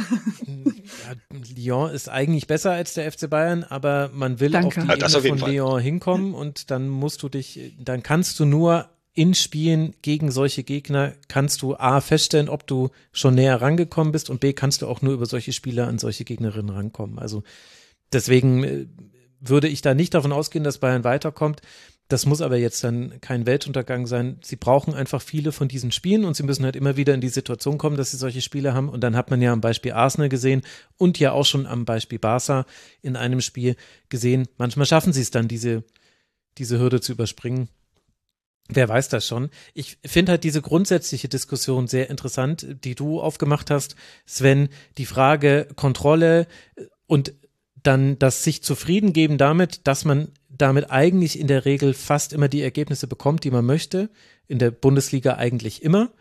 Ja, Lyon ist eigentlich besser als der FC Bayern, aber man will auf die Ebene von Lyon hinkommen und dann dann kannst du nur in Spielen gegen solche Gegner kannst du A, feststellen, ob du schon näher rangekommen bist und B, kannst du auch nur über solche Spieler an solche Gegnerinnen rankommen. Also deswegen würde ich da nicht davon ausgehen, dass Bayern weiterkommt. Das muss aber jetzt dann kein Weltuntergang sein. Sie brauchen einfach viele von diesen Spielen und sie müssen halt immer wieder in die Situation kommen, dass sie solche Spiele haben. Und dann hat man ja am Beispiel Arsenal gesehen und ja auch schon am Beispiel Barca in einem Spiel gesehen. Manchmal schaffen sie es dann, diese Hürde zu überspringen. Wer weiß das schon. Ich finde halt diese grundsätzliche Diskussion sehr interessant, die du aufgemacht hast, Sven, die Frage Kontrolle und dann das sich zufrieden geben damit, dass man damit eigentlich in der Regel fast immer die Ergebnisse bekommt, die man möchte, in der Bundesliga eigentlich immer.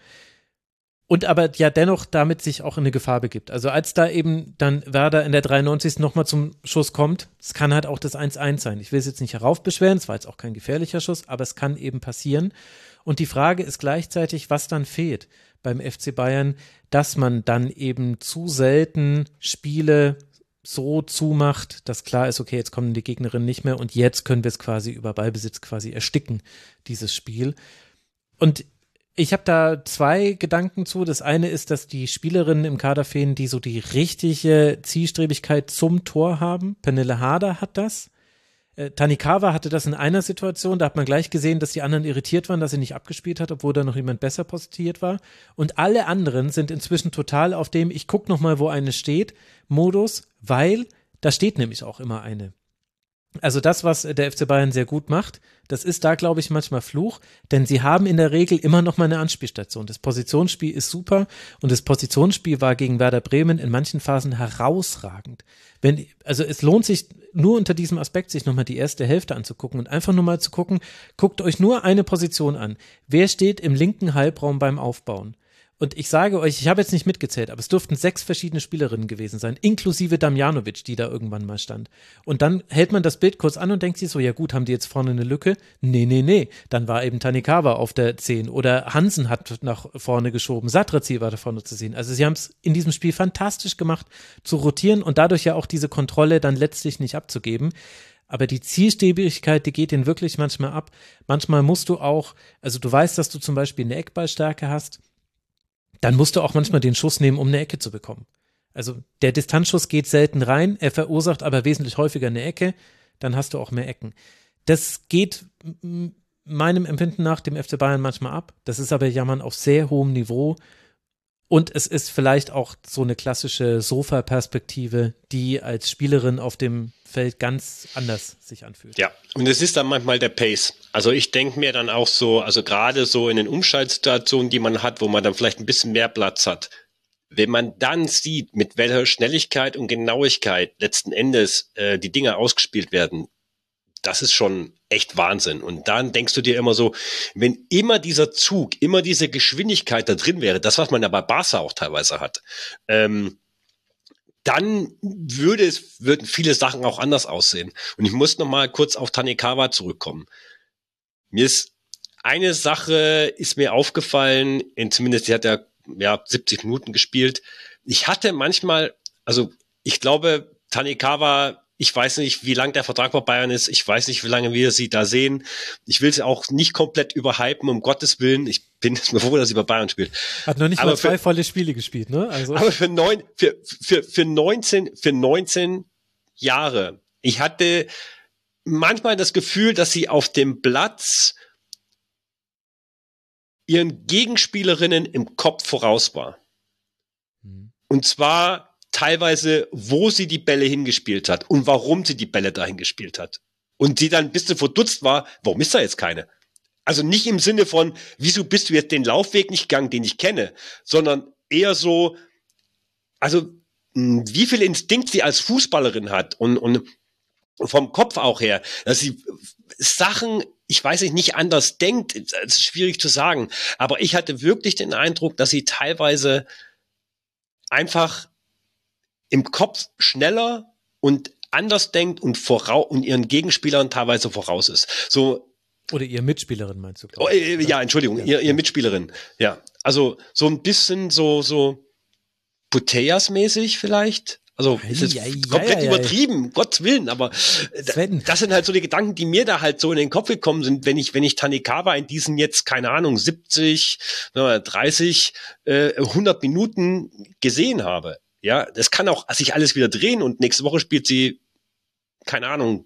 Und aber ja dennoch damit sich auch in eine Gefahr begibt. Also als da eben dann Werder in der 93. nochmal zum Schuss kommt, es kann halt auch das 1-1 sein. Ich will es jetzt nicht heraufbeschweren, es war jetzt auch kein gefährlicher Schuss, aber es kann eben passieren. Und die Frage ist gleichzeitig, was dann fehlt beim FC Bayern, dass man dann eben zu selten Spiele so zumacht, dass klar ist, okay, jetzt kommen die Gegnerinnen nicht mehr und jetzt können wir es quasi über Ballbesitz quasi ersticken, dieses Spiel. Und ich habe da 2 Gedanken zu. Das eine ist, dass die Spielerinnen im Kader fehlen, die so die richtige Zielstrebigkeit zum Tor haben. Pernille Harder hat das. Tanikawa hatte das in einer Situation, da hat man gleich gesehen, dass die anderen irritiert waren, dass sie nicht abgespielt hat, obwohl da noch jemand besser positioniert war. Und alle anderen sind inzwischen total auf dem, ich gucke nochmal, wo eine steht, Modus, weil da steht nämlich auch immer eine. Also das, was der FC Bayern sehr gut macht, das ist da, glaube ich, manchmal Fluch, denn sie haben in der Regel immer noch mal eine Anspielstation. Das Positionsspiel ist super und das Positionsspiel war gegen Werder Bremen in manchen Phasen herausragend. Also es lohnt sich nur unter diesem Aspekt, sich nochmal die erste Hälfte anzugucken und einfach nur mal zu gucken, guckt euch nur eine Position an. Wer steht im linken Halbraum beim Aufbauen? Und ich sage euch, ich habe jetzt nicht mitgezählt, aber es dürften 6 verschiedene Spielerinnen gewesen sein, inklusive Damjanovic, die da irgendwann mal stand. Und dann hält man das Bild kurz an und denkt sich so, ja gut, haben die jetzt vorne eine Lücke? Nee. Dann war eben Tanikawa auf der 10 oder Hansen hat nach vorne geschoben, Satrazi war da vorne zu sehen. Also sie haben es in diesem Spiel fantastisch gemacht, zu rotieren und dadurch ja auch diese Kontrolle dann letztlich nicht abzugeben. Aber die Zielstrebigkeit, die geht ihnen wirklich manchmal ab. Manchmal musst du auch, also du weißt, dass du zum Beispiel eine Eckballstärke hast, dann musst du auch manchmal den Schuss nehmen, um eine Ecke zu bekommen. Also der Distanzschuss geht selten rein, er verursacht aber wesentlich häufiger eine Ecke, dann hast du auch mehr Ecken. Das geht meinem Empfinden nach dem FC Bayern manchmal ab. Das ist aber Jammern auf sehr hohem Niveau. Und es ist vielleicht auch so eine klassische Sofa-Perspektive, die als Spielerin auf dem Feld ganz anders sich anfühlt. Ja, und es ist dann manchmal der Pace. Also ich denke mir dann auch so, also gerade so in den Umschaltsituationen, die man hat, wo man dann vielleicht ein bisschen mehr Platz hat, wenn man dann sieht, mit welcher Schnelligkeit und Genauigkeit letzten Endes die Dinge ausgespielt werden, das ist schon echt Wahnsinn. Und dann denkst du dir immer so, wenn immer dieser Zug, immer diese Geschwindigkeit da drin wäre, das, was man ja bei Barca auch teilweise hat, dann würden viele Sachen auch anders aussehen. Und ich muss noch mal kurz auf Tanikawa zurückkommen. Eine Sache ist mir aufgefallen, zumindest sie hat ja 70 Minuten gespielt. Ich hatte manchmal, also ich glaube, Tanikawa, ich weiß nicht, wie lang der Vertrag bei Bayern ist. Ich weiß nicht, wie lange wir sie da sehen. Ich will sie auch nicht komplett überhypen, um Gottes Willen. Ich bin froh, dass sie bei Bayern spielt. Hat noch nicht mal 2 volle Spiele gespielt, ne? Also. Aber für 19 Jahre. Ich hatte manchmal das Gefühl, dass sie auf dem Platz ihren Gegenspielerinnen im Kopf voraus war. Und zwar teilweise, wo sie die Bälle hingespielt hat und warum sie die Bälle dahin gespielt hat. Und sie dann ein bisschen verdutzt war, warum ist da jetzt keine? Also nicht im Sinne von, wieso bist du jetzt den Laufweg nicht gegangen, den ich kenne, sondern eher so, also wie viel Instinkt sie als Fußballerin hat und vom Kopf auch her, dass sie Sachen, ich weiß nicht anders denkt, es ist schwierig zu sagen, aber ich hatte wirklich den Eindruck, dass sie teilweise einfach im Kopf schneller und anders denkt und ihren Gegenspielern teilweise voraus ist. So. Oder ihr Mitspielerin meinst du? Ja, Entschuldigung, ihr Mitspielerin. Ja, also so ein bisschen so Putellas-mäßig vielleicht. Also ist jetzt komplett übertrieben, um Gottes Willen, aber das sind halt so die Gedanken, die mir da halt so in den Kopf gekommen sind, wenn ich Tanikawa in diesen jetzt, keine Ahnung, 70, 30, 100 Minuten gesehen habe. Ja, das kann auch sich alles wieder drehen und nächste Woche spielt sie, keine Ahnung,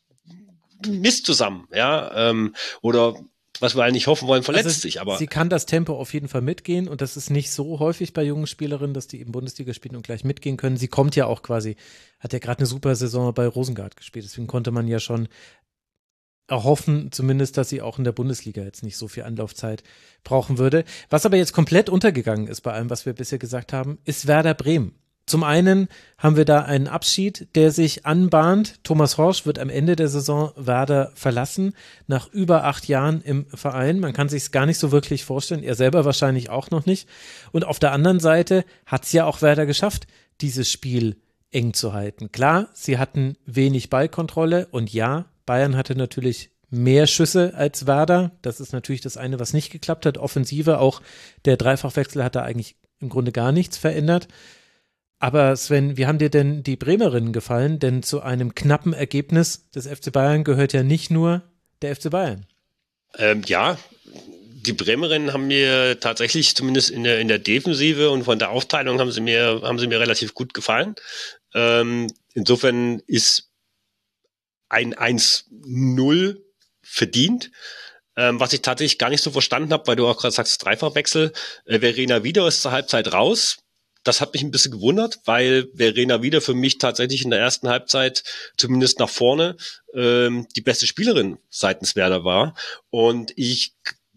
Mist zusammen, ja, oder was wir eigentlich hoffen wollen, verletzt sich. Aber sie kann das Tempo auf jeden Fall mitgehen und das ist nicht so häufig bei jungen Spielerinnen, dass die eben Bundesliga spielen und gleich mitgehen können. Sie kommt ja auch quasi, hat ja gerade eine super Saison bei Rosengard gespielt, deswegen konnte man ja schon erhoffen, zumindest, dass sie auch in der Bundesliga jetzt nicht so viel Anlaufzeit brauchen würde. Was aber jetzt komplett untergegangen ist bei allem, was wir bisher gesagt haben, ist Werder Bremen. Zum einen haben wir da einen Abschied, der sich anbahnt. Thomas Horsch wird am Ende der Saison Werder verlassen, nach über 8 Jahren im Verein. Man kann sich es gar nicht so wirklich vorstellen, er selber wahrscheinlich auch noch nicht. Und auf der anderen Seite hat es ja auch Werder geschafft, dieses Spiel eng zu halten. Klar, sie hatten wenig Ballkontrolle und ja, Bayern hatte natürlich mehr Schüsse als Werder. Das ist natürlich das eine, was nicht geklappt hat. Offensive, auch der Dreifachwechsel hat da eigentlich im Grunde gar nichts verändert. Aber Sven, wie haben dir denn die Bremerinnen gefallen? Denn zu einem knappen Ergebnis des FC Bayern gehört ja nicht nur der FC Bayern. Ja, die Bremerinnen haben mir tatsächlich zumindest in der Defensive und von der Aufteilung haben sie mir relativ gut gefallen. Insofern ist ein 1-0 verdient. Was ich tatsächlich gar nicht so verstanden habe, weil du auch gerade sagst, Dreifachwechsel. Verena Wieder ist zur Halbzeit raus. Das hat mich ein bisschen gewundert, weil Verena Wieder für mich tatsächlich in der ersten Halbzeit zumindest nach vorne die beste Spielerin seitens Werder war. Und ich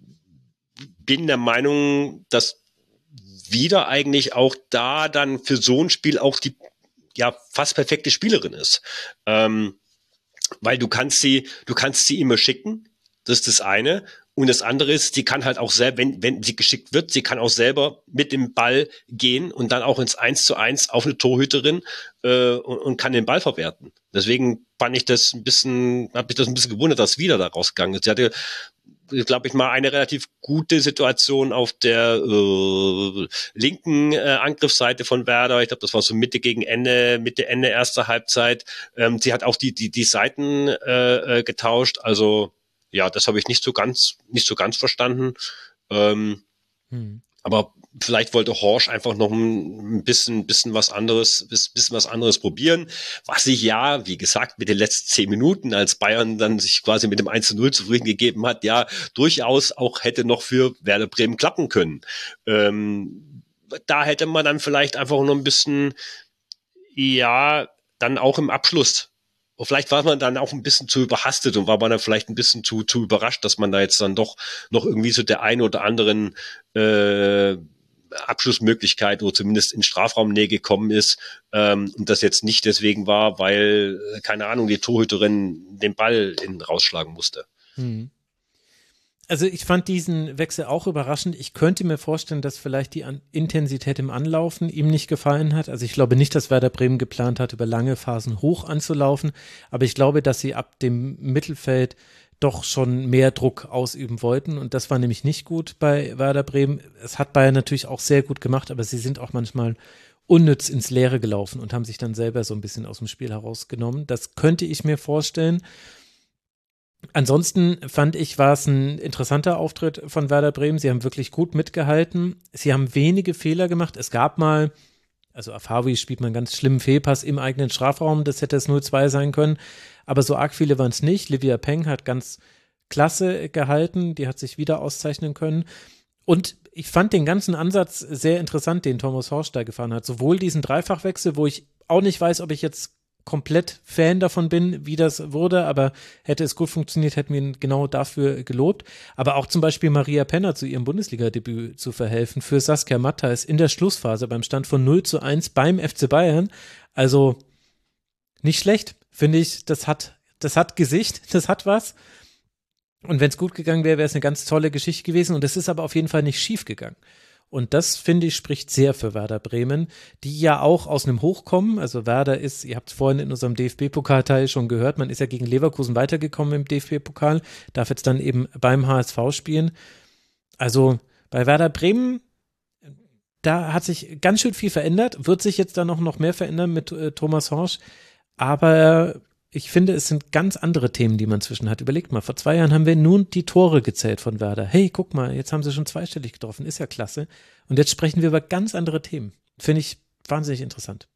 bin der Meinung, dass Wieder eigentlich auch da dann für so ein Spiel auch die fast perfekte Spielerin ist. Weil du kannst sie immer schicken, das ist das eine. Und das andere ist, sie kann halt auch selber, wenn sie geschickt wird, sie kann auch selber mit dem Ball gehen und dann auch ins 1:1 auf eine Torhüterin und kann den Ball verwerten. Deswegen hat mich das ein bisschen gewundert, dass wieder da rausgegangen ist. Sie hatte, glaube ich, mal eine relativ gute Situation auf der linken Angriffsseite von Werder. Ich glaube, das war so Mitte Ende erster Halbzeit. Sie hat auch die Seiten getauscht. Also ja, das habe ich nicht so ganz verstanden. Aber vielleicht wollte Horsch einfach noch ein bisschen was anderes probieren, was sich ja, wie gesagt, mit den letzten 10 Minuten, als Bayern dann sich quasi mit dem 1:0 zufrieden gegeben hat, ja, durchaus auch hätte noch für Werder Bremen klappen können. Da hätte man dann vielleicht einfach noch ein bisschen, ja, dann auch im Abschluss. Und vielleicht war man dann auch ein bisschen zu überhastet und war man dann vielleicht ein bisschen zu überrascht, dass man da jetzt dann doch noch irgendwie so der ein oder anderen Abschlussmöglichkeit oder zumindest in Strafraumnähe gekommen ist und das jetzt nicht deswegen war, weil, keine Ahnung, die Torhüterin den Ball rausschlagen musste. Also ich fand diesen Wechsel auch überraschend. Ich könnte mir vorstellen, dass vielleicht die Intensität im Anlaufen ihm nicht gefallen hat. Also ich glaube nicht, dass Werder Bremen geplant hat, über lange Phasen hoch anzulaufen, aber ich glaube, dass sie ab dem Mittelfeld doch schon mehr Druck ausüben wollten und das war nämlich nicht gut bei Werder Bremen. Es hat Bayern natürlich auch sehr gut gemacht, aber sie sind auch manchmal unnütz ins Leere gelaufen und haben sich dann selber so ein bisschen aus dem Spiel herausgenommen. Das könnte ich mir vorstellen. Ansonsten fand ich, war es ein interessanter Auftritt von Werder Bremen. Sie haben wirklich gut mitgehalten. Sie haben wenige Fehler gemacht. Es gab mal, also Afawi spielt man einen ganz schlimmen Fehlpass im eigenen Strafraum. Das hätte es 0:2 sein können. Aber so arg viele waren es nicht. Livia Peng hat ganz klasse gehalten. Die hat sich wieder auszeichnen können. Und ich fand den ganzen Ansatz sehr interessant, den Thomas Horsch da gefahren hat. Sowohl diesen Dreifachwechsel, wo ich auch nicht weiß, ob ich jetzt komplett Fan davon bin, wie das wurde, aber hätte es gut funktioniert, hätten wir ihn genau dafür gelobt. Aber auch zum Beispiel Maria Penner zu ihrem Bundesliga-Debüt zu verhelfen für Saskia Matthijs in der Schlussphase beim Stand von 0:1 beim FC Bayern. Also nicht schlecht, finde ich. Das hat Gesicht, das hat was. Und wenn es gut gegangen wäre, wäre es eine ganz tolle Geschichte gewesen. Und es ist aber auf jeden Fall nicht schief gegangen. Und das, finde ich, spricht sehr für Werder Bremen, die ja auch aus einem Hoch kommen. Also Werder ist, ihr habt es vorhin in unserem DFB-Pokalteil schon gehört, man ist ja gegen Leverkusen weitergekommen im DFB-Pokal, darf jetzt dann eben beim HSV spielen. Also bei Werder Bremen, da hat sich ganz schön viel verändert, wird sich jetzt dann noch mehr verändern mit Thomas Horsch. Aber ich finde, es sind ganz andere Themen, die man zwischen hat. Überlegt mal, vor 2 Jahren haben wir nun die Tore gezählt von Werder. Hey, guck mal, jetzt haben sie schon zweistellig getroffen, ist ja klasse. Und jetzt sprechen wir über ganz andere Themen. Finde ich wahnsinnig interessant.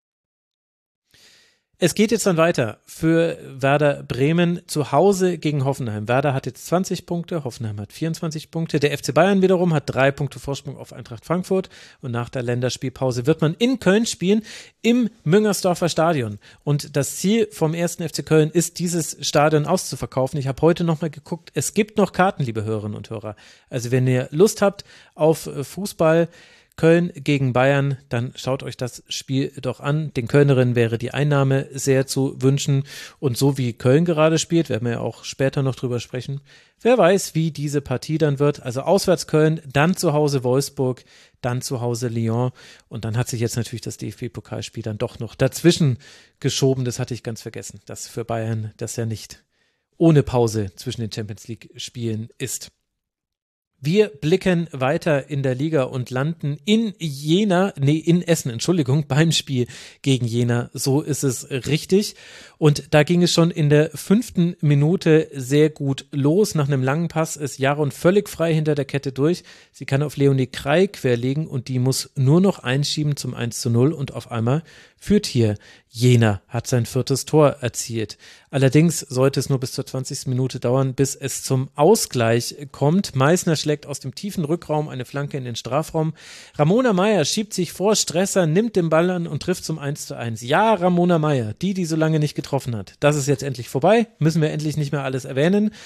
Es geht jetzt dann weiter für Werder Bremen zu Hause gegen Hoffenheim. Werder hat jetzt 20 Punkte, Hoffenheim hat 24 Punkte. Der FC Bayern wiederum hat 3 Punkte Vorsprung auf Eintracht Frankfurt. Und nach der Länderspielpause wird man in Köln spielen, im Müngersdorfer Stadion. Und das Ziel vom 1. FC Köln ist, dieses Stadion auszuverkaufen. Ich habe heute nochmal geguckt, es gibt noch Karten, liebe Hörerinnen und Hörer. Also wenn ihr Lust habt auf Fußball, Köln gegen Bayern, dann schaut euch das Spiel doch an. Den Kölnerinnen wäre die Einnahme sehr zu wünschen. Und so wie Köln gerade spielt, werden wir ja auch später noch drüber sprechen, wer weiß, wie diese Partie dann wird. Also auswärts Köln, dann zu Hause Wolfsburg, dann zu Hause Lyon. Und dann hat sich jetzt natürlich das DFB-Pokalspiel dann doch noch dazwischen geschoben. Das hatte ich ganz vergessen, dass für Bayern das ja nicht ohne Pause zwischen den Champions-League-Spielen ist. Wir blicken weiter in der Liga und landen in Essen, beim Spiel gegen Jena. So ist es richtig. Und da ging es schon in der 5. Minute sehr gut los. Nach einem langen Pass ist Jaron völlig frei hinter der Kette durch. Sie kann auf Leonie Krei querlegen und die muss nur noch einschieben zum 1:0 und auf einmal führt hier Jena, hat sein 4. Tor erzielt. Allerdings sollte es nur bis zur 20. Minute dauern, bis es zum Ausgleich kommt. Meißner schlägt aus dem tiefen Rückraum eine Flanke in den Strafraum. Ramona Meyer schiebt sich vor, Stresser nimmt den Ball an und trifft zum 1:1. Ja, Ramona Meyer, die so lange nicht getroffen hat. Das ist jetzt endlich vorbei, müssen wir endlich nicht mehr alles erwähnen.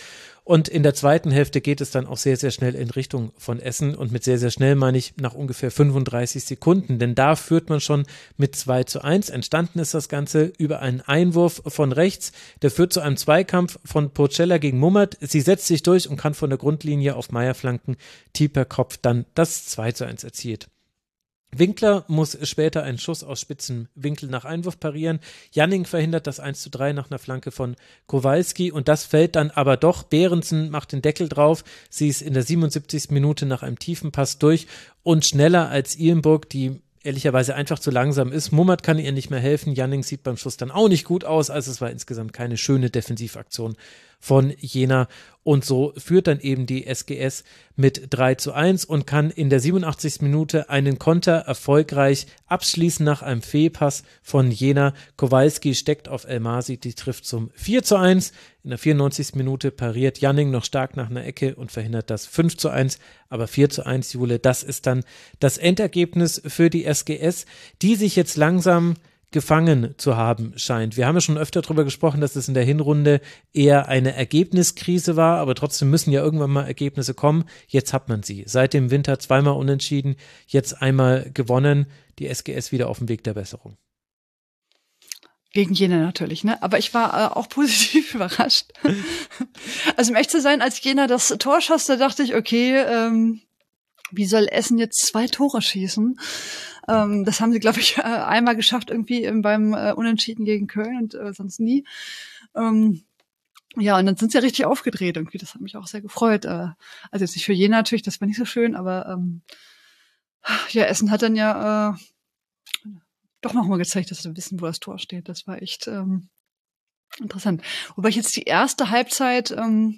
Und in der zweiten Hälfte geht es dann auch sehr, sehr schnell in Richtung von Essen. Und mit sehr, sehr schnell meine ich nach ungefähr 35 Sekunden. Denn da führt man schon mit 2:1. Entstanden ist das Ganze über einen Einwurf von rechts. Der führt zu einem Zweikampf von Porcella gegen Mummert. Sie setzt sich durch und kann von der Grundlinie auf Meyer flanken, die per Kopf dann das 2:1 erzielt. Winkler muss später einen Schuss aus spitzem Winkel nach Einwurf parieren. Janning verhindert das 1:3 nach einer Flanke von Kowalski und das fällt dann aber doch. Berensen macht den Deckel drauf. Sie ist in der 77. Minute nach einem tiefen Pass durch und schneller als Ihlenburg, die ehrlicherweise einfach zu langsam ist. Mummert kann ihr nicht mehr helfen. Janning sieht beim Schuss dann auch nicht gut aus. Also es war insgesamt keine schöne Defensivaktion von Jena. Und so führt dann eben die SGS mit 3:1 und kann in der 87. Minute einen Konter erfolgreich abschließen nach einem Fehlpass von Jena. Kowalski steckt auf Elmasi, die trifft zum 4:1. In der 94. Minute pariert Janning noch stark nach einer Ecke und verhindert das 5:1. Aber 4:1, Jule, das ist dann das Endergebnis für die SGS, die sich jetzt langsam gefangen zu haben scheint. Wir haben ja schon öfter darüber gesprochen, dass es in der Hinrunde eher eine Ergebniskrise war, aber trotzdem müssen ja irgendwann mal Ergebnisse kommen. Jetzt hat man sie. Seit dem Winter zweimal unentschieden, jetzt einmal gewonnen. Die SGS wieder auf dem Weg der Besserung. Gegen Jena natürlich, ne? Aber ich war auch positiv überrascht. Also um echt zu sein, als Jena das Tor schoss, da dachte ich, okay, wie soll Essen jetzt 2 Tore schießen? Das haben sie, glaube ich, einmal geschafft irgendwie beim Unentschieden gegen Köln und sonst nie. Ja, und dann sind sie ja richtig aufgedreht irgendwie. Das hat mich auch sehr gefreut. Also jetzt nicht für Jena natürlich, das war nicht so schön, aber ja, Essen hat dann ja doch nochmal gezeigt, dass sie wissen, wo das Tor steht. Das war echt interessant. Wobei ich jetzt die erste Halbzeit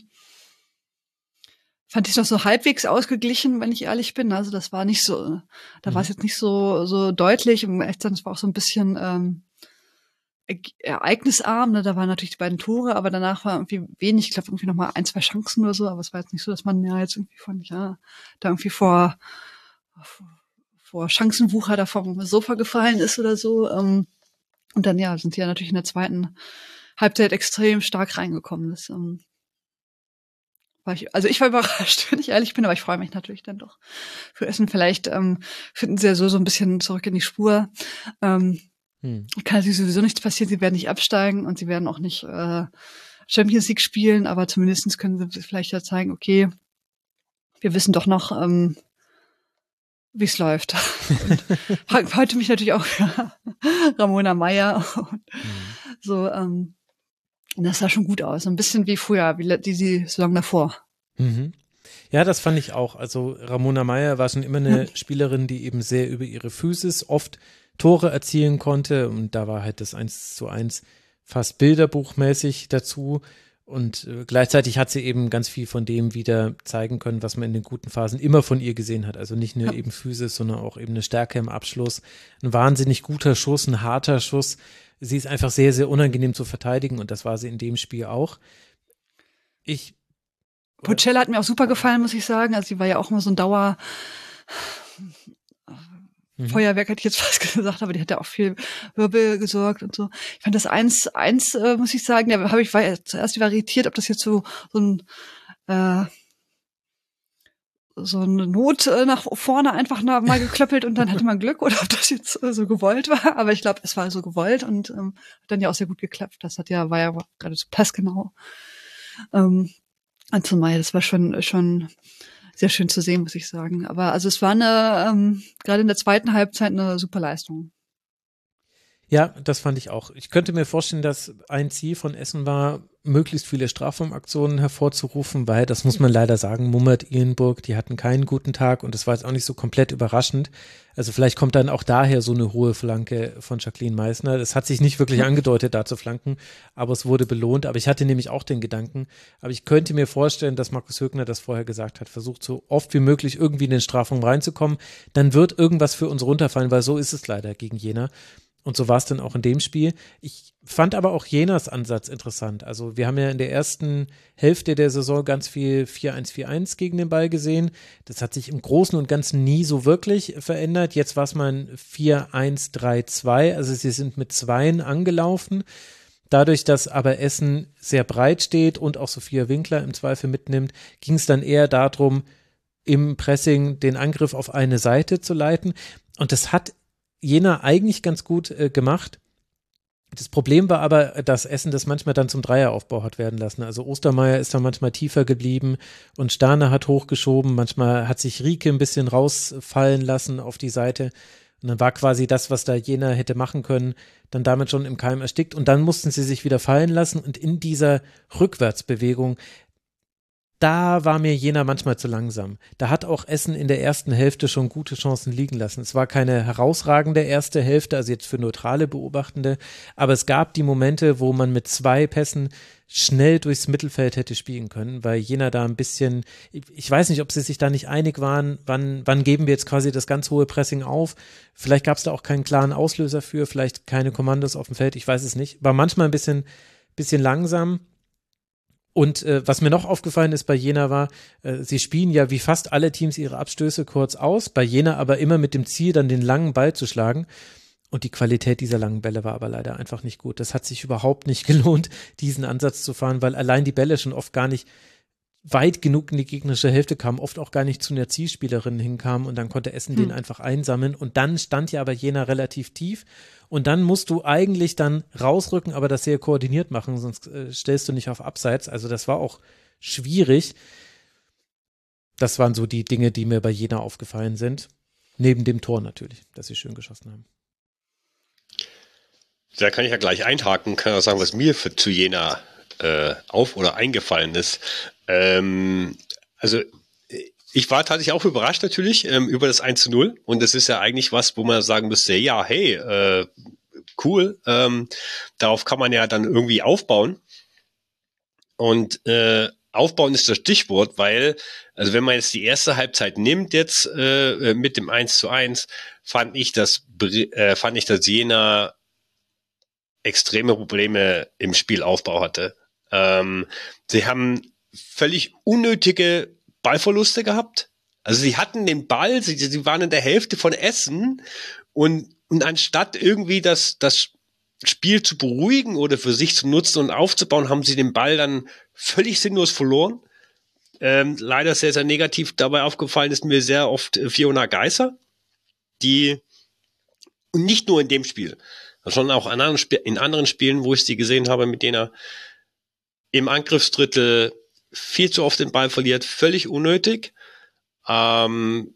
fand ich noch so halbwegs ausgeglichen, wenn ich ehrlich bin. Also das war nicht so, da war es jetzt nicht so deutlich. Und es war auch so ein bisschen ereignisarm. Ne? Da waren natürlich die beiden Tore, aber danach war irgendwie wenig. Ich glaube irgendwie noch mal 1, 2 Chancen oder so. Aber es war jetzt nicht so, dass man ja jetzt irgendwie da irgendwie vor Chancenwucher da vom Sofa gefallen ist oder so. Und dann ja sind die ja natürlich in der zweiten Halbzeit extrem stark reingekommen. Das ich war überrascht, wenn ich ehrlich bin, aber ich freue mich natürlich dann doch für Essen. Vielleicht finden sie ja so ein bisschen zurück in die Spur. Kann natürlich sowieso nichts passieren, sie werden nicht absteigen und sie werden auch nicht Champions League spielen, aber zumindest können sie vielleicht ja zeigen, okay, wir wissen doch noch, wie es läuft. Und heute mich natürlich auch für Ramona Meyer und so, und das sah schon gut aus. So ein bisschen wie früher, wie die Saison davor. Mhm. Ja, das fand ich auch. Also Ramona Meyer war schon immer eine Spielerin, die eben sehr über ihre Physis oft Tore erzielen konnte. Und da war halt das 1:1 fast bilderbuchmäßig dazu. Und gleichzeitig hat sie eben ganz viel von dem wieder zeigen können, was man in den guten Phasen immer von ihr gesehen hat. Also nicht nur eben Physis, sondern auch eben eine Stärke im Abschluss. Ein wahnsinnig guter Schuss, ein harter Schuss. Sie ist einfach sehr, sehr unangenehm zu verteidigen und das war sie in dem Spiel auch. Porcella hat mir auch super gefallen, muss ich sagen. Also sie war ja auch immer so ein Feuerwerk, hätte ich jetzt fast gesagt, aber die hat ja auch viel Wirbel gesorgt und so. Ich fand das 1:1, muss ich sagen, war ja zuerst irritiert, ob das jetzt so eine Not nach vorne einfach mal geklöppelt und dann hatte man Glück oder ob das jetzt so gewollt war. Aber ich glaube, es war so gewollt und hat dann ja auch sehr gut geklappt. Das war ja gerade so passgenau. Und zumal, das war schon sehr schön zu sehen, muss ich sagen. Aber also es war gerade in der zweiten Halbzeit eine super Leistung. Ja, das fand ich auch. Ich könnte mir vorstellen, dass ein Ziel von Essen war, möglichst viele Strafraumaktionen hervorzurufen, weil, das muss man leider sagen, Mummert, Ihlenburg, die hatten keinen guten Tag und das war jetzt auch nicht so komplett überraschend. Also vielleicht kommt dann auch daher so eine hohe Flanke von Jacqueline Meissner. Das hat sich nicht wirklich angedeutet, da zu flanken, aber es wurde belohnt. Aber ich hatte nämlich auch den Gedanken, aber ich könnte mir vorstellen, dass Markus Högner das vorher gesagt hat, versucht so oft wie möglich irgendwie in den Strafraum reinzukommen, dann wird irgendwas für uns runterfallen, weil so ist es leider gegen Jena. Und so war es dann auch in dem Spiel. Ich fand aber auch Jenas Ansatz interessant. Also wir haben ja in der ersten Hälfte der Saison ganz viel 4-1-4-1 gegen den Ball gesehen. Das hat sich im Großen und Ganzen nie so wirklich verändert. Jetzt war es mal ein 4-1-3-2. Also sie sind mit Zweien angelaufen. Dadurch, dass aber Essen sehr breit steht und auch Sophia Winkler im Zweifel mitnimmt, ging es dann eher darum, im Pressing den Angriff auf eine Seite zu leiten. Und das hat Jena eigentlich ganz gut gemacht. Das Problem war aber, dass Essen das manchmal dann zum Dreieraufbau hat werden lassen. Also Ostermeier ist da manchmal tiefer geblieben und Stahner hat hochgeschoben. Manchmal hat sich Rieke ein bisschen rausfallen lassen auf die Seite. Und dann war quasi das, was da Jena hätte machen können, dann damit schon im Keim erstickt. Und dann mussten sie sich wieder fallen lassen. Und in dieser Rückwärtsbewegung, da war mir Jena manchmal zu langsam. Da hat auch Essen in der ersten Hälfte schon gute Chancen liegen lassen. Es war keine herausragende erste Hälfte, also jetzt für neutrale Beobachtende, aber es gab die Momente, wo man mit 2 Pässen schnell durchs Mittelfeld hätte spielen können, weil Jena da ein bisschen, ich weiß nicht, ob sie sich da nicht einig waren, wann geben wir jetzt quasi das ganz hohe Pressing auf. Vielleicht gab es da auch keinen klaren Auslöser für, vielleicht keine Kommandos auf dem Feld, ich weiß es nicht. War manchmal ein bisschen langsam. Und was mir noch aufgefallen ist bei Jena war, sie spielen ja wie fast alle Teams ihre Abstöße kurz aus, bei Jena aber immer mit dem Ziel, dann den langen Ball zu schlagen. Und die Qualität dieser langen Bälle war aber leider einfach nicht gut. Das hat sich überhaupt nicht gelohnt, diesen Ansatz zu fahren, weil allein die Bälle schon oft gar nicht weit genug in die gegnerische Hälfte kamen, oft auch gar nicht zu einer Zielspielerin hinkamen und dann konnte Essen den einfach einsammeln und dann stand ja aber Jena relativ tief und dann musst du eigentlich dann rausrücken, aber das sehr koordiniert machen, sonst stellst du nicht auf Abseits, also das war auch schwierig. Das waren so die Dinge, die mir bei Jena aufgefallen sind, neben dem Tor natürlich, dass sie schön geschossen haben. Da kann ich ja gleich einhaken, kann ja sagen, was mir zu Jena auf oder eingefallen ist. Also ich war tatsächlich auch überrascht natürlich über das 1:0 und das ist ja eigentlich was, wo man sagen müsste, ja, hey, cool, darauf kann man ja dann irgendwie aufbauen und aufbauen ist das Stichwort, weil, also wenn man jetzt die erste Halbzeit nimmt jetzt mit dem 1:1, fand ich, dass Jena extreme Probleme im Spielaufbau hatte. Sie haben völlig unnötige Ballverluste gehabt. Also sie hatten den Ball, sie waren in der Hälfte von Essen und anstatt irgendwie das Spiel zu beruhigen oder für sich zu nutzen und aufzubauen, haben sie den Ball dann völlig sinnlos verloren. Leider sehr, sehr negativ dabei aufgefallen ist mir sehr oft Fiona Geisser, die, und nicht nur in dem Spiel, sondern auch in anderen Spielen, wo ich sie gesehen habe, mit denen er im Angriffsdrittel viel zu oft den Ball verliert, völlig unnötig. Und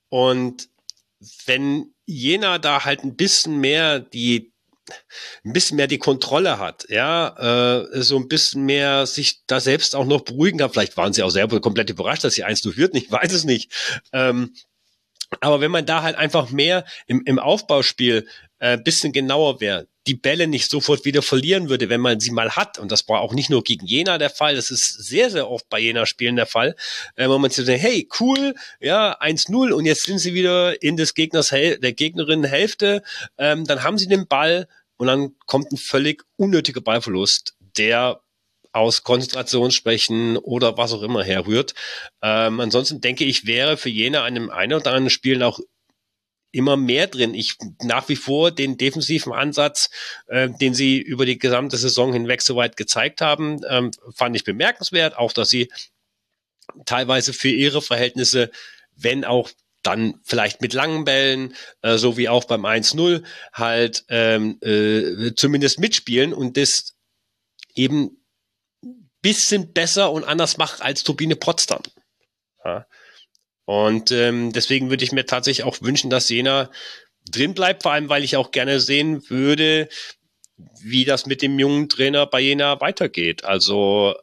wenn Jena da halt ein bisschen mehr die Kontrolle hat, ja, so ein bisschen mehr sich da selbst auch noch beruhigen kann. Vielleicht waren sie auch selber komplett überrascht, dass sie 1:0 führten, ich weiß es nicht. Aber wenn man da halt einfach mehr im Aufbauspiel bisschen genauer wäre, die Bälle nicht sofort wieder verlieren würde, wenn man sie mal hat. Und das war auch nicht nur gegen Jena der Fall, das ist sehr, sehr oft bei Jena-Spielen der Fall, wo man sich denkt, hey, cool, ja, 1:0 und jetzt sind sie wieder in des Gegners, der Gegnerin Hälfte, dann haben sie den Ball und dann kommt ein völlig unnötiger Ballverlust, der aus Konzentrationsschwächen oder was auch immer herrührt. Ansonsten denke ich, wäre für Jena an dem einen oder anderen Spielen auch immer mehr drin. Ich nach wie vor den defensiven Ansatz, den sie über die gesamte Saison hinweg soweit gezeigt haben, fand ich bemerkenswert. Auch, dass sie teilweise für ihre Verhältnisse, wenn auch dann vielleicht mit langen Bällen, so wie auch beim 1:0, halt zumindest mitspielen und das eben bisschen besser und anders macht als Turbine Potsdam. Ja. Und deswegen würde ich mir tatsächlich auch wünschen, dass Jena drin bleibt, vor allem, weil ich auch gerne sehen würde, wie das mit dem jungen Trainer bei Jena weitergeht. Also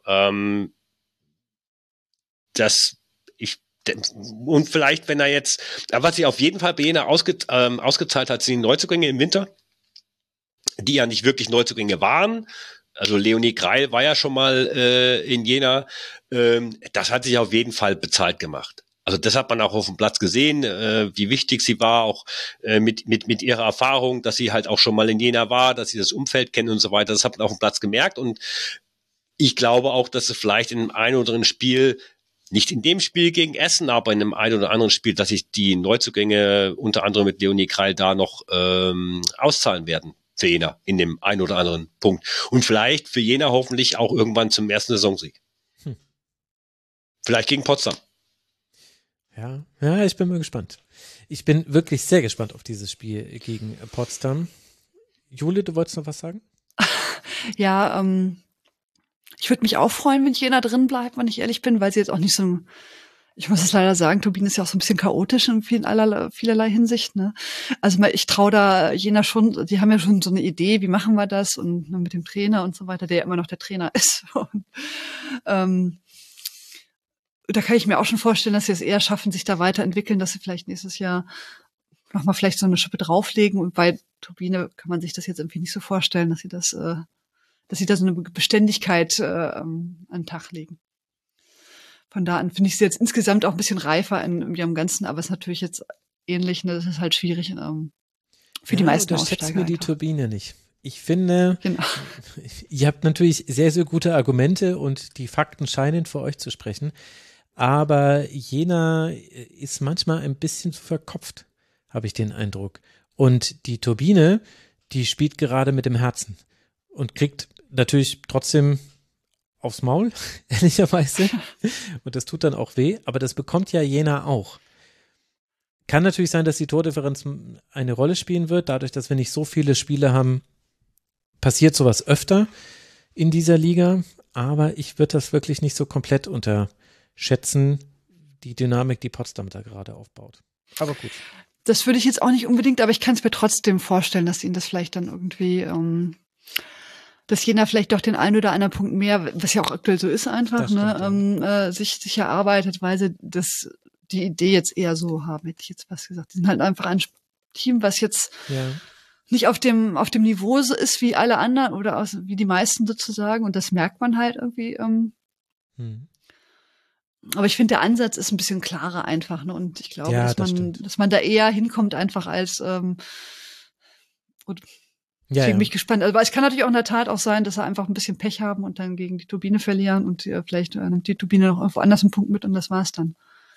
und vielleicht, wenn er jetzt, was sich auf jeden Fall bei Jena ausgezahlt hat, sind die Neuzugänge im Winter, die ja nicht wirklich Neuzugänge waren. Also Leonie Greil war ja schon mal in Jena. Das hat sich auf jeden Fall bezahlt gemacht. Also das hat man auch auf dem Platz gesehen, wie wichtig sie war, auch mit ihrer Erfahrung, dass sie halt auch schon mal in Jena war, dass sie das Umfeld kennt und so weiter. Das hat man auf dem Platz gemerkt. Und ich glaube auch, dass es vielleicht in einem einen oder anderen Spiel, nicht in dem Spiel gegen Essen, aber in einem einen oder anderen Spiel, dass sich die Neuzugänge unter anderem mit Leonie Greil da noch auszahlen werden. für Jena in dem einen oder anderen Punkt. Und vielleicht für Jena hoffentlich auch irgendwann zum ersten Saisonsieg. Vielleicht gegen Potsdam. Ja, ich bin mal gespannt. Ich bin wirklich sehr gespannt auf dieses Spiel gegen Potsdam. Jule, du wolltest noch was sagen? Ja, ich würde mich auch freuen, wenn Jena drin bleibt, wenn ich ehrlich bin, weil sie jetzt auch nicht so, ich muss es leider sagen, Turbine ist ja auch so ein bisschen chaotisch in vielerlei Hinsicht, ne? Also ich traue da Jena schon, die haben ja schon so eine Idee, wie machen wir das und mit dem Trainer und so weiter, der ja immer noch der Trainer ist. Und, da kann ich mir auch schon vorstellen, dass sie es eher schaffen, sich da weiterentwickeln, dass sie vielleicht nächstes Jahr nochmal vielleicht so eine Schippe drauflegen. Und bei Turbine kann man sich das jetzt irgendwie nicht so vorstellen, dass sie da so eine Beständigkeit an den Tag legen. Von da an finde ich sie jetzt insgesamt auch ein bisschen reifer in ihrem Ganzen, aber es ist natürlich jetzt ähnlich, ne? Das ist halt schwierig für die meisten Aussteiger. Unterschätzt mir die Turbine nicht. Ich finde, genau. Ihr habt natürlich sehr, sehr gute Argumente und die Fakten scheinen für euch zu sprechen. Aber Jena ist manchmal ein bisschen zu verkopft, habe ich den Eindruck. Und die Turbine, die spielt gerade mit dem Herzen und kriegt natürlich trotzdem aufs Maul, ehrlicherweise. Und das tut dann auch weh, aber das bekommt ja Jena auch. Kann natürlich sein, dass die Tordifferenz eine Rolle spielen wird. Dadurch, dass wir nicht so viele Spiele haben, passiert sowas öfter in dieser Liga. Aber ich würde das wirklich nicht so komplett unterschätzen, die Dynamik, die Potsdam da gerade aufbaut. Aber gut. Das würde ich jetzt auch nicht unbedingt, aber ich kann es mir trotzdem vorstellen, dass ihnen das vielleicht dann irgendwie, dass Jena vielleicht doch den einen oder anderen Punkt mehr, was ja auch aktuell so ist einfach, ne, sich erarbeitet, weil sie die Idee jetzt eher so haben, hätte ich jetzt was gesagt. Die sind halt einfach ein Team, was jetzt nicht auf dem Niveau so ist wie alle anderen oder wie die meisten sozusagen, und das merkt man halt irgendwie. Aber ich finde, der Ansatz ist ein bisschen klarer einfach, ne? Und ich glaube, dass man da eher hinkommt einfach als gut. Deswegen bin ich gespannt. Aber es kann natürlich auch in der Tat auch sein, dass sie einfach ein bisschen Pech haben und dann gegen die Turbine verlieren und vielleicht nimmt die Turbine noch irgendwo anders einen Punkt mit und das war's dann.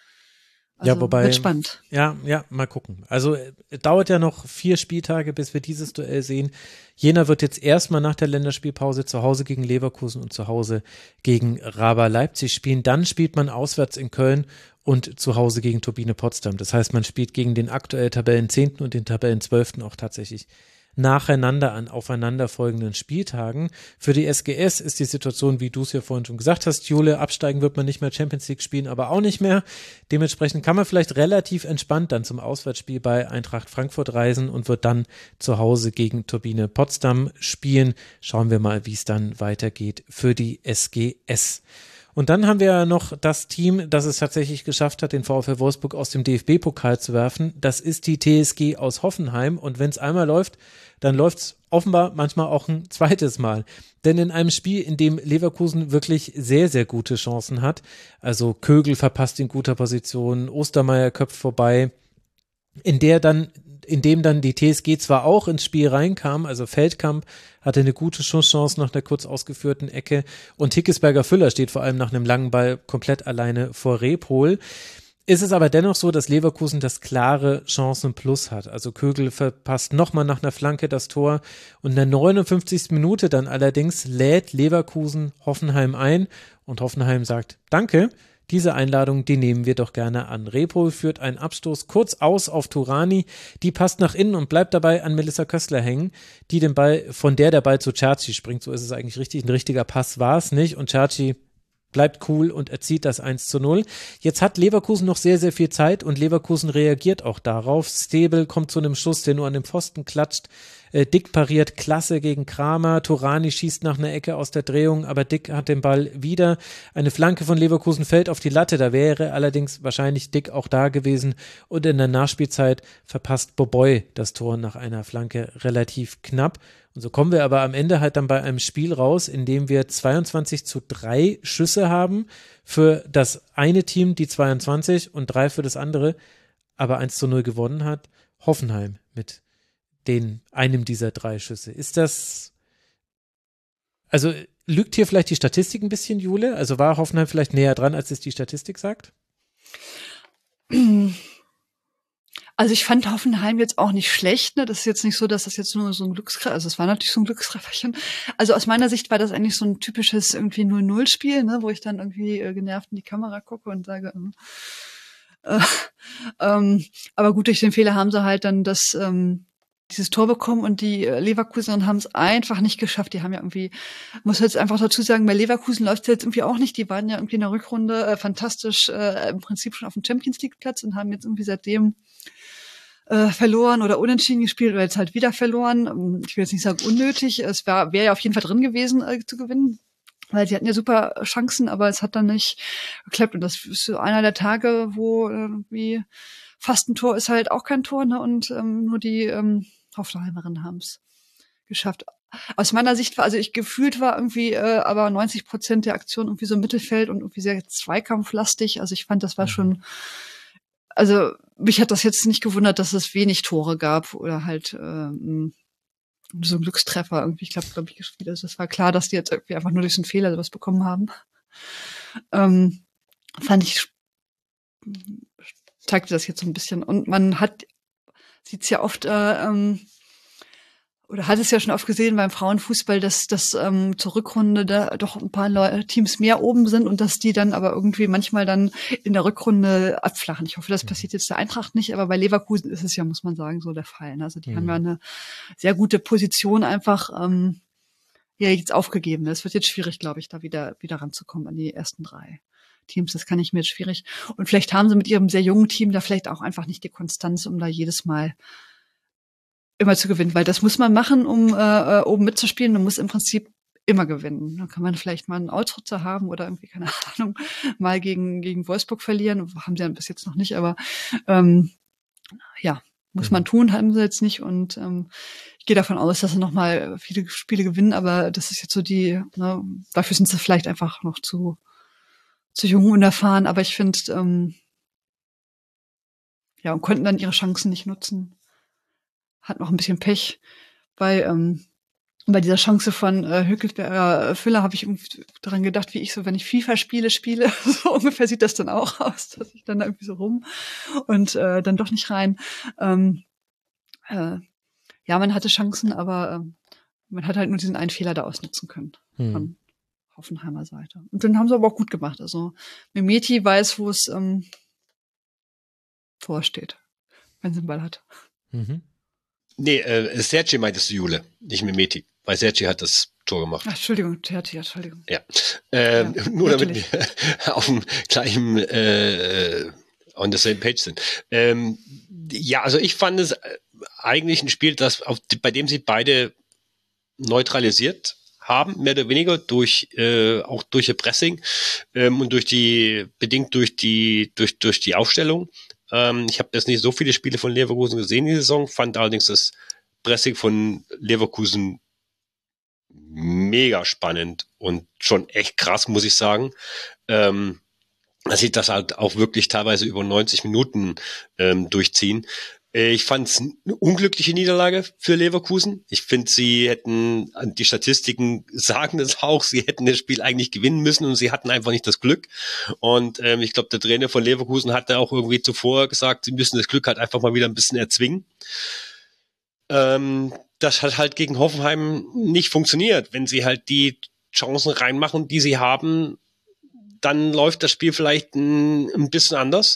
Also, wobei, wird spannend. Ja, mal gucken. Also dauert ja noch 4 Spieltage, bis wir dieses Duell sehen. Jena wird jetzt erstmal nach der Länderspielpause zu Hause gegen Leverkusen und zu Hause gegen RB Leipzig spielen. Dann spielt man auswärts in Köln und zu Hause gegen Turbine Potsdam. Das heißt, man spielt gegen den aktuell Tabellen 10. und den Tabellen 12. auch tatsächlich nacheinander an aufeinanderfolgenden Spieltagen. Für die SGS ist die Situation, wie du es ja vorhin schon gesagt hast, Jule, absteigen wird man nicht mehr, Champions League spielen, aber auch nicht mehr. Dementsprechend kann man vielleicht relativ entspannt dann zum Auswärtsspiel bei Eintracht Frankfurt reisen und wird dann zu Hause gegen Turbine Potsdam spielen. Schauen wir mal, wie es dann weitergeht für die SGS. Und dann haben wir ja noch das Team, das es tatsächlich geschafft hat, den VfL Wolfsburg aus dem DFB-Pokal zu werfen. Das ist die TSG aus Hoffenheim. Und wenn es einmal läuft, dann läuft es offenbar manchmal auch ein zweites Mal. Denn in einem Spiel, in dem Leverkusen wirklich sehr, sehr gute Chancen hat, also Kögel verpasst in guter Position, Ostermeier köpft vorbei, in dem dann die TSG zwar auch ins Spiel reinkam, also Feldkamp hatte eine gute Schusschance nach einer kurz ausgeführten Ecke und Hickesberger-Füller steht vor allem nach einem langen Ball komplett alleine vor Rebhol. Ist es aber dennoch so, dass Leverkusen das klare Chancenplus hat. Also Kögel verpasst nochmal nach einer Flanke das Tor und in der 59. Minute dann allerdings lädt Leverkusen Hoffenheim ein und Hoffenheim sagt, danke, diese Einladung, die nehmen wir doch gerne an. Rebhol führt einen Abstoß kurz aus auf Turani, die passt nach innen und bleibt dabei an Melissa Köstler hängen, die den Ball, von der Ball zu Cerci springt. So ist es eigentlich richtig, ein richtiger Pass war es nicht und Cerci bleibt cool und erzielt das 1:0. Jetzt hat Leverkusen noch sehr, sehr viel Zeit und Leverkusen reagiert auch darauf. Stebel kommt zu einem Schuss, der nur an den Pfosten klatscht. Dick pariert klasse gegen Kramer. Turani schießt nach einer Ecke aus der Drehung, aber Dick hat den Ball wieder. Eine Flanke von Leverkusen fällt auf die Latte, da wäre allerdings wahrscheinlich Dick auch da gewesen. Und in der Nachspielzeit verpasst Boboy das Tor nach einer Flanke relativ knapp. Und so kommen wir aber am Ende halt dann bei einem Spiel raus, in dem wir 22:3 Schüsse haben für das eine Team, die 22 und 3 für das andere, aber 1:0 gewonnen hat Hoffenheim mit einem dieser 3 Schüsse. Ist das, also lügt hier vielleicht die Statistik ein bisschen, Jule? Also war Hoffenheim vielleicht näher dran, als es die Statistik sagt? Also Also ich fand Hoffenheim jetzt auch nicht schlecht, ne? Das ist jetzt nicht so, dass das jetzt nur so ein Glückstreffer, also es war natürlich so ein Glückstrefferchen. Also aus meiner Sicht war das eigentlich so ein typisches irgendwie 0-0-Spiel, ne? Wo ich dann irgendwie genervt in die Kamera gucke und sage, aber gut, durch den Fehler haben sie halt dann dieses Tor bekommen und die Leverkusener haben es einfach nicht geschafft. Die haben ja irgendwie, muss jetzt einfach dazu sagen, bei Leverkusen läuft es jetzt irgendwie auch nicht. Die waren ja irgendwie in der Rückrunde fantastisch im Prinzip schon auf dem Champions-League-Platz und haben jetzt irgendwie seitdem verloren oder unentschieden gespielt oder jetzt halt wieder verloren. Ich will jetzt nicht sagen unnötig. Es wäre ja auf jeden Fall drin gewesen zu gewinnen, weil sie hatten ja super Chancen, aber es hat dann nicht geklappt. Und das ist so einer der Tage, wo irgendwie fast ein Tor ist halt auch kein Tor, ne? Und nur die Hoffenheimerinnen haben es geschafft. Aus meiner Sicht war, also ich gefühlt war irgendwie aber 90% der Aktion irgendwie so im Mittelfeld und irgendwie sehr zweikampflastig. Also ich fand, das war schon, also mich hat das jetzt nicht gewundert, dass es wenig Tore gab oder halt so ein Glückstreffer irgendwie. Ich glaube ich gespielt. Also es war klar, dass die jetzt irgendwie einfach nur durch so einen Fehler sowas bekommen haben. Fand ich, zeigte das jetzt so ein bisschen. Und man sieht's ja oft, oder hat es ja schon oft gesehen beim Frauenfußball, dass zur Rückrunde da doch ein paar Teams mehr oben sind und dass die dann aber irgendwie manchmal dann in der Rückrunde abflachen. Ich hoffe, das passiert jetzt der Eintracht nicht, aber bei Leverkusen ist es ja, muss man sagen, so der Fall. Also die haben ja eine sehr gute Position einfach jetzt aufgegeben. Es wird jetzt schwierig, glaube ich, da wieder ranzukommen an die ersten 3 Teams. Das kann ich mir jetzt schwierig. Und vielleicht haben sie mit ihrem sehr jungen Team da vielleicht auch einfach nicht die Konstanz, um da jedes Mal immer zu gewinnen, weil das muss man machen, um oben mitzuspielen. Man muss im Prinzip immer gewinnen. Dann kann man vielleicht mal einen Ausrutscher haben oder irgendwie, keine Ahnung, mal gegen Wolfsburg verlieren. Haben sie ja bis jetzt noch nicht, aber muss man tun, haben sie jetzt nicht. Und ich gehe davon aus, dass sie noch mal viele Spiele gewinnen, aber das ist jetzt so dafür sind sie vielleicht einfach noch zu jung und unerfahren. Aber ich finde, und konnten dann ihre Chancen nicht nutzen. Hat noch ein bisschen Pech. Bei dieser Chance von Hülkenberger Füller habe ich irgendwie daran gedacht, wie ich so, wenn ich FIFA spiele, so ungefähr sieht das dann auch aus, dass ich dann da irgendwie so rum und dann doch nicht rein. Man hatte Chancen, aber man hat halt nur diesen einen Fehler da ausnutzen können von Hoffenheimer Seite. Und den haben sie aber auch gut gemacht. Also Mehmeti weiß, wo es vorsteht, wenn sie den Ball hat. Nee, Sergi meintest du, Jule, nicht Mehmeti, weil Sergi hat das Tor gemacht. Ach, Entschuldigung, Entschuldigung. Ja, nur damit wir auf dem gleichen on the same page sind. Also ich fand es eigentlich ein Spiel, bei dem sie beide neutralisiert haben, mehr oder weniger auch durch ihr Pressing und bedingt durch die Aufstellung. Ich habe jetzt nicht so viele Spiele von Leverkusen gesehen in der Saison, fand allerdings das Pressing von Leverkusen mega spannend und schon echt krass, muss ich sagen. Dass sie das halt auch wirklich teilweise über 90 Minuten durchziehen. Ich fand es eine unglückliche Niederlage für Leverkusen. Ich finde, die Statistiken sagen das auch, sie hätten das Spiel eigentlich gewinnen müssen und sie hatten einfach nicht das Glück. Und ich glaube, der Trainer von Leverkusen hatte auch irgendwie zuvor gesagt, sie müssen das Glück halt einfach mal wieder ein bisschen erzwingen. Das hat halt gegen Hoffenheim nicht funktioniert. Wenn sie halt die Chancen reinmachen, die sie haben, dann läuft das Spiel vielleicht ein bisschen anders.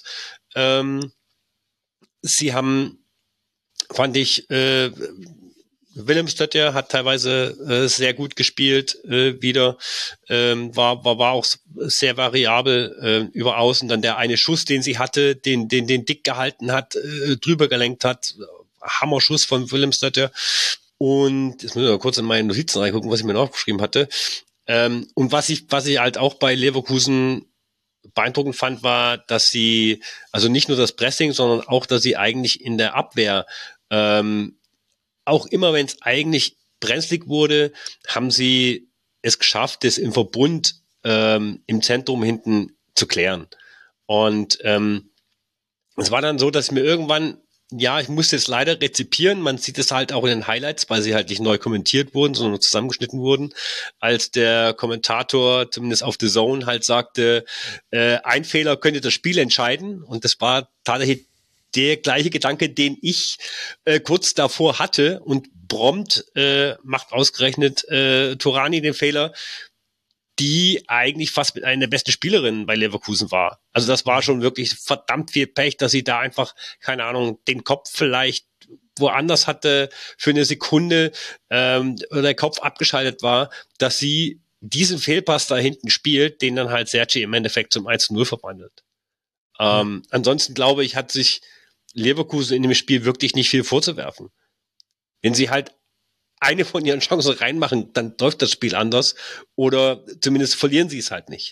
Sie haben, fand ich, Willemstøtter hat teilweise sehr gut gespielt wieder, war auch sehr variabel über außen. Dann der eine Schuss, den sie hatte, den Dick gehalten hat, drüber gelenkt hat, Hammerschuss von Willemstøtter. Und jetzt müssen wir mal kurz in meine Notizen reingucken, was ich mir noch aufgeschrieben hatte. Und was ich halt auch bei Leverkusen beeindruckend fand, war, dass sie, also nicht nur das Pressing, sondern auch, dass sie eigentlich in der Abwehr, auch immer wenn es eigentlich brenzlig wurde, haben sie es geschafft, das im Verbund im Zentrum hinten zu klären. Und es war dann so, dass mir irgendwann, ich musste es leider rezipieren, man sieht es halt auch in den Highlights, weil sie halt nicht neu kommentiert wurden, sondern nur zusammengeschnitten wurden, als der Kommentator, zumindest auf The Zone, halt sagte, ein Fehler könnte das Spiel entscheiden, und das war tatsächlich der gleiche Gedanke, den ich kurz davor hatte, und prompt macht ausgerechnet Torani den Fehler, die eigentlich fast mit einer der besten Spielerinnen bei Leverkusen war. Also das war schon wirklich verdammt viel Pech, dass sie da einfach, keine Ahnung, den Kopf vielleicht woanders hatte für eine Sekunde oder der Kopf abgeschaltet war, dass sie diesen Fehlpass da hinten spielt, den dann halt Sergi im Endeffekt zum 1:0 verwandelt. Ansonsten glaube ich, hat sich Leverkusen in dem Spiel wirklich nicht viel vorzuwerfen. Wenn sie halt eine von ihren Chancen reinmachen, dann läuft das Spiel anders oder zumindest verlieren sie es halt nicht.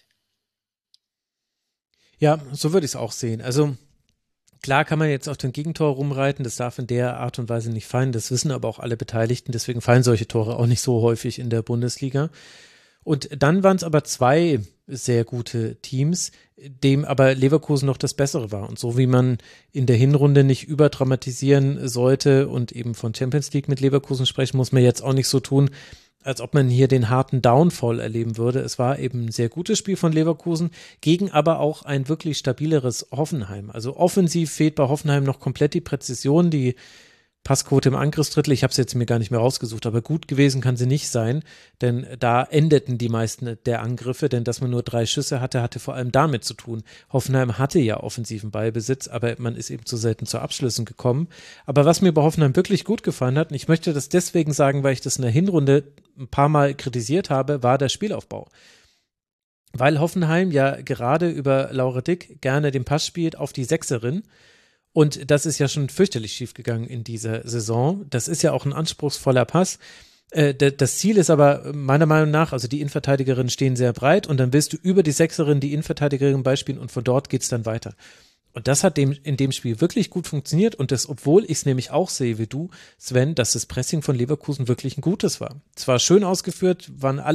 Ja, so würde ich es auch sehen. Also klar kann man jetzt auf den Gegentor rumreiten, das darf in der Art und Weise nicht fallen, das wissen aber auch alle Beteiligten, deswegen fallen solche Tore auch nicht so häufig in der Bundesliga. Und dann waren es aber 2 sehr gute Teams, dem aber Leverkusen noch das Bessere war. Und so wie man in der Hinrunde nicht überdramatisieren sollte und eben von Champions League mit Leverkusen sprechen, muss man jetzt auch nicht so tun, als ob man hier den harten Downfall erleben würde. Es war eben ein sehr gutes Spiel von Leverkusen, gegen aber auch ein wirklich stabileres Hoffenheim. Also offensiv fehlt bei Hoffenheim noch komplett die Präzision, die Passquote im Angriffsdrittel, ich habe es jetzt mir gar nicht mehr rausgesucht, aber gut gewesen kann sie nicht sein, denn da endeten die meisten der Angriffe, denn dass man nur 3 Schüsse hatte, hatte vor allem damit zu tun. Hoffenheim hatte ja offensiven Ballbesitz, aber man ist eben zu selten zu Abschlüssen gekommen. Aber was mir bei Hoffenheim wirklich gut gefallen hat, und ich möchte das deswegen sagen, weil ich das in der Hinrunde ein paar Mal kritisiert habe, war der Spielaufbau. Weil Hoffenheim ja gerade über Laura Dick gerne den Pass spielt auf die Sechserin. Und das ist ja schon fürchterlich schiefgegangen in dieser Saison. Das ist ja auch ein anspruchsvoller Pass. Das Ziel ist aber meiner Meinung nach, also die Innenverteidigerinnen stehen sehr breit und dann willst du über die Sechserin die Innenverteidigerin beispielen und von dort geht's dann weiter. Und das hat in dem Spiel wirklich gut funktioniert und das, obwohl ich es nämlich auch sehe wie du, Sven, dass das Pressing von Leverkusen wirklich ein gutes war. Es war schön ausgeführt,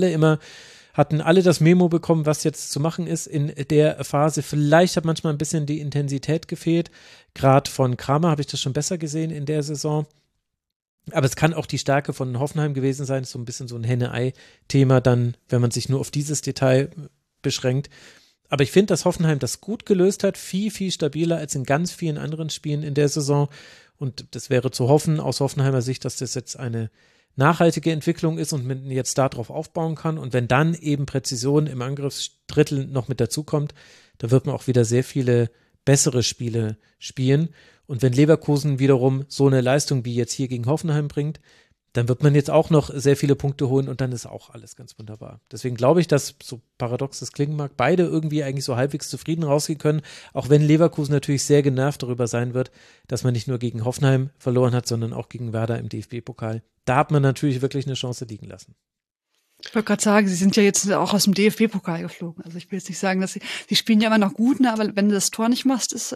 hatten alle das Memo bekommen, was jetzt zu machen ist in der Phase. Vielleicht hat manchmal ein bisschen die Intensität gefehlt. Gerade von Kramer habe ich das schon besser gesehen in der Saison. Aber es kann auch die Stärke von Hoffenheim gewesen sein. So ein bisschen so ein Henne-Ei-Thema dann, wenn man sich nur auf dieses Detail beschränkt. Aber ich finde, dass Hoffenheim das gut gelöst hat. Viel, viel stabiler als in ganz vielen anderen Spielen in der Saison. Und das wäre zu hoffen, aus Hoffenheimer Sicht, dass das jetzt eine nachhaltige Entwicklung ist und man jetzt darauf aufbauen kann. Und wenn dann eben Präzision im Angriffsdrittel noch mit dazukommt, da wird man auch wieder sehr viele bessere Spiele spielen. Und wenn Leverkusen wiederum so eine Leistung wie jetzt hier gegen Hoffenheim bringt, dann wird man jetzt auch noch sehr viele Punkte holen und dann ist auch alles ganz wunderbar. Deswegen glaube ich, dass, so paradox das klingen mag, beide irgendwie eigentlich so halbwegs zufrieden rausgehen können, auch wenn Leverkusen natürlich sehr genervt darüber sein wird, dass man nicht nur gegen Hoffenheim verloren hat, sondern auch gegen Werder im DFB-Pokal. Da hat man natürlich wirklich eine Chance liegen lassen. Ich wollte gerade sagen, sie sind ja jetzt auch aus dem DFB-Pokal geflogen. Also ich will jetzt nicht sagen, dass sie spielen ja immer noch gut, ne, aber wenn du das Tor nicht machst, ist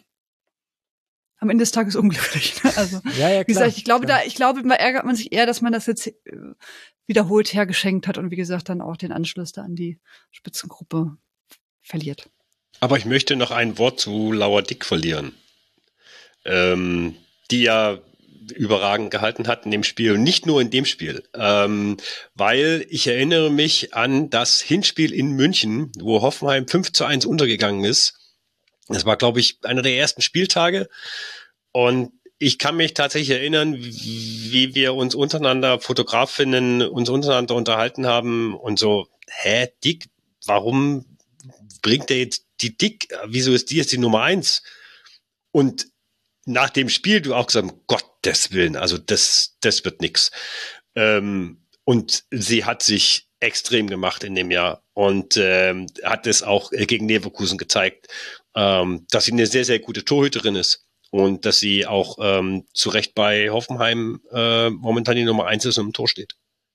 am Ende des Tages unglücklich. Ne? Also ja, wie gesagt, ich glaube, da ärgert man sich eher, dass man das jetzt wiederholt hergeschenkt hat und wie gesagt dann auch den Anschluss da an die Spitzengruppe verliert. Aber ich möchte noch ein Wort zu Laura Dick verlieren, die ja überragend gehalten hat in dem Spiel und nicht nur in dem Spiel, weil ich erinnere mich an das Hinspiel in München, wo Hoffenheim 5:1 untergegangen ist. Das war, glaube ich, einer der ersten Spieltage und ich kann mich tatsächlich erinnern, wie wir uns untereinander, Fotografinnen, uns untereinander unterhalten haben und so, Dick, warum bringt der jetzt die Dick? Wieso ist die jetzt die Nummer 1? Und nach dem Spiel du auch gesagt, um Gottes Willen, also das wird nix. Und sie hat sich extrem gemacht in dem Jahr und hat es auch gegen Leverkusen gezeigt, dass sie eine sehr, sehr gute Torhüterin ist und dass sie auch zu Recht bei Hoffenheim momentan die Nummer 1 ist und im Tor steht.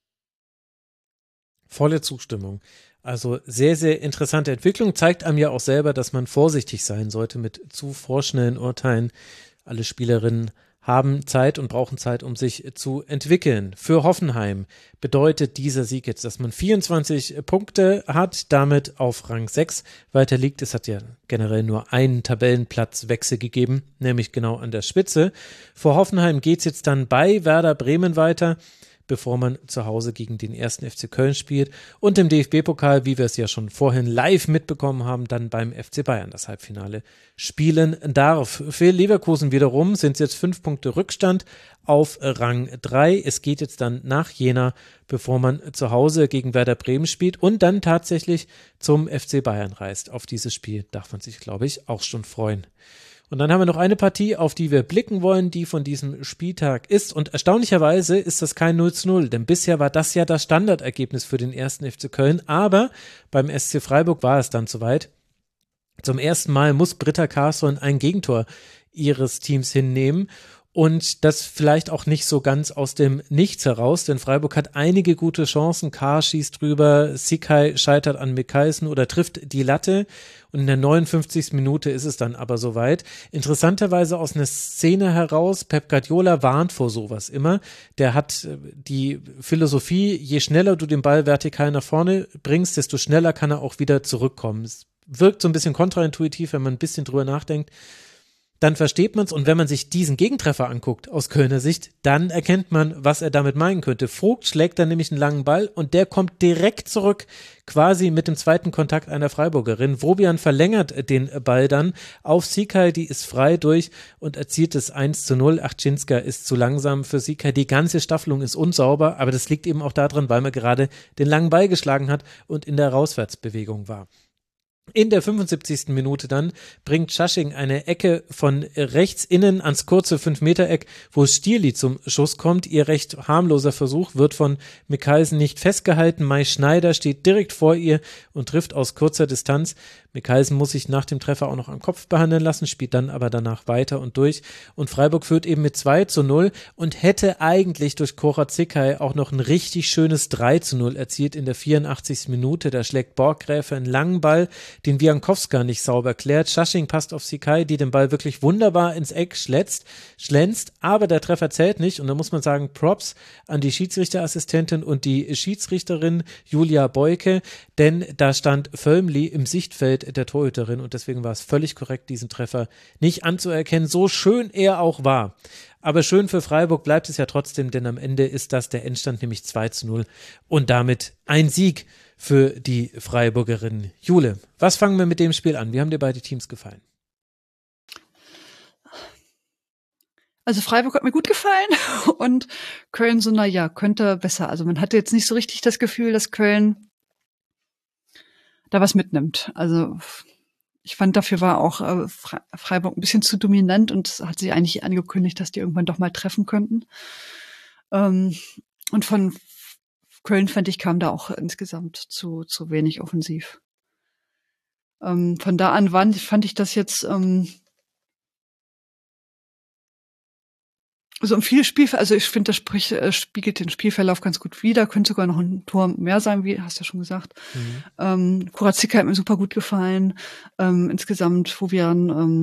Volle Zustimmung. Also sehr, sehr interessante Entwicklung, zeigt einem ja auch selber, dass man vorsichtig sein sollte mit zu vorschnellen Urteilen. Alle Spielerinnen haben Zeit und brauchen Zeit, um sich zu entwickeln. Für Hoffenheim bedeutet dieser Sieg jetzt, dass man 24 Punkte hat, damit auf Rang 6 weiter liegt. Es hat ja generell nur einen Tabellenplatzwechsel gegeben, nämlich genau an der Spitze. Vor Hoffenheim geht's jetzt dann bei Werder Bremen weiter bevor man zu Hause gegen den 1. FC Köln spielt und im DFB-Pokal, wie wir es ja schon vorhin live mitbekommen haben, dann beim FC Bayern das Halbfinale spielen darf. Für Leverkusen wiederum sind es jetzt 5 Punkte Rückstand auf Rang 3. Es geht jetzt dann nach Jena, bevor man zu Hause gegen Werder Bremen spielt und dann tatsächlich zum FC Bayern reist. Auf dieses Spiel darf man sich, glaube ich, auch schon freuen. Und dann haben wir noch eine Partie, auf die wir blicken wollen, die von diesem Spieltag ist. Und erstaunlicherweise ist das kein 0:0, denn bisher war das ja das Standardergebnis für den 1. FC Köln. Aber beim SC Freiburg war es dann soweit. Zum ersten Mal muss Britta Karlsson ein Gegentor ihres Teams hinnehmen. Und das vielleicht auch nicht so ganz aus dem Nichts heraus, denn Freiburg hat einige gute Chancen. Kar schießt drüber, Sikai scheitert an Mikkelsen oder trifft die Latte. Und in der 59. Minute ist es dann aber soweit. Interessanterweise aus einer Szene heraus, Pep Guardiola warnt vor sowas immer. Der hat die Philosophie, je schneller du den Ball vertikal nach vorne bringst, desto schneller kann er auch wieder zurückkommen. Es wirkt so ein bisschen kontraintuitiv, wenn man ein bisschen drüber nachdenkt. Dann versteht man es und wenn man sich diesen Gegentreffer anguckt aus Kölner Sicht, dann erkennt man, was er damit meinen könnte. Vogt schlägt dann nämlich einen langen Ball und der kommt direkt zurück, quasi mit dem zweiten Kontakt einer Freiburgerin. Wobian verlängert den Ball dann auf Sikai, die ist frei durch und erzielt es 1:0. Achczynska ist zu langsam für Sikai. Die ganze Staffelung ist unsauber, aber das liegt eben auch daran, weil man gerade den langen Ball geschlagen hat und in der Rauswärtsbewegung war. In der 75. Minute dann bringt Schasching eine Ecke von rechts innen ans kurze 5-Meter-Eck, wo Stierli zum Schuss kommt. Ihr recht harmloser Versuch wird von Mikkelsen nicht festgehalten. Mai Schneider steht direkt vor ihr und trifft aus kurzer Distanz. Mikkelsen muss sich nach dem Treffer auch noch am Kopf behandeln lassen, spielt dann aber danach weiter und durch. Und Freiburg führt eben mit 2:0 und hätte eigentlich durch Cora Sikai auch noch ein richtig schönes 3:0 erzielt in der 84. Minute. Da schlägt Borggräfe einen langen Ball, den Wiankowska nicht sauber klärt. Schasching passt auf Sikai, die den Ball wirklich wunderbar ins Eck schlänzt, aber der Treffer zählt nicht und da muss man sagen, Props an die Schiedsrichterassistentin und die Schiedsrichterin Julia Beuke, denn da stand Völmli im Sichtfeld der Torhüterin und deswegen war es völlig korrekt, diesen Treffer nicht anzuerkennen, so schön er auch war. Aber schön für Freiburg bleibt es ja trotzdem, denn am Ende ist das der Endstand, nämlich 2:0 und damit ein Sieg für die Freiburgerinnen. Jule, was fangen wir mit dem Spiel an? Wie haben dir beide Teams gefallen? Also Freiburg hat mir gut gefallen und Köln so, naja, könnte besser. Also man hatte jetzt nicht so richtig das Gefühl, dass Köln da was mitnimmt. Also ich fand, dafür war auch Freiburg ein bisschen zu dominant und es hat sich eigentlich angekündigt, dass die irgendwann doch mal treffen könnten. Und von Köln, fand ich, kam da auch insgesamt zu wenig offensiv. Von da an fand ich das jetzt so im viel Spiel, also ich finde, das spiegelt den Spielverlauf ganz gut wider. Könnte sogar noch ein Tor mehr sein, wie hast du ja schon gesagt. Cora Sikai hat mir super gut gefallen. Insgesamt, wo wir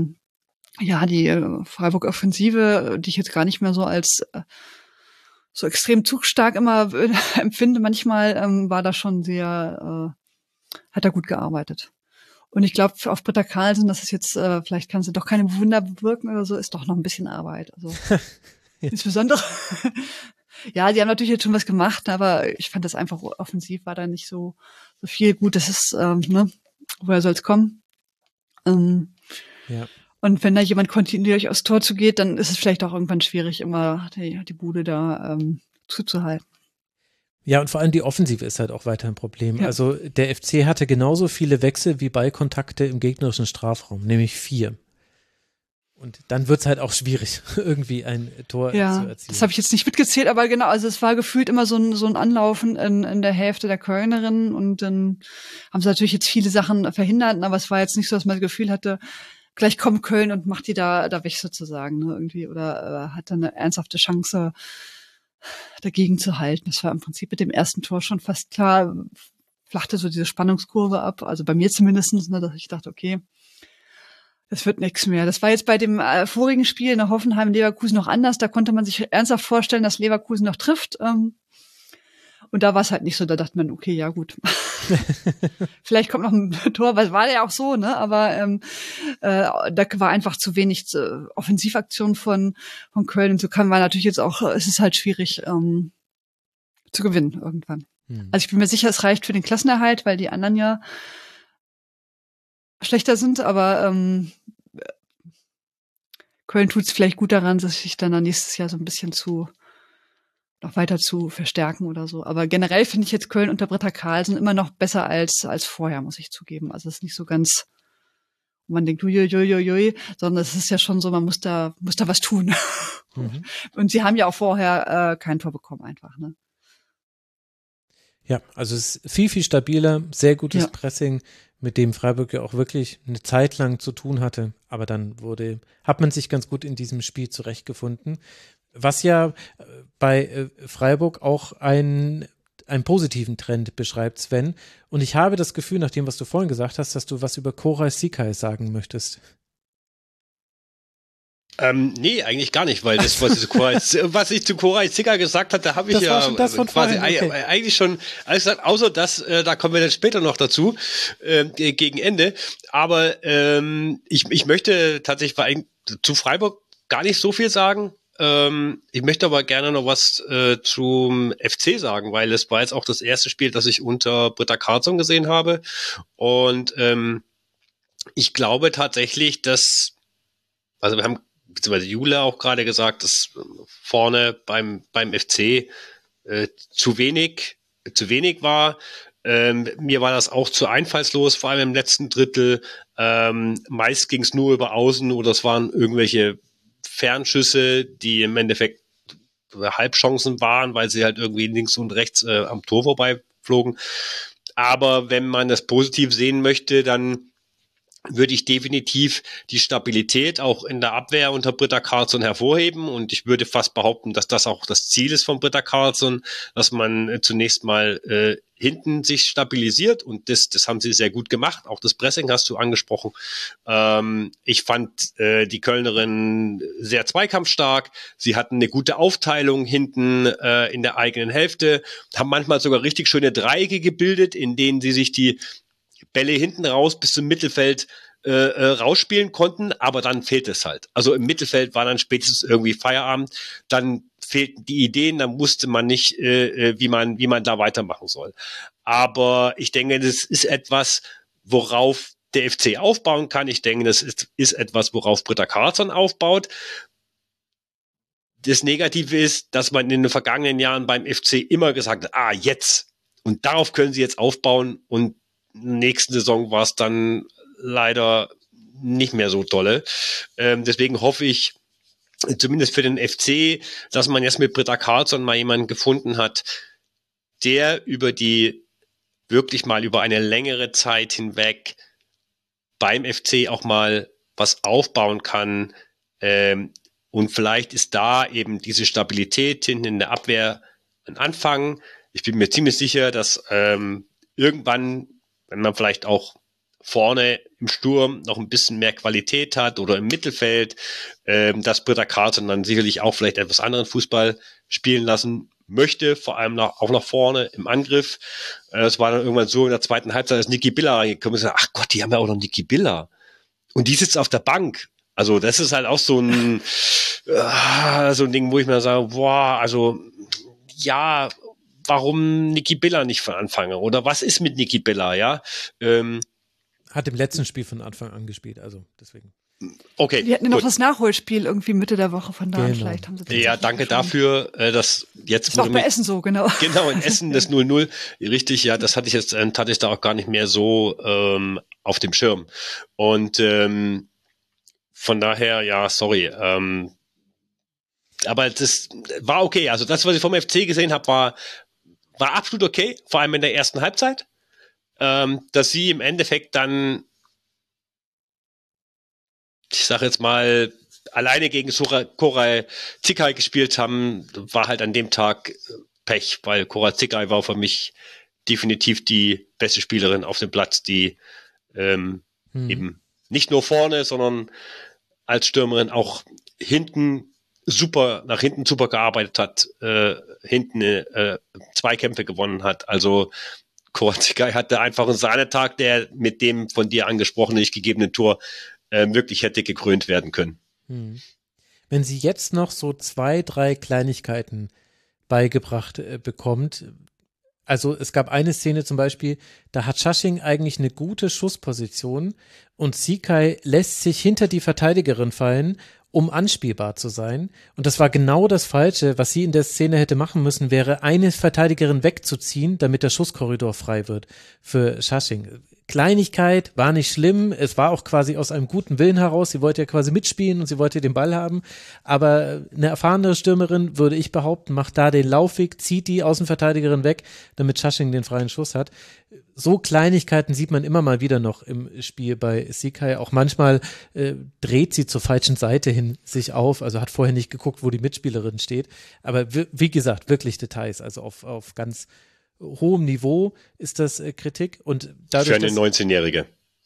die Freiburg-Offensive, die ich jetzt gar nicht mehr so als so extrem zugstark immer empfinde, manchmal war da schon sehr, hat er gut gearbeitet. Und ich glaube, auf Britta Karlsson, das ist jetzt, vielleicht kann sie doch keine Wunder bewirken oder so, ist doch noch ein bisschen Arbeit. Also insbesondere, ja, die haben natürlich jetzt schon was gemacht, aber ich fand das einfach offensiv war da nicht so viel gut. Das ist, woher soll's kommen? Ja. Und wenn da jemand kontinuierlich aufs Tor zugeht, dann ist es vielleicht auch irgendwann schwierig, immer die Bude da zuzuhalten. Ja, und vor allem die Offensive ist halt auch weiter ein Problem. Ja. Also der FC hatte genauso viele Wechsel wie Ballkontakte im gegnerischen Strafraum, nämlich 4. Und dann wird's halt auch schwierig, irgendwie ein Tor zu erzielen. Das habe ich jetzt nicht mitgezählt, aber genau, also es war gefühlt immer so ein Anlaufen in der Hälfte der Kölnerinnen und dann haben sie natürlich jetzt viele Sachen verhindert, aber es war jetzt nicht so, dass man das Gefühl hatte, gleich kommt Köln und macht die da weg sozusagen, ne, irgendwie, oder hat dann eine ernsthafte Chance dagegen zu halten. Das war im Prinzip mit dem ersten Tor schon fast klar, flachte so diese Spannungskurve ab, also bei mir zumindestens, ne, dass ich dachte, okay, das wird nichts mehr. Das war jetzt bei dem vorigen Spiel nach Hoffenheim-Leverkusen noch anders. Da konnte man sich ernsthaft vorstellen, dass Leverkusen noch trifft. Und da war es halt nicht so. Da dachte man, okay, ja gut. Vielleicht kommt noch ein Tor. Was war ja auch so, ne? Aber da war einfach zu wenig Offensivaktion von Köln. Und so kann man natürlich jetzt auch, es ist halt schwierig, zu gewinnen irgendwann. Also ich bin mir sicher, es reicht für den Klassenerhalt, weil die anderen ja schlechter sind, aber Köln tut es vielleicht gut daran, sich dann nächstes Jahr so ein bisschen noch weiter zu verstärken oder so. Aber generell finde ich jetzt Köln unter Britta Karlsson immer noch besser als vorher, muss ich zugeben. Also es ist nicht so ganz, wo man denkt, uiuiuiui, sondern es ist ja schon so, man muss da was tun. Und sie haben ja auch vorher kein Tor bekommen einfach, ne? Ja, also es ist viel, viel stabiler, sehr gutes Pressing, mit dem Freiburg ja auch wirklich eine Zeit lang zu tun hatte. Aber dann hat man sich ganz gut in diesem Spiel zurechtgefunden. Was ja bei Freiburg auch einen positiven Trend beschreibt, Sven. Und ich habe das Gefühl, nach dem, was du vorhin gesagt hast, dass du was über Koray Sikai sagen möchtest. Nee, eigentlich gar nicht, weil das, was ich zu Koray Sikai gesagt hatte, habe ich das ja das von quasi vorhin, eigentlich schon alles gesagt, außer dass, da kommen wir dann später noch dazu, gegen Ende. Aber ich möchte tatsächlich zu Freiburg gar nicht so viel sagen. Ich möchte aber gerne noch was zum FC sagen, weil es war jetzt auch das erste Spiel, das ich unter Britta Karlsson gesehen habe. Und ich glaube tatsächlich, also wir haben beziehungsweise Jule auch gerade gesagt, dass vorne beim FC zu wenig war. Mir war das auch zu einfallslos, vor allem im letzten Drittel. Meist ging es nur über Außen oder es waren irgendwelche Fernschüsse, die im Endeffekt Halbchancen waren, weil sie halt irgendwie links und rechts am Tor vorbeiflogen. Aber wenn man das positiv sehen möchte, dann würde ich definitiv die Stabilität auch in der Abwehr unter Britta Karlsson hervorheben. Und ich würde fast behaupten, dass das auch das Ziel ist von Britta Karlsson, dass man zunächst mal hinten sich stabilisiert. Und das haben sie sehr gut gemacht. Auch das Pressing hast du angesprochen. Ich fand die Kölnerin sehr zweikampfstark. Sie hatten eine gute Aufteilung hinten in der eigenen Hälfte, haben manchmal sogar richtig schöne Dreiecke gebildet, in denen sie sich die Bälle hinten raus bis zum Mittelfeld rausspielen konnten, aber dann fehlt es halt. Also im Mittelfeld war dann spätestens irgendwie Feierabend, dann fehlten die Ideen, dann wusste man nicht, wie man da weitermachen soll. Aber ich denke, das ist etwas, worauf der FC aufbauen kann. Ich denke, das ist etwas, worauf Britta Karlsson aufbaut. Das Negative ist, dass man in den vergangenen Jahren beim FC immer gesagt hat, jetzt. Und darauf können sie jetzt aufbauen und nächsten Saison war es dann leider nicht mehr so tolle. Deswegen hoffe ich, zumindest für den FC, dass man jetzt mit Britta Karlsson mal jemanden gefunden hat, der wirklich mal über eine längere Zeit hinweg beim FC auch mal was aufbauen kann. Und vielleicht ist da eben diese Stabilität hinten in der Abwehr ein Anfang. Ich bin mir ziemlich sicher, dass irgendwann, wenn man vielleicht auch vorne im Sturm noch ein bisschen mehr Qualität hat oder im Mittelfeld, dass Britta Karlsson dann sicherlich auch vielleicht etwas anderen Fußball spielen lassen möchte, vor allem auch nach vorne im Angriff. Es war dann irgendwann so in der zweiten Halbzeit, als Niki Biller reingekommen ist, ach Gott, die haben ja auch noch Niki Biller. Und die sitzt auf der Bank. Also das ist halt auch so ein Ding, wo ich mir sage, warum Niki Biller nicht von Anfang an? Oder was ist mit Niki Biller, ja? Hat im letzten Spiel von Anfang an gespielt, also deswegen. Okay. Wir hatten ja noch das Nachholspiel irgendwie Mitte der Woche, von da an vielleicht haben sie das. Ja, danke dafür, dass jetzt. Das war auch bei Essen so, genau. Genau, in Essen das 0-0. Richtig, ja, das hatte ich da auch gar nicht mehr so auf dem Schirm. Und von daher, ja, sorry. Aber das war okay. Also das, was ich vom FC gesehen habe, war absolut okay, vor allem in der ersten Halbzeit. Dass sie im Endeffekt dann, ich sage jetzt mal, alleine gegen Koray Sikai gespielt haben, war halt an dem Tag Pech, weil Koray Sikai war für mich definitiv die beste Spielerin auf dem Platz, die eben nicht nur vorne, sondern als Stürmerin auch nach hinten super gearbeitet hat, hinten Zweikämpfe gewonnen hat. Also Koray Sikai hatte einfach einen Sahnetag, der mit dem von dir angesprochenen, nicht gegebenen Tor wirklich hätte gekrönt werden können. Wenn Sie jetzt noch so 2, 3 Kleinigkeiten beigebracht bekommt. Also es gab eine Szene zum Beispiel, da hat Schusching eigentlich eine gute Schussposition und Sikai lässt sich hinter die Verteidigerin fallen, um anspielbar zu sein. Und das war genau das Falsche, was sie in der Szene hätte machen müssen, wäre eine Verteidigerin wegzuziehen, damit der Schusskorridor frei wird für Schusching. Kleinigkeit, war nicht schlimm, es war auch quasi aus einem guten Willen heraus, sie wollte ja quasi mitspielen und sie wollte den Ball haben, aber eine erfahrene Stürmerin, würde ich behaupten, macht da den Laufweg, zieht die Außenverteidigerin weg, damit Schusching den freien Schuss hat. So Kleinigkeiten sieht man immer mal wieder noch im Spiel bei Sikai, auch manchmal dreht sie zur falschen Seite hin sich auf, also hat vorher nicht geguckt, wo die Mitspielerin steht, aber wie gesagt, wirklich Details, also auf ganz hohem Niveau ist das Kritik und dadurch, für eine 19-Jährige.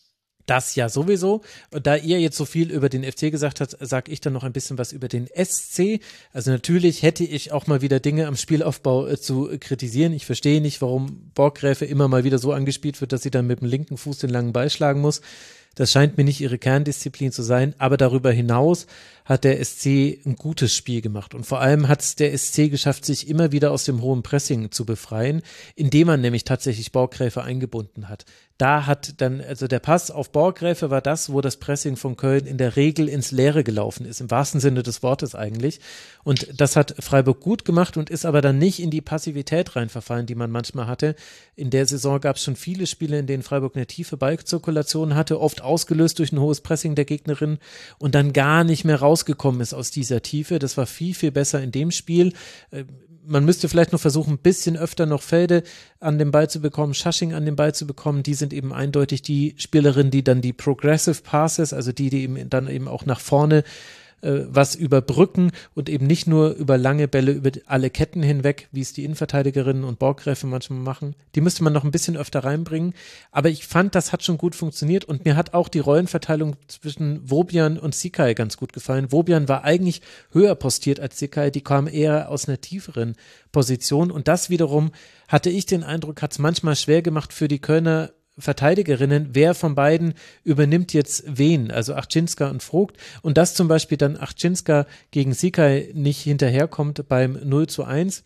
Das ja sowieso. Und da ihr jetzt so viel über den FC gesagt habt, sage ich dann noch ein bisschen was über den SC. Also natürlich hätte ich auch mal wieder Dinge am Spielaufbau zu kritisieren. Ich verstehe nicht, warum Borggräfe immer mal wieder so angespielt wird, dass sie dann mit dem linken Fuß den langen Ball schlagen muss. Das scheint mir nicht ihre Kerndisziplin zu sein, aber darüber hinaus hat der SC ein gutes Spiel gemacht und vor allem hat es der SC geschafft, sich immer wieder aus dem hohen Pressing zu befreien, indem man nämlich tatsächlich Borggräfe eingebunden hat. Da hat dann, also der Pass auf Borggräfe war das, wo das Pressing von Köln in der Regel ins Leere gelaufen ist, im wahrsten Sinne des Wortes eigentlich. Und das hat Freiburg gut gemacht und ist aber dann nicht in die Passivität reinverfallen, die man manchmal hatte. In der Saison gab es schon viele Spiele, in denen Freiburg eine tiefe Ballzirkulation hatte, oft ausgelöst durch ein hohes Pressing der Gegnerin und dann gar nicht mehr rausgekommen ist aus dieser Tiefe. Das war viel, viel besser in dem Spiel. Man müsste vielleicht noch versuchen, ein bisschen öfter noch Felde an den Ball zu bekommen, Schusching an den Ball zu bekommen. Die sind eben eindeutig die Spielerinnen, die dann die Progressive Passes, also die eben dann eben auch nach vorne was überbrücken und eben nicht nur über lange Bälle über alle Ketten hinweg, wie es die Innenverteidigerinnen und Borggräfe manchmal machen. Die müsste man noch ein bisschen öfter reinbringen. Aber ich fand, das hat schon gut funktioniert und mir hat auch die Rollenverteilung zwischen Wobian und Sikai ganz gut gefallen. Wobian war eigentlich höher postiert als Sikai, die kam eher aus einer tieferen Position und das wiederum, hatte ich den Eindruck, hat es manchmal schwer gemacht für die Kölner Verteidigerinnen, wer von beiden übernimmt jetzt wen, also Achczynska und Vogt und dass zum Beispiel dann Achczynska gegen Sikai nicht hinterherkommt beim 0:1,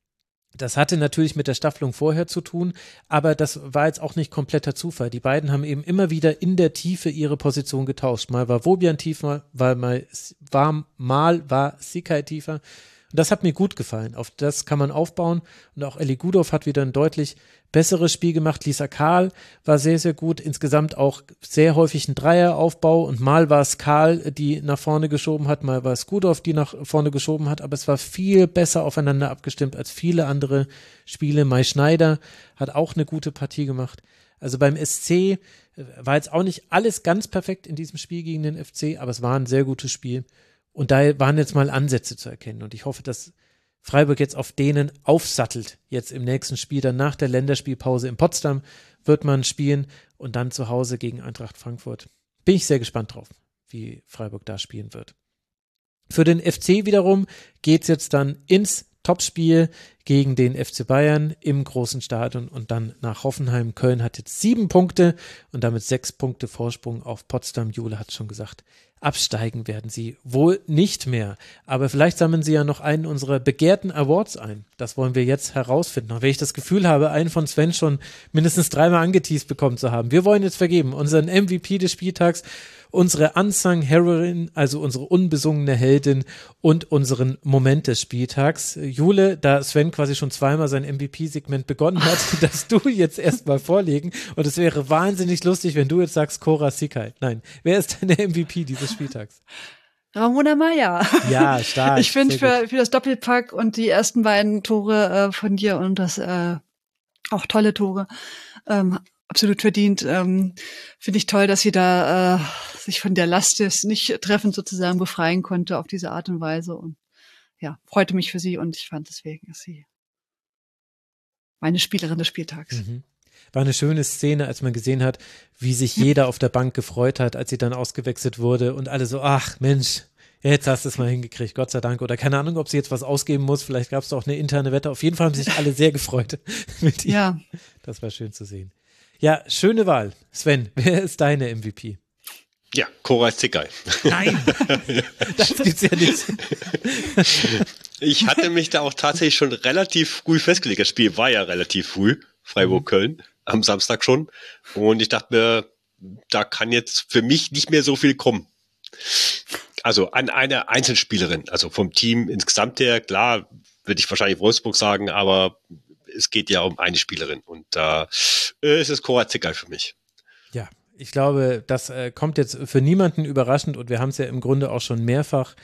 das hatte natürlich mit der Staffelung vorher zu tun, aber das war jetzt auch nicht kompletter Zufall. Die beiden haben eben immer wieder in der Tiefe ihre Position getauscht. Mal war Wobian tiefer, mal war Sikai tiefer. Und das hat mir gut gefallen. Auf das kann man aufbauen. Und auch Ellie Gudov hat wieder ein deutlich besseres Spiel gemacht. Lisa Karl war sehr, sehr gut. Insgesamt auch sehr häufig ein Dreieraufbau. Und mal war es Karl, die nach vorne geschoben hat, mal war es Gudov, die nach vorne geschoben hat. Aber es war viel besser aufeinander abgestimmt als viele andere Spiele. Mai Schneider hat auch eine gute Partie gemacht. Also beim SC war jetzt auch nicht alles ganz perfekt in diesem Spiel gegen den FC, aber es war ein sehr gutes Spiel. Und da waren jetzt mal Ansätze zu erkennen. Und ich hoffe, dass Freiburg jetzt auf denen aufsattelt. Jetzt im nächsten Spiel, dann nach der Länderspielpause in Potsdam wird man spielen und dann zu Hause gegen Eintracht Frankfurt. Bin ich sehr gespannt drauf, wie Freiburg da spielen wird. Für den FC wiederum geht's jetzt dann ins Topspiel gegen den FC Bayern im großen Stadion und dann nach Hoffenheim. Köln hat jetzt 7 Punkte und damit 6 Punkte Vorsprung auf Potsdam. Jule hat schon gesagt, absteigen werden sie wohl nicht mehr. Aber vielleicht sammeln sie ja noch einen unserer begehrten Awards ein. Das wollen wir jetzt herausfinden. Auch wenn ich das Gefühl habe, einen von Sven schon mindestens 3-mal angeteased bekommen zu haben. Wir wollen jetzt vergeben unseren MVP des Spieltags, unsere Unsung Heroine, also unsere unbesungene Heldin und unseren Moment des Spieltags. Jule, da Sven quasi schon 2-mal sein MVP-Segment begonnen hat, dass du jetzt erstmal vorlegen und es wäre wahnsinnig lustig, wenn du jetzt sagst Cora Sikai. Nein, wer ist denn der MVP dieses Spieltags? Ramona Maya. Ja, stark. Ich finde für das Doppelpack und die ersten beiden Tore von dir und das auch tolle Tore, absolut verdient. Finde ich toll, dass sie da sich von der Last des Nicht-Treffens sozusagen befreien konnte auf diese Art und Weise. Und ja, freute mich für sie und ich fand deswegen ist sie meine Spielerin des Spieltags. Mhm. War eine schöne Szene, als man gesehen hat, wie sich jeder auf der Bank gefreut hat, als sie dann ausgewechselt wurde und alle so, ach Mensch, jetzt hast du es mal hingekriegt, Gott sei Dank. Oder keine Ahnung, ob sie jetzt was ausgeben muss, vielleicht gab es auch eine interne Wette. Auf jeden Fall haben sich alle sehr gefreut mit ihr. Ja. Das war schön zu sehen. Ja, schöne Wahl. Sven, wer ist deine MVP? Ja, Cora Sikai. Nein, das gibt's ja nicht. Ich hatte mich da auch tatsächlich schon relativ früh festgelegt. Das Spiel war ja relativ früh, Freiburg-Köln, am Samstag schon. Und ich dachte mir, da kann jetzt für mich nicht mehr so viel kommen. Also an einer Einzelspielerin, also vom Team insgesamt her, klar, würde ich wahrscheinlich Wolfsburg sagen, aber es geht ja um eine Spielerin. Und da ist es Cora Zickel für mich. Ja, ich glaube, das kommt jetzt für niemanden überraschend und wir haben es ja im Grunde auch schon mehrfach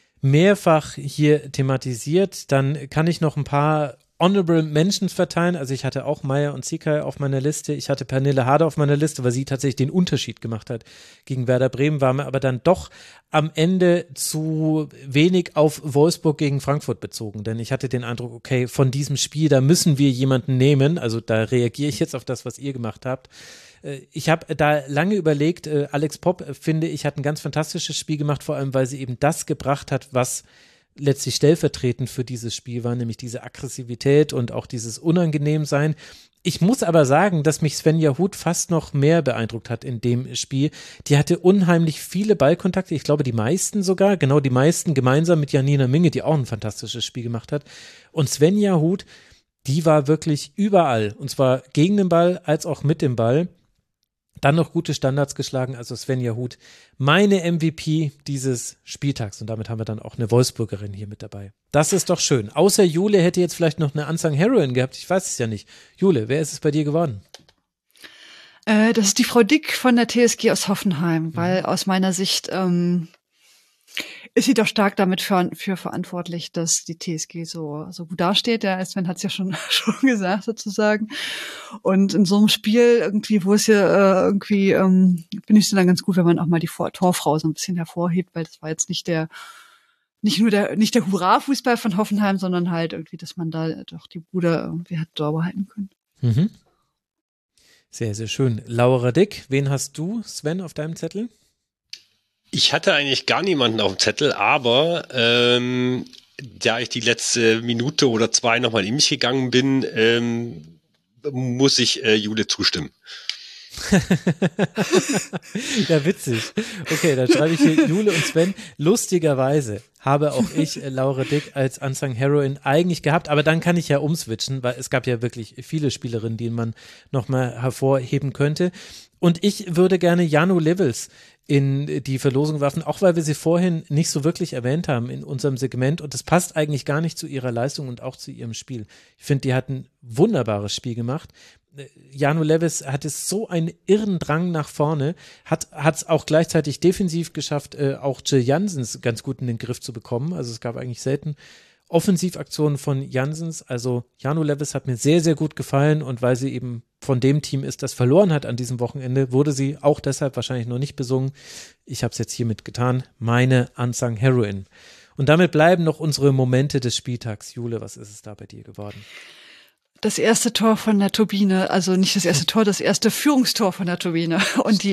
hier thematisiert. Dann kann ich noch ein paar Honorable Mentions verteilen. Also ich hatte auch Meier und Zikai auf meiner Liste. Ich hatte Pernille Harder auf meiner Liste, weil sie tatsächlich den Unterschied gemacht hat gegen Werder Bremen, war mir aber dann doch am Ende zu wenig auf Wolfsburg gegen Frankfurt bezogen. Denn ich hatte den Eindruck, okay, von diesem Spiel, da müssen wir jemanden nehmen. Also da reagiere ich jetzt auf das, was ihr gemacht habt. Ich habe da lange überlegt, Alex Popp, finde ich, hat ein ganz fantastisches Spiel gemacht, vor allem, weil sie eben das gebracht hat, was letztlich stellvertretend für dieses Spiel war, nämlich diese Aggressivität und auch dieses Unangenehmsein. Ich muss aber sagen, dass mich Svenja Huth fast noch mehr beeindruckt hat in dem Spiel. Die hatte unheimlich viele Ballkontakte, ich glaube die meisten sogar, genau die meisten gemeinsam mit Janina Minge, die auch ein fantastisches Spiel gemacht hat. Und Svenja Huth, die war wirklich überall, und zwar gegen den Ball als auch mit dem Ball. Dann noch gute Standards geschlagen, also Svenja Huth, meine MVP dieses Spieltags. Und damit haben wir dann auch eine Wolfsburgerin hier mit dabei. Das ist doch schön. Außer Jule hätte jetzt vielleicht noch eine Unsung Heroine gehabt. Ich weiß es ja nicht. Jule, wer ist es bei dir geworden? Das ist die Frau Dick von der TSG aus Hoffenheim, weil aus meiner Sicht ist sie doch stark damit für verantwortlich, dass die TSG so gut dasteht. Der Sven hat es ja schon gesagt sozusagen. Und in so einem Spiel irgendwie, wo es ja finde ich es dann ganz gut, wenn man auch mal die Torfrau so ein bisschen hervorhebt, weil das war jetzt nicht der Hurra-Fußball von Hoffenheim, sondern halt irgendwie, dass man da doch die Bude irgendwie hat sauber halten können. Mhm. Sehr, sehr schön. Laura Dick, wen hast du, Sven, auf deinem Zettel? Ich hatte eigentlich gar niemanden auf dem Zettel, aber da ich die letzte Minute oder zwei nochmal in mich gegangen bin, muss ich Jule zustimmen. Ja, witzig. Okay, dann schreibe ich hier Jule und Sven. Lustigerweise habe auch ich Laura Dick als Unsung Heroine eigentlich gehabt, aber dann kann ich ja umswitchen, weil es gab ja wirklich viele Spielerinnen, die man nochmal hervorheben könnte. Und ich würde gerne Janu Levels in die Verlosung werfen, auch weil wir sie vorhin nicht so wirklich erwähnt haben in unserem Segment und das passt eigentlich gar nicht zu ihrer Leistung und auch zu ihrem Spiel. Ich finde, die hat ein wunderbares Spiel gemacht. Janu Levels hatte so einen irren Drang nach vorne, hat es auch gleichzeitig defensiv geschafft, auch Jill Janssens ganz gut in den Griff zu bekommen. Also es gab eigentlich selten Offensivaktionen von Janssens. Also Janu Levels hat mir sehr, sehr gut gefallen und weil sie eben von dem Team ist, das verloren hat an diesem Wochenende, wurde sie auch deshalb wahrscheinlich noch nicht besungen. Ich habe es jetzt hiermit getan. Meine Unsung Heroine. Und damit bleiben noch unsere Momente des Spieltags. Jule, was ist es da bei dir geworden? Das erste Tor von der Turbine, also nicht das erste Tor, das erste Führungstor von der Turbine. Und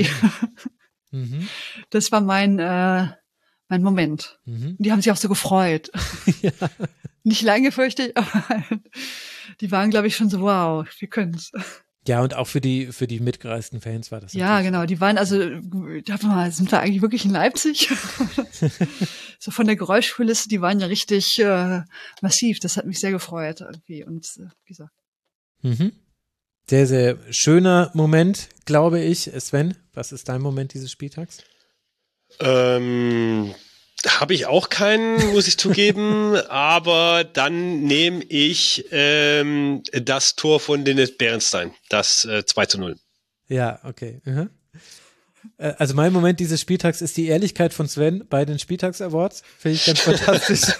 das war mein Moment. Die haben sich auch so gefreut. Ja. Nicht lange, fürchte ich, aber die waren, glaube ich, schon so, wow, wir können's. Ja, und auch für die mitgereisten Fans war das. Ja, genau, die waren also, sind wir eigentlich wirklich in Leipzig? So von der Geräuschkulisse, die waren ja richtig massiv. Das hat mich sehr gefreut irgendwie und wie gesagt. Sehr, sehr schöner Moment, glaube ich. Sven, was ist dein Moment dieses Spieltags? Habe ich auch keinen, muss ich zugeben, aber dann nehme ich das Tor von Dennis Bärenstein, das 2:0. Ja, okay. Also mein Moment dieses Spieltags ist die Ehrlichkeit von Sven bei den Spieltags-Awards. Finde ich ganz fantastisch.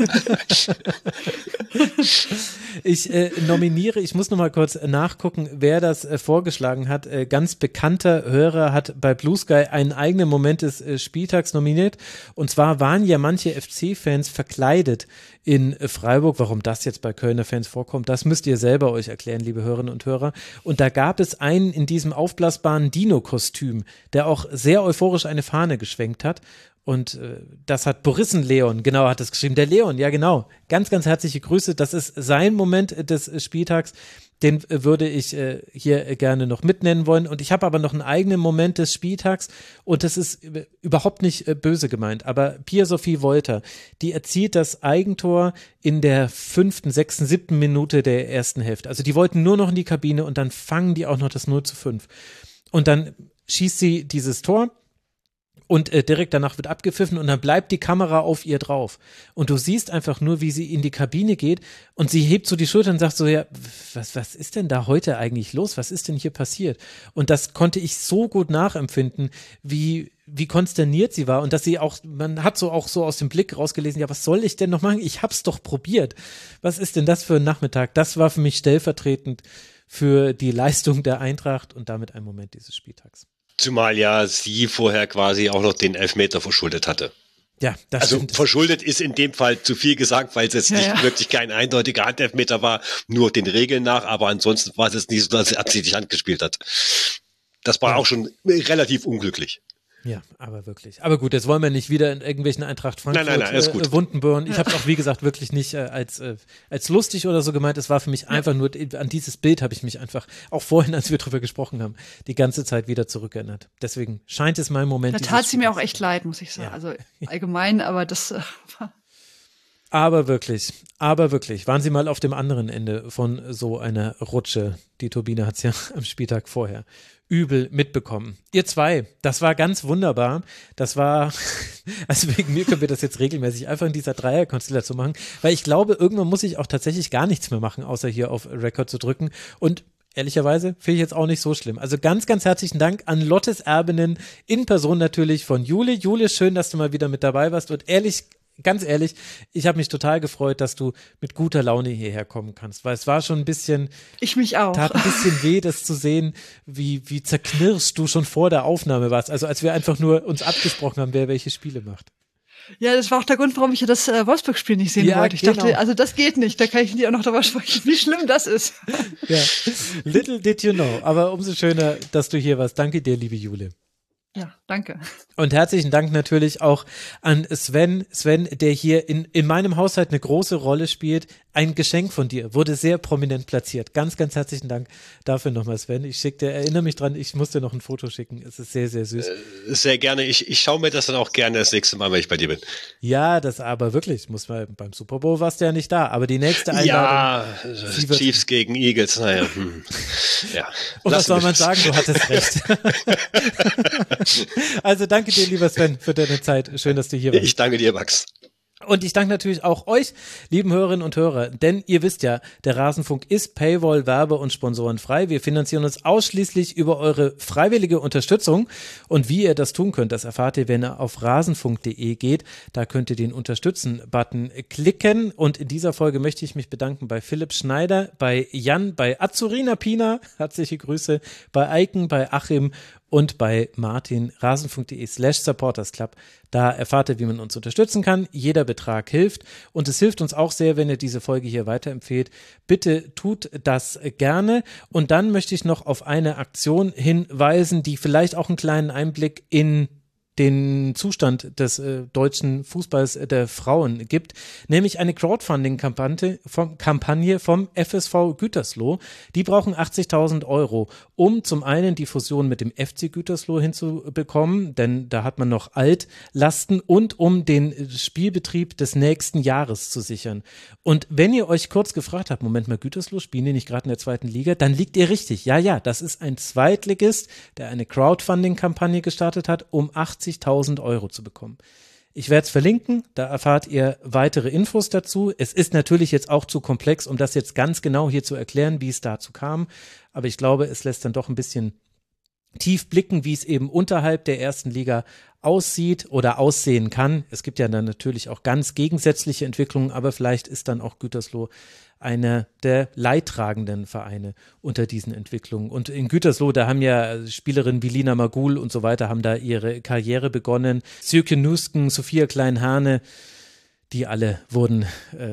Ich nominiere, ich muss noch mal kurz nachgucken, wer das vorgeschlagen hat. Ganz bekannter Hörer hat bei Blue Sky einen eigenen Moment des Spieltags nominiert. Und zwar waren ja manche FC-Fans verkleidet in Freiburg. Warum das jetzt bei Kölner Fans vorkommt, das müsst ihr selber euch erklären, liebe Hörerinnen und Hörer. Und da gab es einen in diesem aufblasbaren Dino-Kostüm, der auch sehr euphorisch eine Fahne geschwenkt hat. Und das hat Borissen-Leon, genau, hat das geschrieben. Der Leon, ja genau. Ganz, ganz herzliche Grüße. Das ist sein Moment des Spieltags. Den würde ich hier gerne noch mitnennen wollen. Und ich habe aber noch einen eigenen Moment des Spieltags. Und das ist überhaupt nicht böse gemeint. Aber Pia-Sophie Wolter, die erzielt das Eigentor in der 5., 6., 7. Minute der ersten Hälfte. Also die wollten nur noch in die Kabine und dann fangen die auch noch das 0:5. Und dann schießt sie dieses Tor. Und direkt danach wird abgepfiffen und dann bleibt die Kamera auf ihr drauf. Und du siehst einfach nur, wie sie in die Kabine geht und sie hebt so die Schultern und sagt so, ja, was ist denn da heute eigentlich los? Was ist denn hier passiert? Und das konnte ich so gut nachempfinden, wie konsterniert sie war und dass sie auch, man hat so auch so aus dem Blick rausgelesen, ja, was soll ich denn noch machen? Ich hab's doch probiert. Was ist denn das für ein Nachmittag? Das war für mich stellvertretend für die Leistung der Eintracht und damit ein Moment dieses Spieltags. Zumal ja sie vorher quasi auch noch den Elfmeter verschuldet hatte. Ja, das also stimmt. Verschuldet ist in dem Fall zu viel gesagt, weil es jetzt nicht wirklich kein eindeutiger Handelfmeter war, nur den Regeln nach, aber ansonsten war es jetzt nicht so, dass er absichtlich Hand gespielt hat. Das war auch schon relativ unglücklich. Ja, aber wirklich. Aber gut, jetzt wollen wir nicht wieder in irgendwelchen Eintracht Frankfurt Wunden bohren. Ich habe es auch, wie gesagt, wirklich nicht als lustig oder so gemeint. Es war für mich einfach nur, an dieses Bild habe ich mich einfach, auch vorhin, als wir drüber gesprochen haben, die ganze Zeit wieder zurückerinnert. Deswegen scheint es mein Moment. Da tat sie mir auch echt leid, muss ich sagen. Ja. Also allgemein, aber das war... Aber wirklich, waren Sie mal auf dem anderen Ende von so einer Rutsche. Die Turbine hat es ja am Spieltag vorher übel mitbekommen. Ihr zwei, das war ganz wunderbar. Das war, also wegen mir können wir das jetzt regelmäßig einfach in dieser Dreierkonstellation machen, weil ich glaube, irgendwann muss ich auch tatsächlich gar nichts mehr machen, außer hier auf Record zu drücken. Und ehrlicherweise finde ich jetzt auch nicht so schlimm. Also ganz, ganz herzlichen Dank an Lottes Erbinnen, in Person natürlich von Jule. Jule, schön, dass du mal wieder mit dabei warst und ganz ehrlich, ich habe mich total gefreut, dass du mit guter Laune hierher kommen kannst, weil es war schon ein bisschen, ich mich auch, tat ein bisschen weh, das zu sehen, wie zerknirscht du schon vor der Aufnahme warst, also als wir einfach nur uns abgesprochen haben, wer welche Spiele macht. Ja, das war auch der Grund, warum ich das Wolfsburg-Spiel nicht sehen wollte. Ich dachte, also das geht nicht, da kann ich nicht auch noch darüber sprechen, wie schlimm das ist. Ja, little did you know, aber umso schöner, dass du hier warst. Danke dir, liebe Jule. Ja, danke. Und herzlichen Dank natürlich auch an Sven, der hier in meinem Haushalt eine große Rolle spielt. Ein Geschenk von dir, wurde sehr prominent platziert. Ganz, ganz herzlichen Dank dafür nochmal, Sven. Erinnere mich dran, ich muss dir noch ein Foto schicken. Es ist sehr, sehr süß. Sehr gerne. Ich schaue mir das dann auch gerne das nächste Mal, wenn ich bei dir bin. Ja, das aber wirklich, beim Super Bowl warst du ja nicht da, aber die nächste Einladung. Ja, Chiefs gegen Eagles, naja. Ja. Und was soll man sagen, du hattest recht. Also danke dir, lieber Sven, für deine Zeit. Schön, dass du hier warst. Ich danke dir, Max. Und ich danke natürlich auch euch, lieben Hörerinnen und Hörer, denn ihr wisst ja, der Rasenfunk ist Paywall, Werbe- und Sponsorenfrei. Wir finanzieren uns ausschließlich über eure freiwillige Unterstützung. Und wie ihr das tun könnt, das erfahrt ihr, wenn ihr auf rasenfunk.de geht. Da könnt ihr den Unterstützen-Button klicken. Und in dieser Folge möchte ich mich bedanken bei Philipp Schneider, bei Jan, bei Azurina Pina, herzliche Grüße, bei Eiken, bei Achim und bei Martin, rasenfunk.de/supportersclub. Da erfahrt ihr, wie man uns unterstützen kann. Jeder Betrag hilft und es hilft uns auch sehr, wenn ihr diese Folge hier weiterempfehlt. Bitte tut das gerne. Und dann möchte ich noch auf eine Aktion hinweisen, die vielleicht auch einen kleinen Einblick in den Zustand des deutschen Fußballs der Frauen gibt, nämlich eine Crowdfunding-Kampagne vom FSV Gütersloh. Die brauchen 80.000 €, um zum einen die Fusion mit dem FC Gütersloh hinzubekommen, denn da hat man noch Altlasten, und um den Spielbetrieb des nächsten Jahres zu sichern. Und wenn ihr euch kurz gefragt habt, Moment mal, Gütersloh, spielen die nicht gerade in der 2. Liga? Dann liegt ihr richtig. Ja, das ist ein Zweitligist, der eine Crowdfunding-Kampagne gestartet hat, um 80.000 € zu bekommen. Ich werde es verlinken, da erfahrt ihr weitere Infos dazu. Es ist natürlich jetzt auch zu komplex, um das jetzt ganz genau hier zu erklären, wie es dazu kam, aber ich glaube, es lässt dann doch ein bisschen tief blicken, wie es eben unterhalb der 1. Liga aussieht oder aussehen kann. Es gibt ja dann natürlich auch ganz gegensätzliche Entwicklungen, aber vielleicht ist dann auch Gütersloh einer der leidtragenden Vereine unter diesen Entwicklungen. Und in Gütersloh, da haben ja Spielerinnen wie Lina Magul und so weiter, haben da ihre Karriere begonnen. Sjöke Nusken, Sophia Klein-Hane, die alle wurden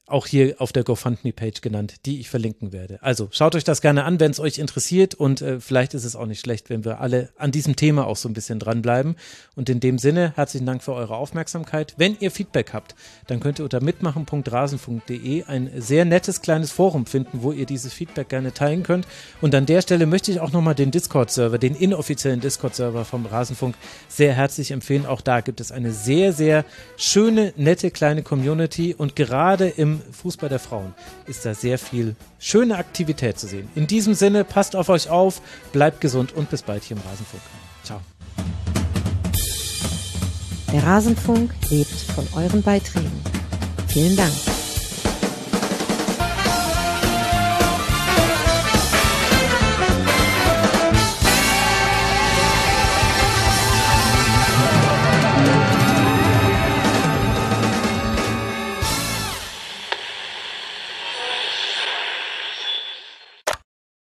auch hier auf der GoFundMe-Page genannt, die ich verlinken werde. Also schaut euch das gerne an, wenn es euch interessiert und vielleicht ist es auch nicht schlecht, wenn wir alle an diesem Thema auch so ein bisschen dranbleiben. Und in dem Sinne, herzlichen Dank für eure Aufmerksamkeit. Wenn ihr Feedback habt, dann könnt ihr unter mitmachen.rasenfunk.de ein sehr nettes kleines Forum finden, wo ihr dieses Feedback gerne teilen könnt. Und an der Stelle möchte ich auch nochmal den Discord-Server, den inoffiziellen Discord-Server vom Rasenfunk sehr herzlich empfehlen. Auch da gibt es eine sehr, sehr schöne, nette kleine Community und gerade im Fußball der Frauen ist da sehr viel schöne Aktivität zu sehen. In diesem Sinne, passt auf euch auf, bleibt gesund und bis bald hier im Rasenfunk. Ciao. Der Rasenfunk lebt von euren Beiträgen. Vielen Dank.